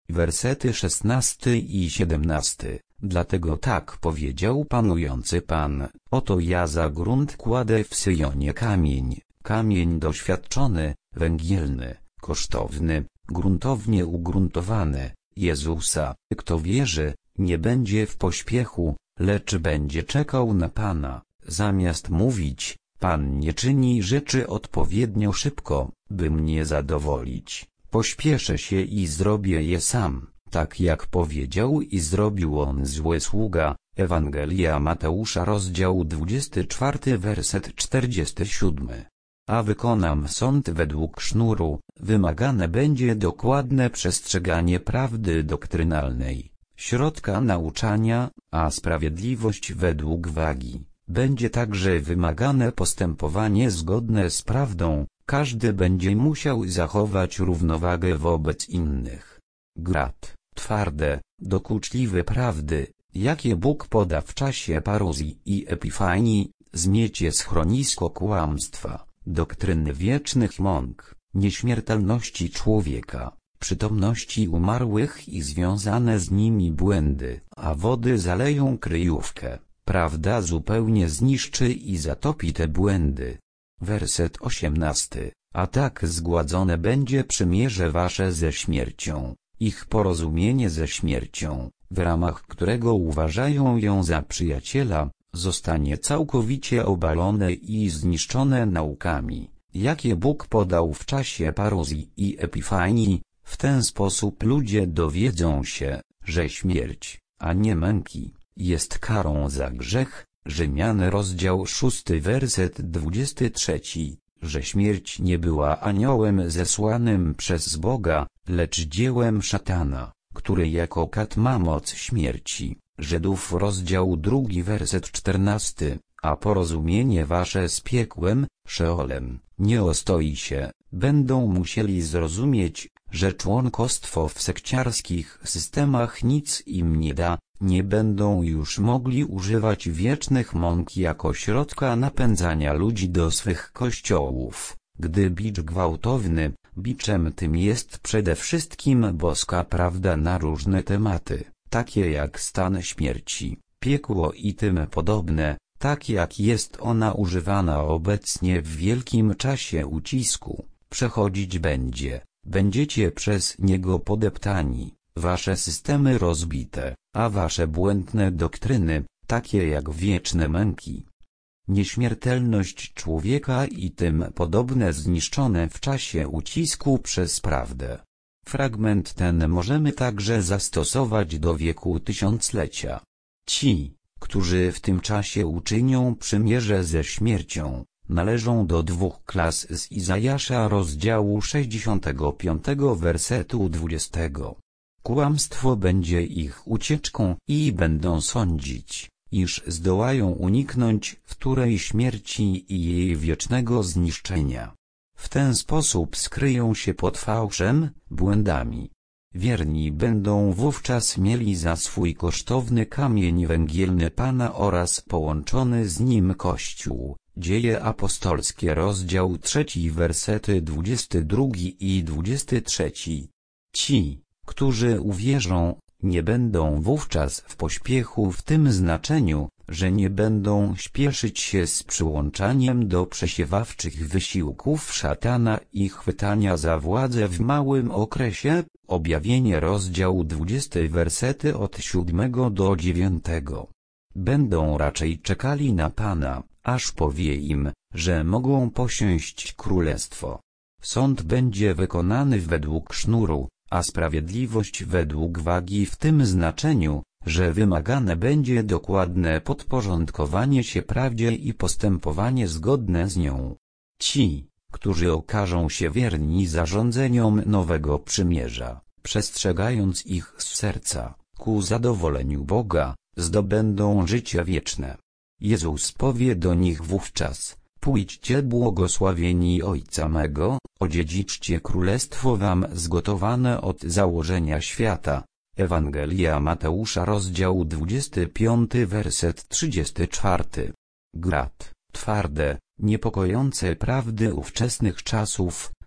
Wersety szesnasty i siedemnasty. Dlatego tak powiedział panujący Pan, oto ja za grunt kładę w Syjonie kamień, kamień doświadczony, węgielny, kosztowny, gruntownie ugruntowany, Jezusa. Kto wierzy, nie będzie w pośpiechu, lecz będzie czekał na Pana, zamiast mówić, Pan nie czyni rzeczy odpowiednio szybko, by mnie zadowolić, pośpieszę się i zrobię je sam. Tak jak powiedział i zrobił on zły sługa. Ewangelia Mateusza rozdział dwudziesty czwarty werset czterdziesty siódmy. A wykonam sąd według sznuru, wymagane będzie dokładne przestrzeganie prawdy doktrynalnej, środka nauczania, a sprawiedliwość według wagi. Będzie także wymagane postępowanie zgodne z prawdą, każdy będzie musiał zachować równowagę wobec innych. Grat, twarde, dokuczliwe prawdy, jakie Bóg poda w czasie paruzji i epifanii, zmiecie schronisko kłamstwa, doktryny wiecznych mąk, nieśmiertelności człowieka, przytomności umarłych i związane z nimi błędy, a wody zaleją kryjówkę, prawda zupełnie zniszczy i zatopi te błędy. Werset osiemnasty. A tak zgładzone będzie przymierze wasze ze śmiercią, ich porozumienie ze śmiercią, w ramach którego uważają ją za przyjaciela, zostanie całkowicie obalone i zniszczone naukami, jakie Bóg podał w czasie paruzji i epifanii. W ten sposób ludzie dowiedzą się, że śmierć, a nie męki, jest karą za grzech. Rzymian rozdział szósty werset dwudziesty trzeci, że śmierć nie była aniołem zesłanym przez Boga, lecz dziełem szatana, który jako kat ma moc śmierci. Żydów rozdział drugi werset czternasty, a porozumienie wasze z piekłem, Szeolem, nie ostoi się, będą musieli zrozumieć, że członkostwo w sekciarskich systemach nic im nie da, nie będą już mogli używać wiecznych mąk jako środka napędzania ludzi do swych kościołów, gdy bicz gwałtowny, biczem tym jest przede wszystkim boska prawda na różne tematy, takie jak stan śmierci, piekło i tym podobne, tak jak jest ona używana obecnie w wielkim czasie ucisku, przechodzić będzie, będziecie przez niego podeptani, wasze systemy rozbite, a wasze błędne doktryny, takie jak wieczne męki, nieśmiertelność człowieka i tym podobne zniszczone w czasie ucisku przez prawdę. Fragment ten możemy także zastosować do wieku tysiąclecia. Ci, którzy w tym czasie uczynią przymierze ze śmiercią, należą do dwóch klas z Izajasza rozdziału sześćdziesiątego piątego wersetu dwudziestego. Kłamstwo będzie ich ucieczką i będą sądzić, iż zdołają uniknąć wtórej śmierci i jej wiecznego zniszczenia. W ten sposób skryją się pod fałszem, błędami. Wierni będą wówczas mieli za swój kosztowny kamień węgielny Pana oraz połączony z nim Kościół. Dzieje apostolskie rozdział trzeci wersety dwudziesty drugi i dwudziesty trzeci. Ci, którzy uwierzą, nie będą wówczas w pośpiechu w tym znaczeniu, że nie będą śpieszyć się z przyłączaniem do przesiewawczych wysiłków szatana i chwytania za władzę w małym okresie. Objawienie rozdział dwudziesty wersety od siódmego do dziewiątego. Będą raczej czekali na Pana, aż powie im, że mogą posiąść królestwo. Sąd będzie wykonany według sznuru, a sprawiedliwość według wagi w tym znaczeniu, że wymagane będzie dokładne podporządkowanie się prawdzie i postępowanie zgodne z nią. Ci, którzy okażą się wierni zarządzeniom nowego przymierza, przestrzegając ich z serca, ku zadowoleniu Boga, zdobędą życie wieczne. Jezus powie do nich wówczas: pójdźcie błogosławieni Ojca mego, odziedziczcie królestwo wam zgotowane od założenia świata. Ewangelia Mateusza rozdział dwudziesty piąty werset trzydziesty czwarty. Grat, twarde, niepokojące prawdy ówczesnych czasów,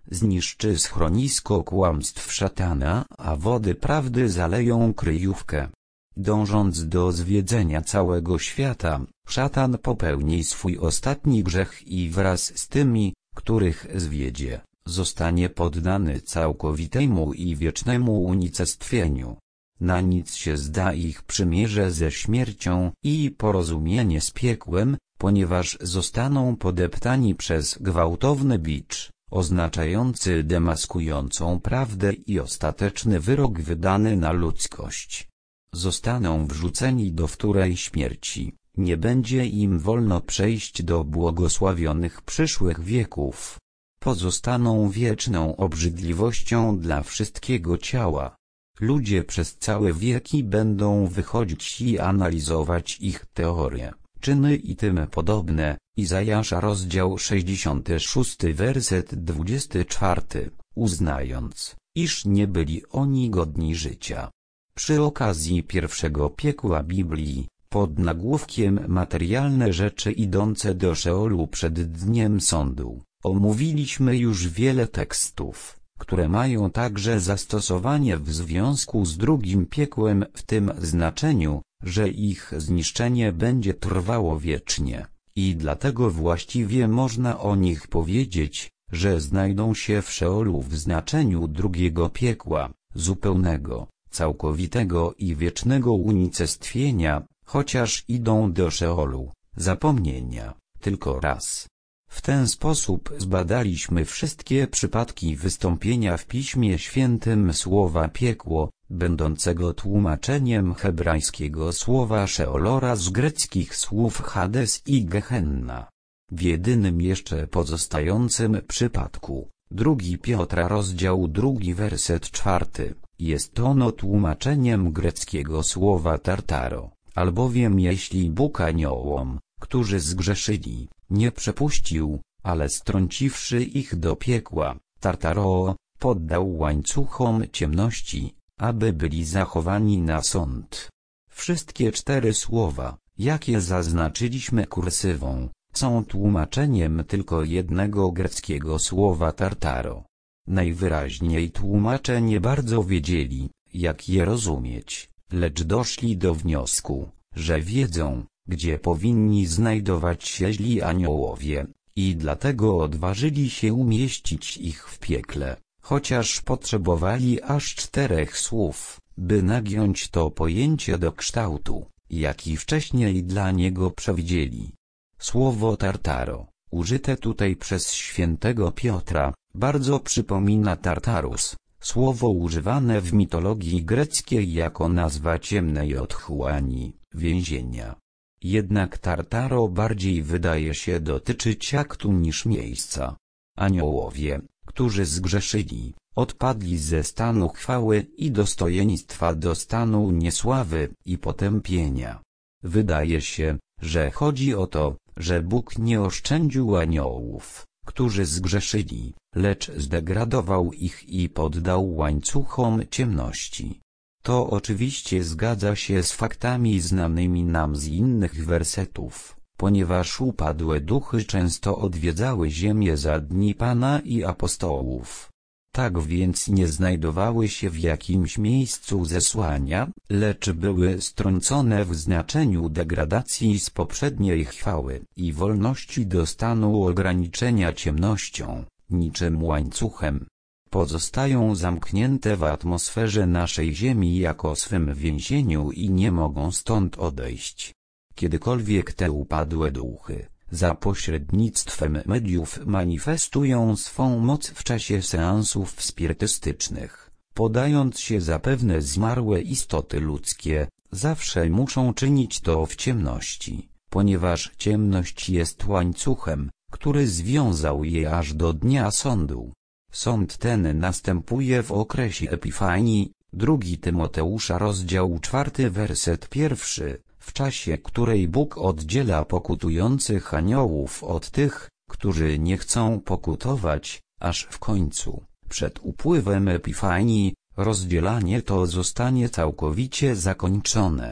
zniszczy schronisko kłamstw szatana, a wody prawdy zaleją kryjówkę. Dążąc do zwiedzenia całego świata, szatan popełni swój ostatni grzech i wraz z tymi, których zwiedzie, zostanie poddany całkowitemu i wiecznemu unicestwieniu. Na nic się zda ich przymierze ze śmiercią i porozumienie z piekłem, ponieważ zostaną podeptani przez gwałtowny bicz, oznaczający demaskującą prawdę i ostateczny wyrok wydany na ludzkość. Zostaną wrzuceni do wtórej śmierci, nie będzie im wolno przejść do błogosławionych przyszłych wieków. Pozostaną wieczną obrzydliwością dla wszystkiego ciała. Ludzie przez całe wieki będą wychodzić i analizować ich teorie, czyny i tym podobne. Izajasza rozdział sześćdziesiąty szósty werset dwudziesty czwarty, uznając, iż nie byli oni godni życia. Przy okazji pierwszego piekła Biblii, pod nagłówkiem materialne rzeczy idące do Szeolu przed dniem sądu, omówiliśmy już wiele tekstów, które mają także zastosowanie w związku z drugim piekłem w tym znaczeniu, że ich zniszczenie będzie trwało wiecznie, i dlatego właściwie można o nich powiedzieć, że znajdą się w Szeolu w znaczeniu drugiego piekła, zupełnego, całkowitego i wiecznego unicestwienia, chociaż idą do Szeolu, zapomnienia, tylko raz. W ten sposób zbadaliśmy wszystkie przypadki wystąpienia w Piśmie Świętym słowa piekło, będącego tłumaczeniem hebrajskiego słowa Szeol oraz greckich słów Hades i Gehenna. W jedynym jeszcze pozostającym przypadku, drugi Piotra rozdział drugi werset czwarty, jest ono tłumaczeniem greckiego słowa Tartaro, albowiem jeśli Bóg aniołom, którzy zgrzeszyli, nie przepuścił, ale strąciwszy ich do piekła, Tartaro, poddał łańcuchom ciemności, aby byli zachowani na sąd. Wszystkie cztery słowa, jakie zaznaczyliśmy kursywą, są tłumaczeniem tylko jednego greckiego słowa Tartaro. Najwyraźniej tłumacze nie bardzo wiedzieli, jak je rozumieć, lecz doszli do wniosku, że wiedzą, gdzie powinni znajdować się źli aniołowie, i dlatego odważyli się umieścić ich w piekle, chociaż potrzebowali aż czterech słów, by nagiąć to pojęcie do kształtu, jaki wcześniej dla niego przewidzieli. Słowo Tartaro, użyte tutaj przez świętego Piotra, bardzo przypomina Tartarus, słowo używane w mitologii greckiej jako nazwa ciemnej otchłani, więzienia. Jednak Tartaro bardziej wydaje się dotyczyć aktu niż miejsca. Aniołowie, którzy zgrzeszyli, odpadli ze stanu chwały i dostojeństwa do stanu niesławy i potępienia. Wydaje się, że chodzi o to, że Bóg nie oszczędził aniołów, którzy zgrzeszyli, lecz zdegradował ich i poddał łańcuchom ciemności. To oczywiście zgadza się z faktami znanymi nam z innych wersetów, ponieważ upadłe duchy często odwiedzały ziemię za dni Pana i apostołów. Tak więc nie znajdowały się w jakimś miejscu zesłania, lecz były strącone w znaczeniu degradacji z poprzedniej chwały i wolności do stanu ograniczenia ciemnością, niczym łańcuchem. Pozostają zamknięte w atmosferze naszej ziemi jako swym więzieniu i nie mogą stąd odejść. Kiedykolwiek te upadłe duchy, za pośrednictwem mediów manifestują swą moc w czasie seansów spirytystycznych, podając się za pewne zmarłe istoty ludzkie, zawsze muszą czynić to w ciemności, ponieważ ciemność jest łańcuchem, który związał je aż do dnia sądu. Sąd ten następuje w okresie Epifanii, drugi Tymoteusza rozdział czwarty werset pierwszy, w czasie której Bóg oddziela pokutujących aniołów od tych, którzy nie chcą pokutować, aż w końcu, przed upływem Epifanii, rozdzielanie to zostanie całkowicie zakończone.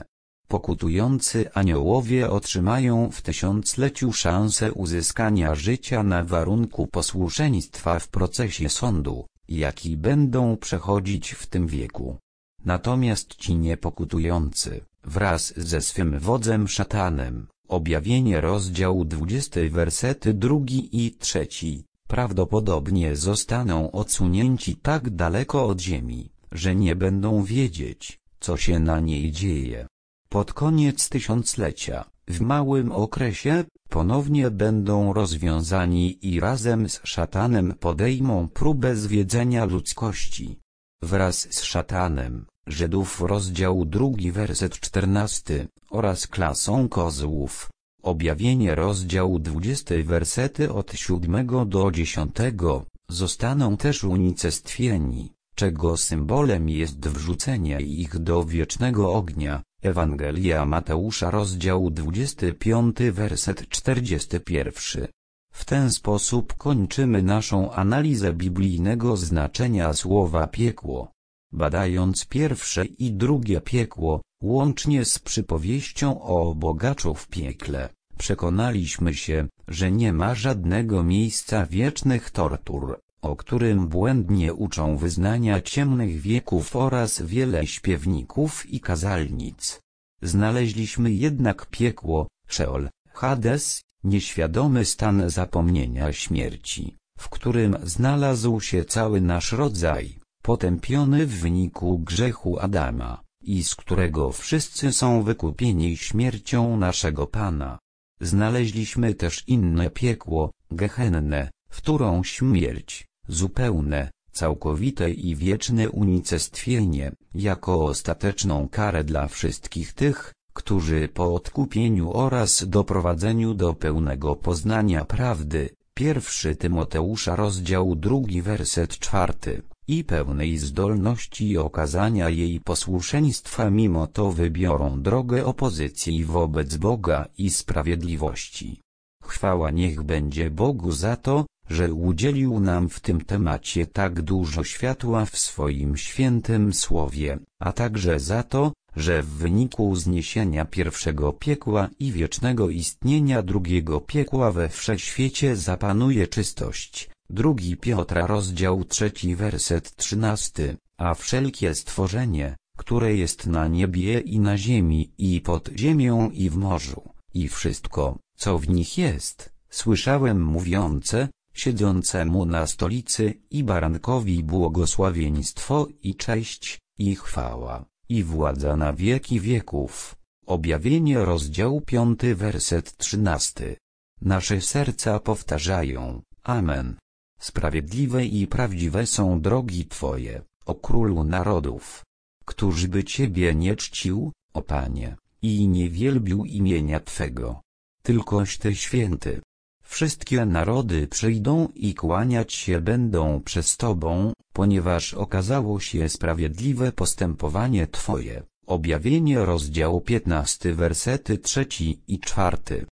Pokutujący aniołowie otrzymają w tysiącleciu szansę uzyskania życia na warunku posłuszeństwa w procesie sądu, jaki będą przechodzić w tym wieku. Natomiast ci niepokutujący, wraz ze swym wodzem szatanem, Objawienie rozdział dwudziesty wersety drugi i trzeci, prawdopodobnie zostaną odsunięci tak daleko od ziemi, że nie będą wiedzieć, co się na niej dzieje. Pod koniec tysiąclecia, w małym okresie, ponownie będą rozwiązani i razem z szatanem podejmą próbę zwiedzenia ludzkości. Wraz z szatanem, Żydów rozdział drugi werset czternasty, oraz klasą kozłów. Objawienie rozdział dwudziesty wersety od siódmego do dziesiątego, zostaną też unicestwieni, czego symbolem jest wrzucenie ich do wiecznego ognia. Ewangelia Mateusza rozdział dwudziesty piąty werset czterdziesty pierwszy. W ten sposób kończymy naszą analizę biblijnego znaczenia słowa piekło. Badając pierwsze i drugie piekło, łącznie z przypowieścią o bogaczu w piekle, przekonaliśmy się, że nie ma żadnego miejsca wiecznych tortur, o którym błędnie uczą wyznania ciemnych wieków oraz wiele śpiewników i kazalnic. Znaleźliśmy jednak piekło, Szeol, Hades, nieświadomy stan zapomnienia śmierci, w którym znalazł się cały nasz rodzaj, potępiony w wyniku grzechu Adama, i z którego wszyscy są wykupieni śmiercią naszego Pana. Znaleźliśmy też inne piekło, Gehennę, w którą śmierć, zupełne, całkowite i wieczne unicestwienie, jako ostateczną karę dla wszystkich tych, którzy po odkupieniu oraz doprowadzeniu do pełnego poznania prawdy, pierwszy Tymoteusza rozdział drugi werset czwarty, i pełnej zdolności okazania jej posłuszeństwa mimo to wybiorą drogę opozycji wobec Boga i sprawiedliwości. Chwała niech będzie Bogu za to, że udzielił nam w tym temacie tak dużo światła w swoim świętym słowie, a także za to, że w wyniku zniesienia pierwszego piekła i wiecznego istnienia drugiego piekła we wszechświecie zapanuje czystość. Drugi Piotra rozdział trzeci werset trzynasty, a wszelkie stworzenie, które jest na niebie i na ziemi i pod ziemią i w morzu, i wszystko, co w nich jest, słyszałem mówiące, siedzącemu na stolicy i barankowi błogosławieństwo i cześć, i chwała, i władza na wieki wieków. Objawienie rozdział piąty werset trzynasty. Nasze serca powtarzają, Amen. Sprawiedliwe i prawdziwe są drogi Twoje, o Królu narodów. Któż by Ciebie nie czcił, o Panie, i nie wielbił imienia Twego? Tylkoś Ty święty. Wszystkie narody przyjdą i kłaniać się będą przez Tobą, ponieważ okazało się sprawiedliwe postępowanie Twoje. Objawienie rozdział piętnasty wersety trzeci i czwarty.